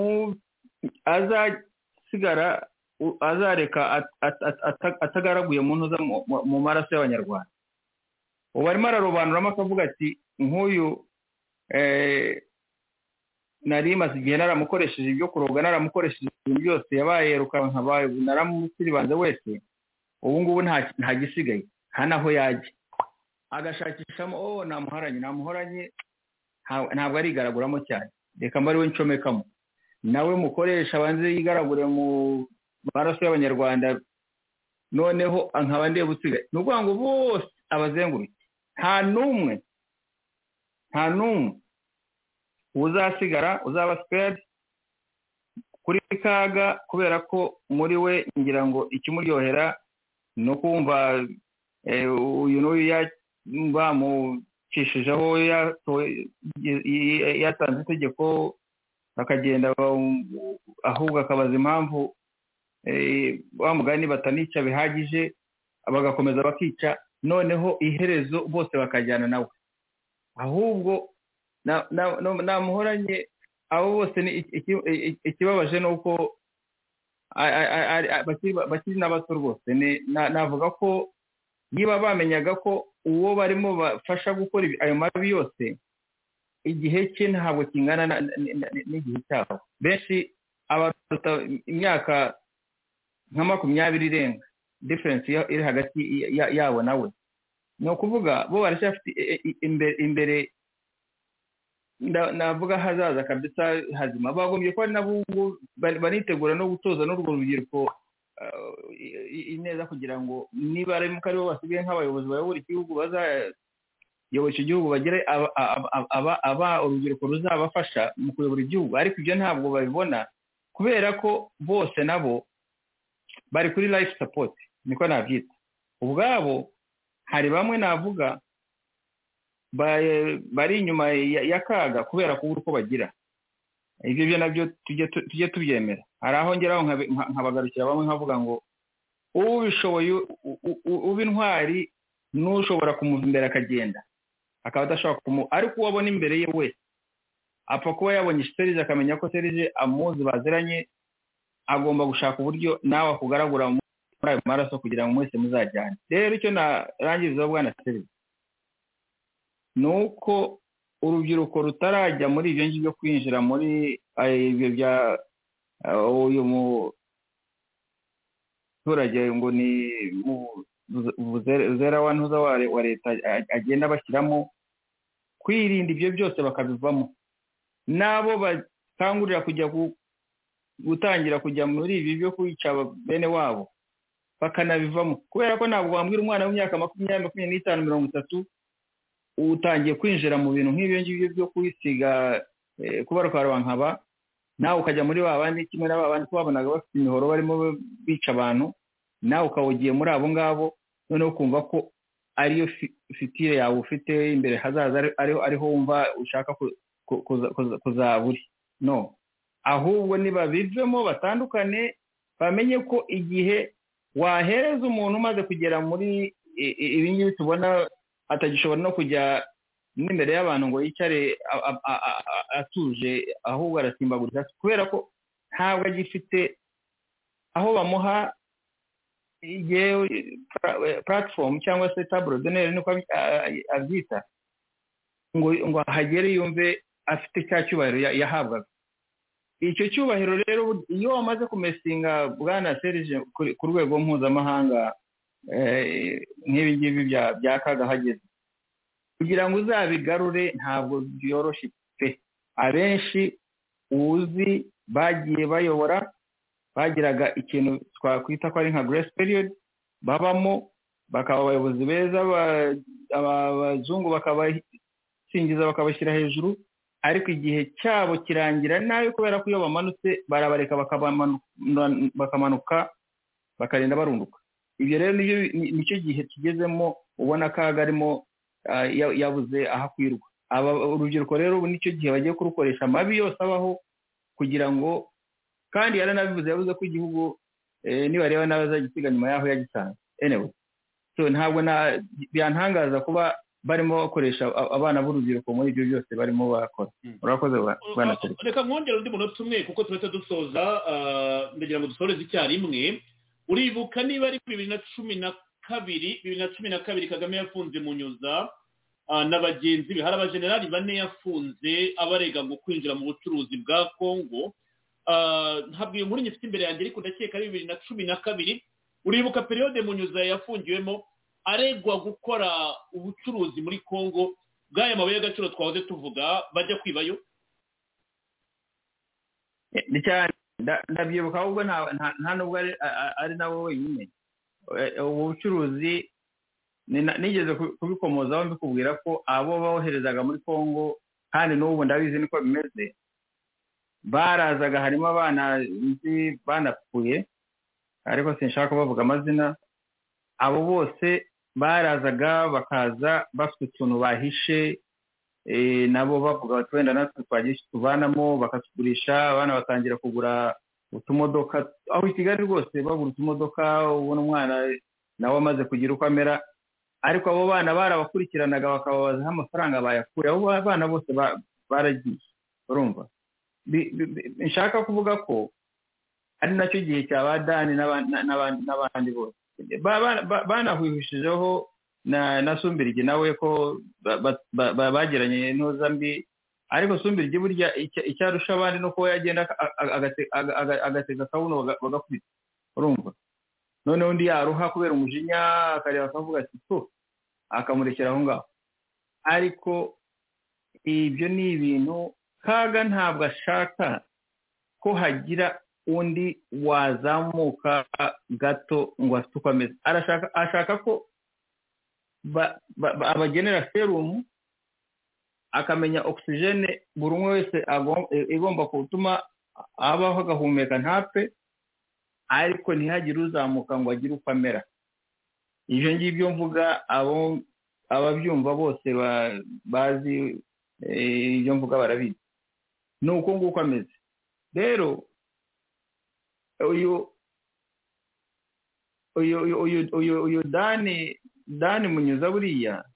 azasigara azareka atagaraguye mu ntuza mu maraso y'abanyarwanda. Ubu arimo ararobanuramo akavuga ati nk'uyu nari maze igihe naramukoresheje ibyo kuroga, naramukoresheje ibintu byose, yabaye rukanka, naramusiribanze wese, ubu ngubu nta gisigaye, nta naho yajya agashakishamo namuhoranye ntabwo arigaraguramo cyane. reka mba ariwe ncomekamo nawe mukoresha abanze yigaragure mu maraso y'abanyarwanda noneho nkaba ndeba usigaye ni ukuvuga ngo bose abazenguruke nta n'umwe uzasigara uzaba spared kuri Kaga kubera ko muri we ngira ngo ikimuryohera no kumva uyu n'uyu bamucishijeho yatanze itegeko bakagenda ahubwo akabaza impamvu wa mugani batanica bihagije bagakomeza bakica noneho iherezo bose bakajyana nawe ahubwo namuhoranye abo bose ni ikibabaje nuko bakiri n'abato rwose navuga ko niba bamenyaga ko uwo barimo bafasha gukora ayo mabi yose igihe cye ntabwo kingana n'igihe cyabo benshi abaruta imyaka nka 20 irenga difference iri hagati yabo nawe ni ukuvuga bo baracyafite imbere navuga hazaza kabisa hazima bagombye ko ari nabo banitegura no gutoza n'urwo rubyiruko ineza kugira ngo niba ari mukari bo basigaye nk'abayobozi bayobora igihugu bazayobora igihugu bagire urubyiruko ruzabafasha mu kuyobora igihugu ariko ibyo ntabwo babibona kubera ko bose nabo bari kuri life support niko nabyita ubwabo hari bamwe navuga bari inyuma ya Kaga kubera kubura uko bagira ibyo byo nabyo tujye tubyemera hari aho ngeraho nkabagarukira bamwe nkavuga ngo ubishoboye ubintwari n'ushobora kumuva imbere akagenda akaba adashobora ariko uwabona imbere ye wese apfa kuba yabonye Serge akamenya ko Serge amuzi baziranye agomba gushaka uburyo nawe akugaragura muri ayo maraso kugira ngo mwese muzajyane rero icyo narangiriza bwana Serge nuko urubyiruko rutarajya muri ibyo ngibyo kwinjira muri ibyo bya uyu muturage ngo ni zera wantuza wa leta agenda bashyiramo kwirinda ibyo byose bakabivamo nabo bakangurira kujya gutangira kujya muri ibi byo kwica bene wabo bakanabivamo kubera ko ntabwo wambwira umwana w'imyaka 20, 25, 30 utangiye kwinjira mu bintu nk'ibyo ngibyo byo kwisiga kubarwara nkaba nawe ukajya muri babandi kimwe n'abandi kubabonaga bafite imihoro barimo bica abantu nawe ukawugiye muri abo ngabo noneho kumva ko ariyo fitire yawe ufite imbere hazaza ariho wumva ushaka kuzaburi no ahubwo niba bivemo batandukane bamenye ko igihe wahereza umuntu umaze kugera muri ibi ngibi tubona atagishobora no kujya n'imbere y'abantu ngo yicare atuje ahubwo arasimbagurika kubera ko ntabwo agifite aho bamuha platform cyangwa se table d'honneur niko abyita ngo hagere yumve afite cya cyubahiro yahabwaga icyo cyubahiro rero iyo wamaze kumesinga bwana Serge ku rwego mpuzamahanga nk'ibi ngibi bya Kaga hageze kugira ngo uzabigarure ntabwo byoroshye pe abenshi uzi bagiye bayobora bagiraga ikintu twakwita ko ari nka grace period babamo bakaba abayobozi beza abazungu bakabasingiza bakabashyira hejuru ariko igihe cyabo kirangira nayo kubera ko iyo bamanutse barabareka bakamanuka bakarinda barunduka ibyo rero nicyo gihe tugezemo ubona Kaga arimo yabuze ahakwirwa urubyiruko rero ubu nicyo gihe bagiye kurukoresha amabi yose abaho kugira ngo kandi yaranabivuze yavuze ko igihugu nibareba n'abazagisiga nyuma yaho yagisanze anyway so ntabwo byantangaza kuba barimo bakoresha abana b'urubyiruko muri ibyo byose barimo bakora urakoze bwana Serge reka nkongera undi munota umwe kuko turetse dusoza ndagira ngo dusoreze icyarimwe uribuka niba ari 2012 Kagame yafunze Munyuza na bagenzi be hari abajenerali 4 yafunze abarega ngo kwinjira mu bucuruzi bwa Kongo ntabwo iyo nkuru nyifite imbere yanjye ariko ndakeka ari 2012 uribuka periode Munyuza yafungiwemo aregwa gukora ubucuruzi muri Kongo bw'aya mabuye y'agaciro twahoze tuvuga bajya kwibayo ni cyane ndabyibuka ahubwo nta nubwo ari nawe wenyine. Ubu bucuruzi nigeze kubikomozaho mbikubwira ko abo boherezaga muri Congo, kandi n'ubu ndabizi niko bimeze, barazaga harimo abana nzi banapfuye ariko sinshaka kubavuga amazina. Abo bose barazaga bakaza bafite utuntu bahishe, nabo bavuga bati wenda natwe twagiye tuvanamo, bakatugurisha. Abana batangira kugura utumodoka aho i Kigali rwose, bagura utumodoka. Ubona umwana nawe amaze kugira uko amera, ariko abo bana barabakurikiranaga bakababazaho amafaranga bayakuye. Abo bana bose baragiye. Urumva, nshaka kuvuga ko ari nacyo gihe cya Badani n'abandi bose banahwihishijeho na Sumbirigi nawe ko bagiranye intuza mbi, ariko Sumbirigi burya icyarusha abandi no kuba yagenda agatega akabuno bagakubita. Urumva, noneho undi yaruha kubera umujinya akareba akavuga ati to, akamurekera aho ngaho. Ariko ibyo ni ibintu Kaga ntabwo ashaka ko hagira undi wazamuka gato ngo afite uko ameze. Ashaka ko abagenera serumu, akamenya oxygene buri umwe wese igomba gutuma abaho agahumeka ntapfe, ariko ntihagire uzamuka ngo agire uko amera. Ibyo ngibyo mvuga ababyumva bose bazi ibyo mvuga barabizi, ni uko nguko ameze. Rero uyu Dani Munyuza buriya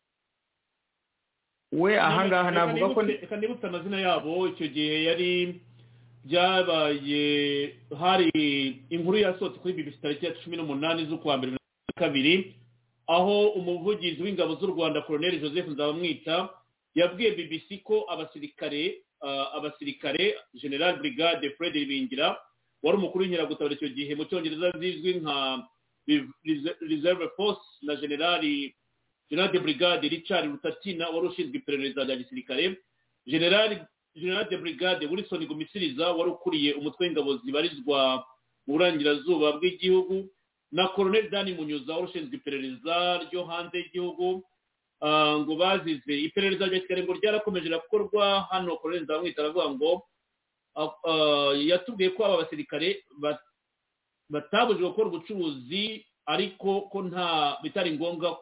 we ahangaha navuga ko reka nibutse amazina yabo. Icyo gihe yari byabaye hari inkuru yasohotse kuri BBC tariki ya 18 z'ukwa mbere na kabiri, aho umuvugizi w'ingabo z'u Rwanda Colonel Joseph Nzabamwita yabwiye BBC ko abasirikare General Brigade Fred Ibingira wari umukuru w'inkeragutabara icyo gihe mu Cyongereza zizwi nka Reserve Force, na General de Brigade Richard Rutatina wari ushinzwe iperereza rya gisirikare, General de Brigade Wilson Gumisiriza wari ukuriye umutwe w'ingabo zibarizwa mu burengerazuba bw'igihugu, na Colonel Dani Munyuza wari ushinzwe iperereza ryo hanze y'igihugu. Ngo bazize iperereza rya gisirikare ngo ryarakomeje gukorwa. Hano Colonel Nzabamwita aravuga ngo yatubwiye ko aba basirikare batabujijwe gukora ubucuruzi, ariko ko bitari ngombwa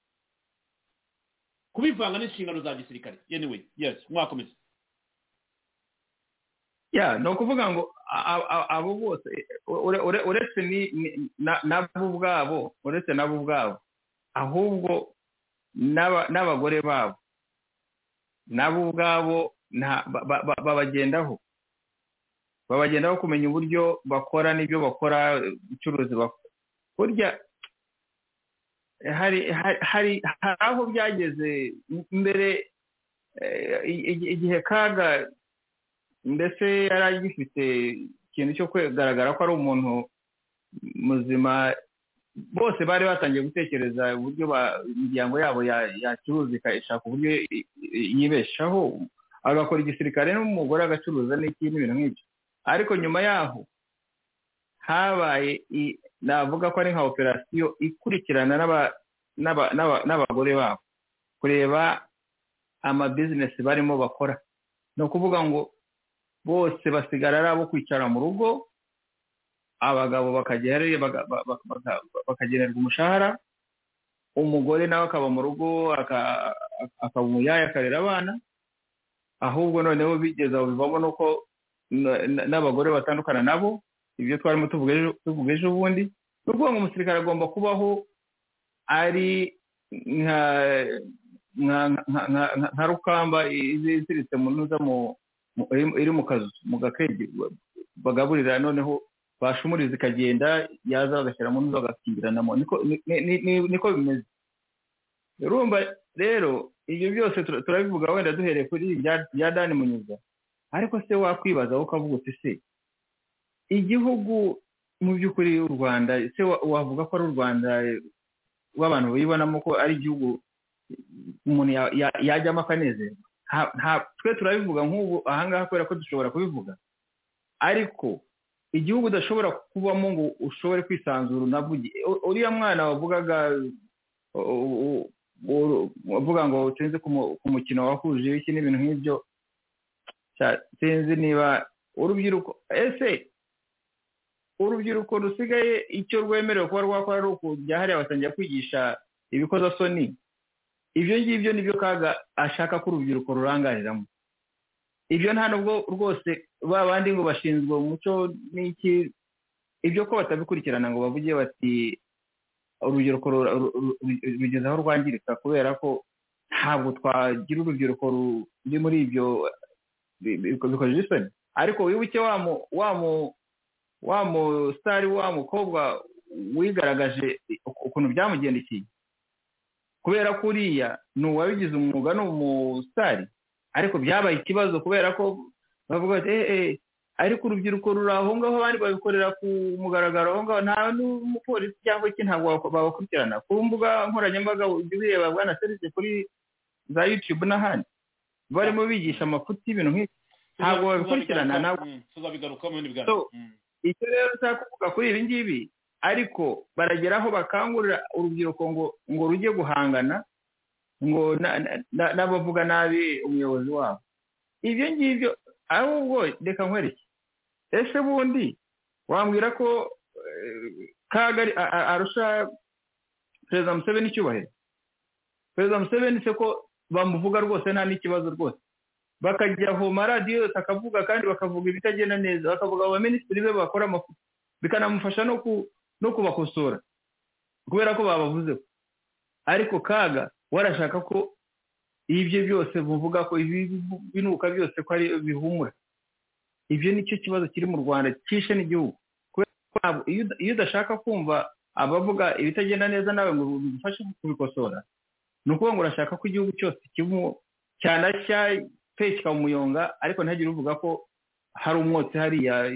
kubivanga n'inshingano za gisirikare. Anyway, yes, mwakomeza. Ni ukuvuga ngo abo bose uretse nabo ubwabo, ahubwo n'abagore babo nabo ubwabo babagendaho kumenya uburyo bakora n'ibyo bakora, ubucuruzi bakora. Burya hari aho byageze mbere, igihe Kaga mbese yari agifite ikintu cyo kugaragara ko ari umuntu muzima. Bose bari batangiye gutekereza uburyo imiryango yabo yacuruza ikashaka uburyo yibeshaho, agakora igisirikare n'umugore agacuruza n'ikindi bintu nk'ibyo. Ariko nyuma yaho habaye navuga ko ari nka operasiyo ikurikirana n'abagore babo, kureba amabizinesi barimo bakora. Ni ukuvuga ngo bose basigara ari abo kwicara mu rugo, abagabo bakagenerwa umushahara, umugore nawe akaba mu rugo akaba umuyaya akarera abana. Ahubwo noneho bigeze aho bivamo nuko n'abagore batandukana nabo, ibyo twarimo tuvuga ejo bundi. Ni ukuvuga ngo umusirikare agomba kubaho ari nka rukamba iziritse mu ntuza iri mu kazu mu gakege bagaburira, noneho bashumuriza ikagenda, yaza bagashyira mu ntuza bagakingiranamo. Niko bimeze. Urumva rero ibyo byose turabivuga wenda duhereye kuri bya Dani Munyuza, ariko se wakwibaza ukavuga uti se igihugu mu by'ukuri u Rwanda, se wavuga ko ari u Rwanda w'abantu bibonamo ko ari igihugu umuntu yajyamo akanezerwa? Twe turabivuga nk'ubu ahangaha kubera ko dushobora kubivuga, ariko igihugu udashobora kubamo ngo ushobore kwisanzura unavuge uriya mwana wavugaga wavuga ngo utenze ku mukino wahuje iki n'ibintu nk'ibyo sinzi niba urubyiruko urubyiruko rusigaye icyo rwemerewe kuba rwakora ari ukujya hariya batangira kwigisha ibikozasoni ibyo ngibyo nibyo Kaga ashaka ko urubyiruko rurangariramo ibyo nta nubwo rwose babandi ngo bashinzwe umuco n'iki ibyo ko batabikurikirana ngo bavuge bati urubyiruko rugeze aho rwangirika kubera ko ntabwo twagira urubyiruko ruri muri ibyo bikojeje isoni ariko wibuke wa musitari wa mukobwa wigaragaje ukuntu byamugendekeye kubera ko uriya ni uwabigize umwuga ni umusitari ariko byabaye ikibazo kubera ko bavuga bati ariko urubyiruko ruri aho ngaho abandi babikorera ku mugaragaro aho ngaho nta n'umupolisi cyangwa iki ntabwo babakurikirana ku mbuga nkoranyambaga ujya ubireba bwana serivisi kuri za YouTube n'ahandi barimo bigisha amafuti y'ibintu nk'ibyo ntabwo babikurikirana ntabwo tuzabigarukamo n'ibwabo icyo rero nshaka kuvuga kuri ibi ngibi ariko barageraho bakangurira urubyiruko ngo rujye guhangana ngo n'abavuga nabi umuyobozi wabo ibyo ngibyo ahubwo reka nkwereke ese bundi wambwira ko Kaga arusha perezida Museveni icyubahiro perezida Museveni se ko bamuvuga rwose nta n'ikibazo rwose bakajya aho maradiyo yose akavuga kandi bakavuga ibitagenda neza bakavuga abaminisitiri be bakora amafuti bikanamufasha no kubakosora kubera ko babavuzeho ariko Kaga warashaka ko ibyo byose muvuga ko ibinuka byose ko ari bihumura ibyo nicyo kibazo kiri mu Rwanda cyishe n'igihugu iyo udashaka kumva abavuga ibitagenda neza nawe ngo bigufashe kubikosora ni ukuvuga ngo urashaka ko igihugu cyose cyanashya pe kikamuyonga ariko ntihagire uvuga ko hari umwotsi hariya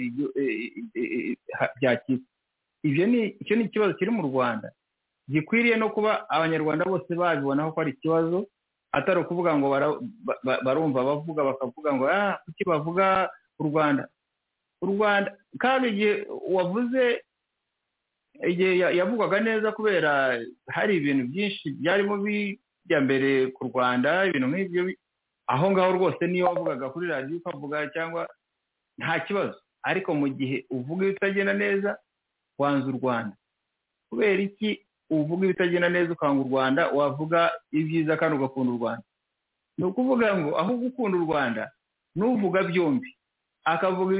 byakitse icyo ni ikibazo kiri mu Rwanda gikwiriye no kuba abanyarwanda bose babibonaho ko ari ikibazo atari ukuvuga ngo barumva bavuga bakavuga ngo kuki bavuga u Rwanda kandi igihe wavuze igihe yavugwaga neza kubera hari ibintu byinshi byarimo bijya mbere ku Rwanda ibintu nk'ibyo aho ngaho rwose niyo wavugaga kuri radiyo ukavuga cyangwa nta kibazo ariko mu gihe uvuga ibitagenda neza wanze u Rwanda kubera iki uvuga ibitagenda neza ukanga u Rwanda wavuga ibyiza kandi ugakunda u Rwanda ni ukuvuga ngo aho gukunda u Rwanda n'uvuga byombi akavuga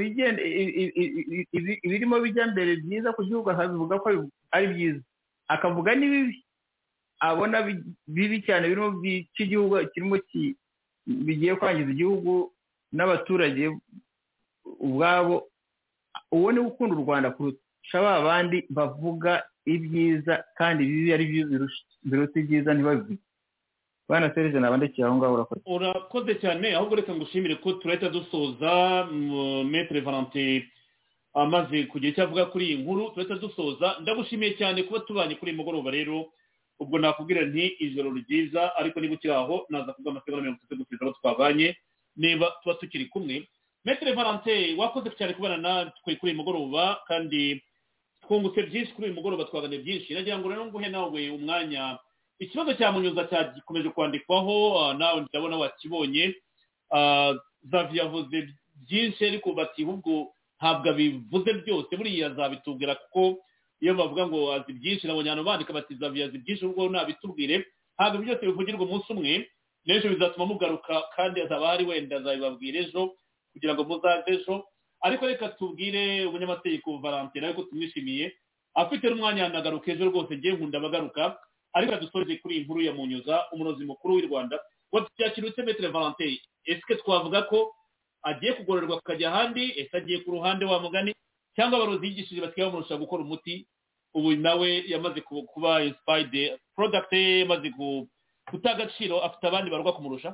ibirimo bijya mbere byiza ku gihugu akabivuga ko ari byiza akavuga n'ibibi abona bibi cyane birimo by'iki gihugu kirimo bigiye kwangiza igihugu n'abaturage ubwabo uwo ni gukunda u Rwanda kurusha ba bandi bavuga ibyiza kandi bibi ari byo biruta ibyiza ntibabivuge bwana Serge nabandekeye aho ngaho urakoze cyane ahubwo reka ngushimire ko turahita dusoza Maître Valentin amaze kugira icyo avuga kuri iyi nkuru turahita dusoza ndagushimiye cyane kuba tubanye kuri mugoroba rero ubwo nakubwira nti ijoro ryiza ariko niba ukiri aho naza kuvuga amasegonda 30 gusubiza aho twabanye niba tuba tukiri kumwe Maître Valentin wakoze cyane kubana natwe kuri mugoroba kandi twungutse byinshi kuri uyu mugoroba twaganiriye byinshi nagira ngo rero nguhe nawe umwanya ikibazo cya Munyuza cyakomeje kwandikwaho nawe ndabona wakibonye Xavier yavuze byinshi ariko bati ahubwo ntabwo abivuze byose buriya azabitubwira kuko iyo bavuga ngo azi byinshi nabonye abantu bandika bati Xavier azi byinshi ubwo nabitubwire ntabwo byose bivugirwa umunsi umwe n'ejo bizatuma mugaruka kandi azaba hari wenda azabibabwira ejo kugira ngo muzaze ejo ariko reka tubwire umunyamategeko Valentin ariko tumwishimiye afite n'umwanya yanagaruka ejo rwose ngiye nkunda abagaruka ariko dusoje kuri iyi nkuru ya Munyuza umurozi mukuru w'u Rwanda wabyakirutse Maître Valentin ese twavuga ko agiye kugororerwa akajya ahandi ese agiye ku ruhande wa mugani cyangwa abarozi yigishije batiye bamurusha gukora umuti ubu nawe yamaze kuba inspired product yamaze guta agaciro afite abandi barwa kumurusha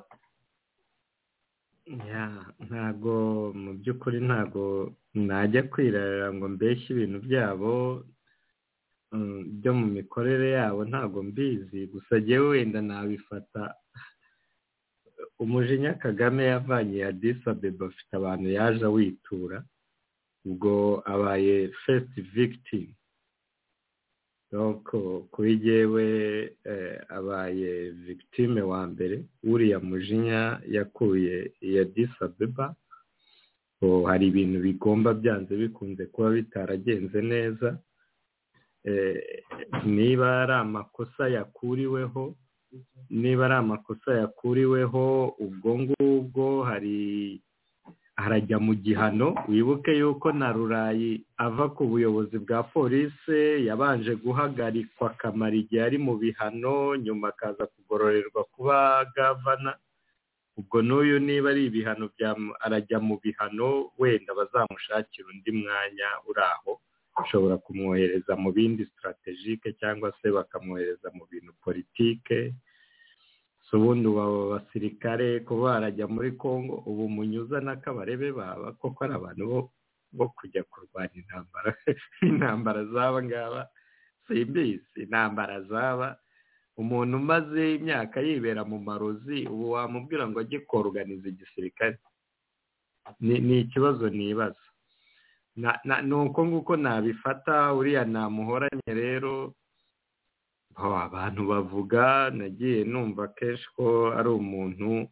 ntago mu by'ukuri ntago najya kwirarira ngo mbeshye ibintu byabo byo mu mikorere yabo ntago mbizi gusa jyewe wenda nabifata umujinya Kagame yavanye Addis Abeba afite abantu yaje witura ubwo abaye first victim. Donc kuri jyewe abaye victime wa mbere uriya mujinya yakuye ya Addis Abeba. Hari ibintu bigomba byanze bikunze kuba bitaragenze neza. Niba ari amakosa yakuriweho ubwo ngubwo harajya mu gihano. Wibuke yuko na Rurayi ava ku buyobozi bwa polisi yabanje guhagarikwa akamara igihe ari mu bihano, nyuma akaza kugororerwa kuba gavana. Ubwo n'uyu niba ari ibihano arajya mu bihano, wenda bazamushakira undi mwanya uri aho, ushobora kumwohereza mu bindi strategique cyangwa se bakamwohereza mu bintu politike. So ubundi abasirikare kuba barajya muri Congo, ubu munyuza n'akabarebe baba koko ari abantu bo kujya kurwanya intambara zaba ngaba. Simbizi intambara zaba, umuntu umaze imyaka yibera mu marozi, ubu wamubwira ngo ajye koruganiza igisirikare? Ni ikibazo nibaza. Nuko nguko nabifata. Uriya namuhoranye rero, abantu bavuga, nagiye numva kenshi ko ari umuntu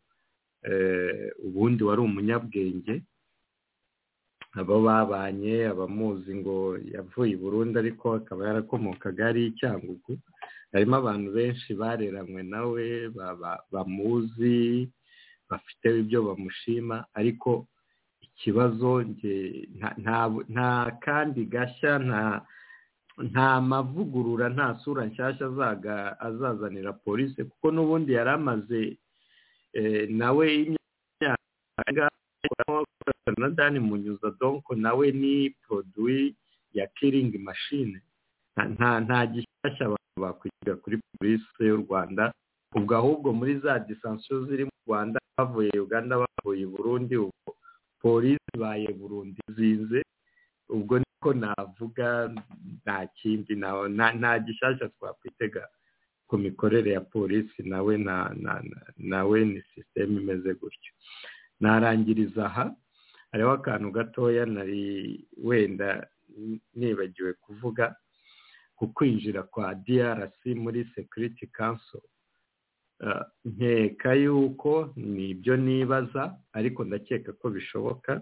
ubundi wari umunyabwenge. Abo babanye abamuzi ngo yavuye i Burundi ariko akaba yarakomokaga ari Cyangugu. Harimo abantu benshi bareranywe nawe bamuzi, bafite ibyo bamushima, ariko ikibazo nta kandi gashya, nta mavugurura, nta sura nshyashya azazanira polisi, kuko n'ubundi yari amaze nawe imyaka na Dani Munyuza. Donc nawe ni produit ya killing machine. Nta gishyashya abantu bakwiga kuri polisi y'u Rwanda. Ubwo ahubwo muri za disansiyo ziri mu Rwanda, bavuye Uganda, bavuye Burundi, ubwo polisi baye Burundi zinze. Ubwo niko navuga, nta kindi, nta gishyashya twakwitega ku mikorere ya polisi. Nawe ni system imeze gutyo. Narangiriza aha. Hariho akantu gatoya nari wenda nibagiwe kuvuga ku kwinjira kwa DRC muri Security Council. Nkeka yuko nibyo nibaza, ariko ndakeka ko bishoboka.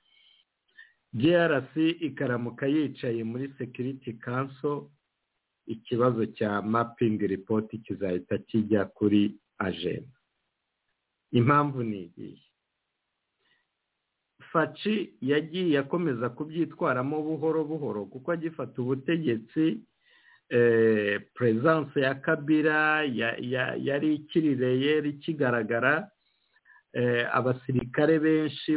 DRC ikaramuka yicaye muri Security Council, ikibazo cya mapping report kizahita kijya kuri agenda. Impamvu ni iyihe? Faci yagiye akomeza kubyitwaramo buhoro buhoro, kuko agifata ubutegetsi presence ya Kabila yari ikirireye rikigaragara. Abasirikare benshi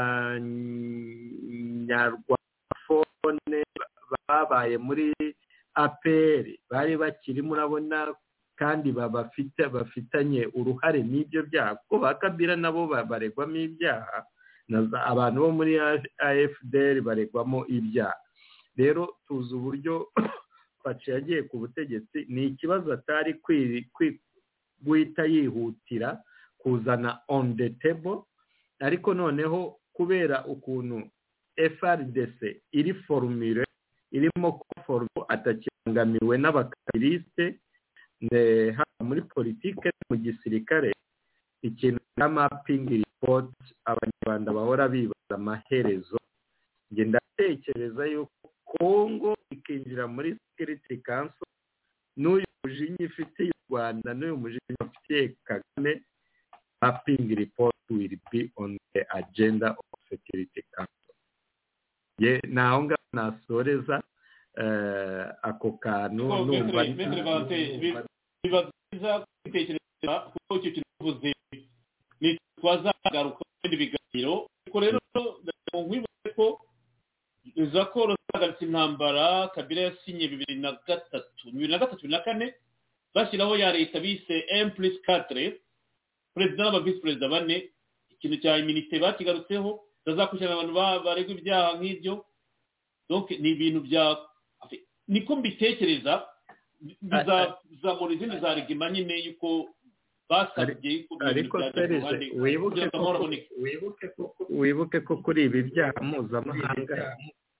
b'abanyarwafone babaye muri APR bari bakiri, murabona, kandi bafitanye uruhare n'ibyo byaha, kuko ba Kabila nabo baregwamo ibyaha, abantu bo muri AFDR baregwamo ibyaha. Rero tuzi uburyo Faci yagiye ku butegetsi. Ni ikibazo atari guhita yihutira kuzana on the table, ariko noneho kubera ukuntu FRDC iri formule, irimo kuformo, atakirangamiwe n'abakabiliste muri politike mu gisirikare. Ikintu cya mapping report abanyarwanda bahora bibaza amaherezo, nge ndatekereza yuko Kongo ikinjira muri Security Council, n'uyu mujinya ifitiye u Rwanda n'uyu mujinya ifitiye Kagame, mapping report will be on the agenda of Security Council. Naho ngaho nasoreza ako kantu. Numva biba byiza kwitekereza kuko icyo kintu uvuze ni twazagaruka ibindi biganiro. Ariko rero nkwibuke ko iza koro zahagaritse intambara Kabila yasinye 2003-2004 bashyiraho ya leta bise M+4, perezida n'aba vice perezida bane. Ikintu cya immunité bakigarutseho, bazakurikirana abantu baregwa ibyaha nk'ibyo. Donc ni ibintu bya niko mbitekereza, bizamura izindi za regima nyine yuko basabye. Ariko wibuke ko kuri ibi byaha mpuzamahanga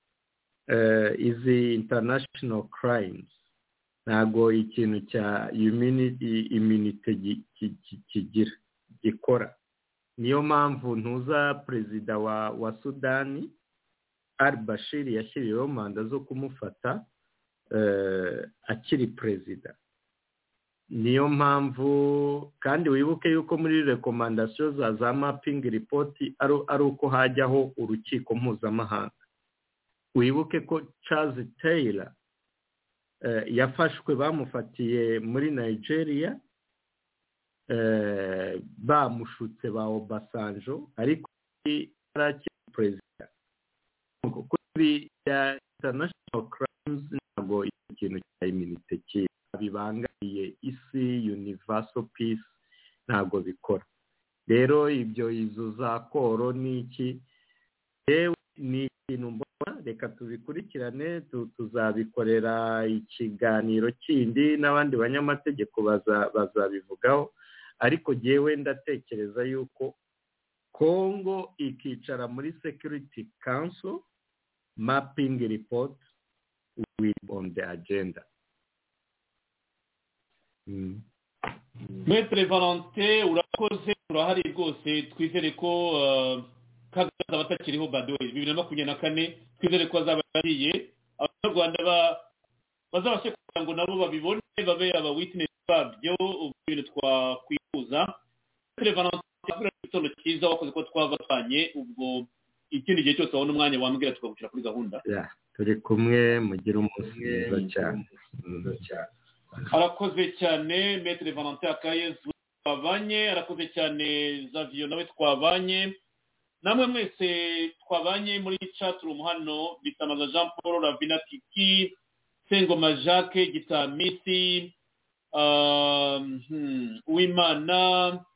izi international crimes ntago ikintu cya immunity kigira gikora. Niyo mpamvu ntuza perezida wa Sudani al-Bashir yashyiriyeho manda zo kumufata akiri perezida. Niyo mpamvu kandi wibuke yuko muri recommendation za mapping report ari uko hajyaho urukiko mpuzamahanga. Wibuke ko Charles Taylor yafashwe bamufatiye muri Nigeria bamushutse ba Obasanjo ariko arakiri perezida. Kuri ya international crimes ntabwo ikintu cya immunity bibangamiye isi universal peace ntabwo bikora. Rero ibyo izo za koro niki ni ikintu mbona reka tubikurikirane tuzabikorera ikiganiro kindi n'abandi banyamategeko bazabivugaho, ariko jewe ndatekereza yuko Congo ikicara muri Security Council mapping report will on the agenda. Maître Valentin urakoze, turahari rwose, twizere ko Kagame abatakiriho badoye 2024 twizere ko azaba yariye abanyarwanda bazabashe kugira ngo nabo babibone babe aba witness babyo ubintu twakwifuza. Maître Valentin igitondo cyiza wakoze ko twavatanye, ubwo ikindi gihe cyose wabona umwanya wambwira tukagukira kuri gahunda. Turi kumwe mugira umunsi mwiza cyane. Arakoze cyane Maître Valentin Akayezu twabanye, arakoze cyane Xavier nawe twabanye, namwe mwese twabanye muri chat room hano, Bitamaza Jean Paul, Ravina Kiki, Sengoma Jacques, Gitamisi, Uwimana,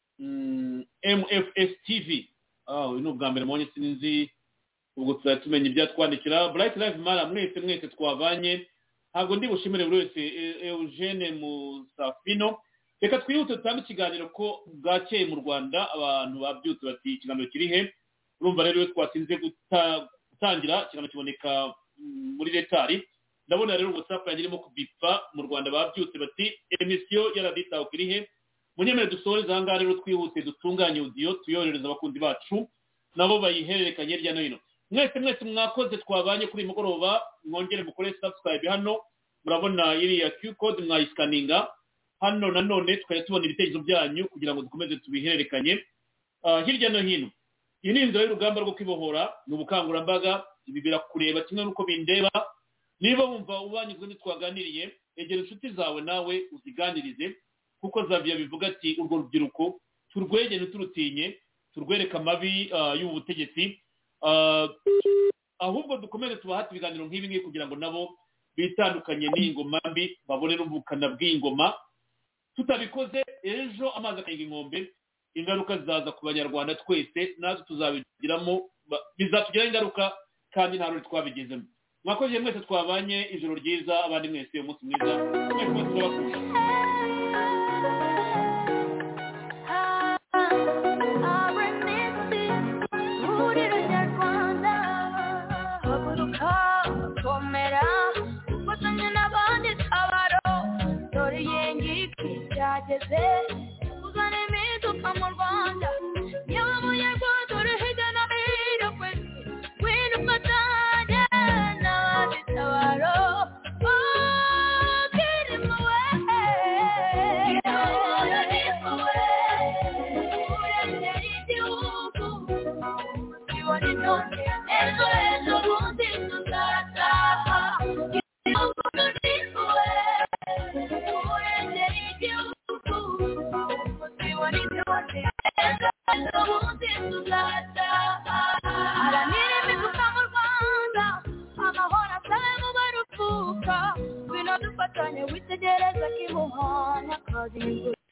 MFS TV. Uyu bwa mbere mwonye sinzi, ubwo tuzatumenye ibyatwandikira. Bright Live Mara mwese twabanye, ntabwo ndi bushimire buri wese. Eugene Musafino, reka twihute tutange ikiganiro ko bwakeye mu Rwanda abantu babyutse bati ikiganiro kiri he. Urumva rero twatinze gutangira ikiganiro kiboneka muri retari. Ndabona rero WhatsApp yagirimo kubipa mu Rwanda babyutse bati emission yaraditaho kiri he. Munyemere dusoreza ahangaha rero twihute dutunganye audio tuyorereza abakunzi bacu nabo bayihererekanye hirya no hino. Mwese mwakoze twabanye kuri mugoroba, mwongere mukore subscribe hano, murabona iriya Q code mwayiscaninga hano. Nanone twari tubona ibitekerezo byanyu kugira ngo dukomeze tubihererekanye hirya no hino. Iyi ni inzira y'urugamba rwo kwibohora, ni ubukangurambaga, ibi birakureba kimwe n'uko bindeba. Niba wumva ubanyuzwe n'itwaganiriye, egera inshuti zawe nawe uziganirize, kuko Xavier bivuga ati urwo rubyiruko turwegene turutinye, turwereka amabi y'ubu butegetsi, ahubwo dukomeze tubahate ibiganiro nk'ibi ngibi kugira ngo nabo bitandukanye n'ingoma mbi, babone n'ubukana bw'ingoma. Tutabikoze ejo amazi akayiga inkombe, ingaruka zizaza ku banyarwanda twese, natwe tuzabigiramo, bizatugiraho ingaruka kandi nta ruri twabigezemo. Mwakoze mwese twabanye, ijoro ryiza, abandi mwese umunsi mwiza, mwese turabakunda. Uzane impinduka mu Rwanda, yewe munyarwanda uri hirya no hino ku isi, ngwino ufatanye n'abadutabaro. Kiri muwe, urengera igihugu, tubona intonde, ejo bundi tuzataha. Igihugu ni muwe, urengera igihugu, haranira impinduka mu Rwanda, amahoro asabe mu barutuka, ngwino dufatanye witegereza kimuhana karimbo.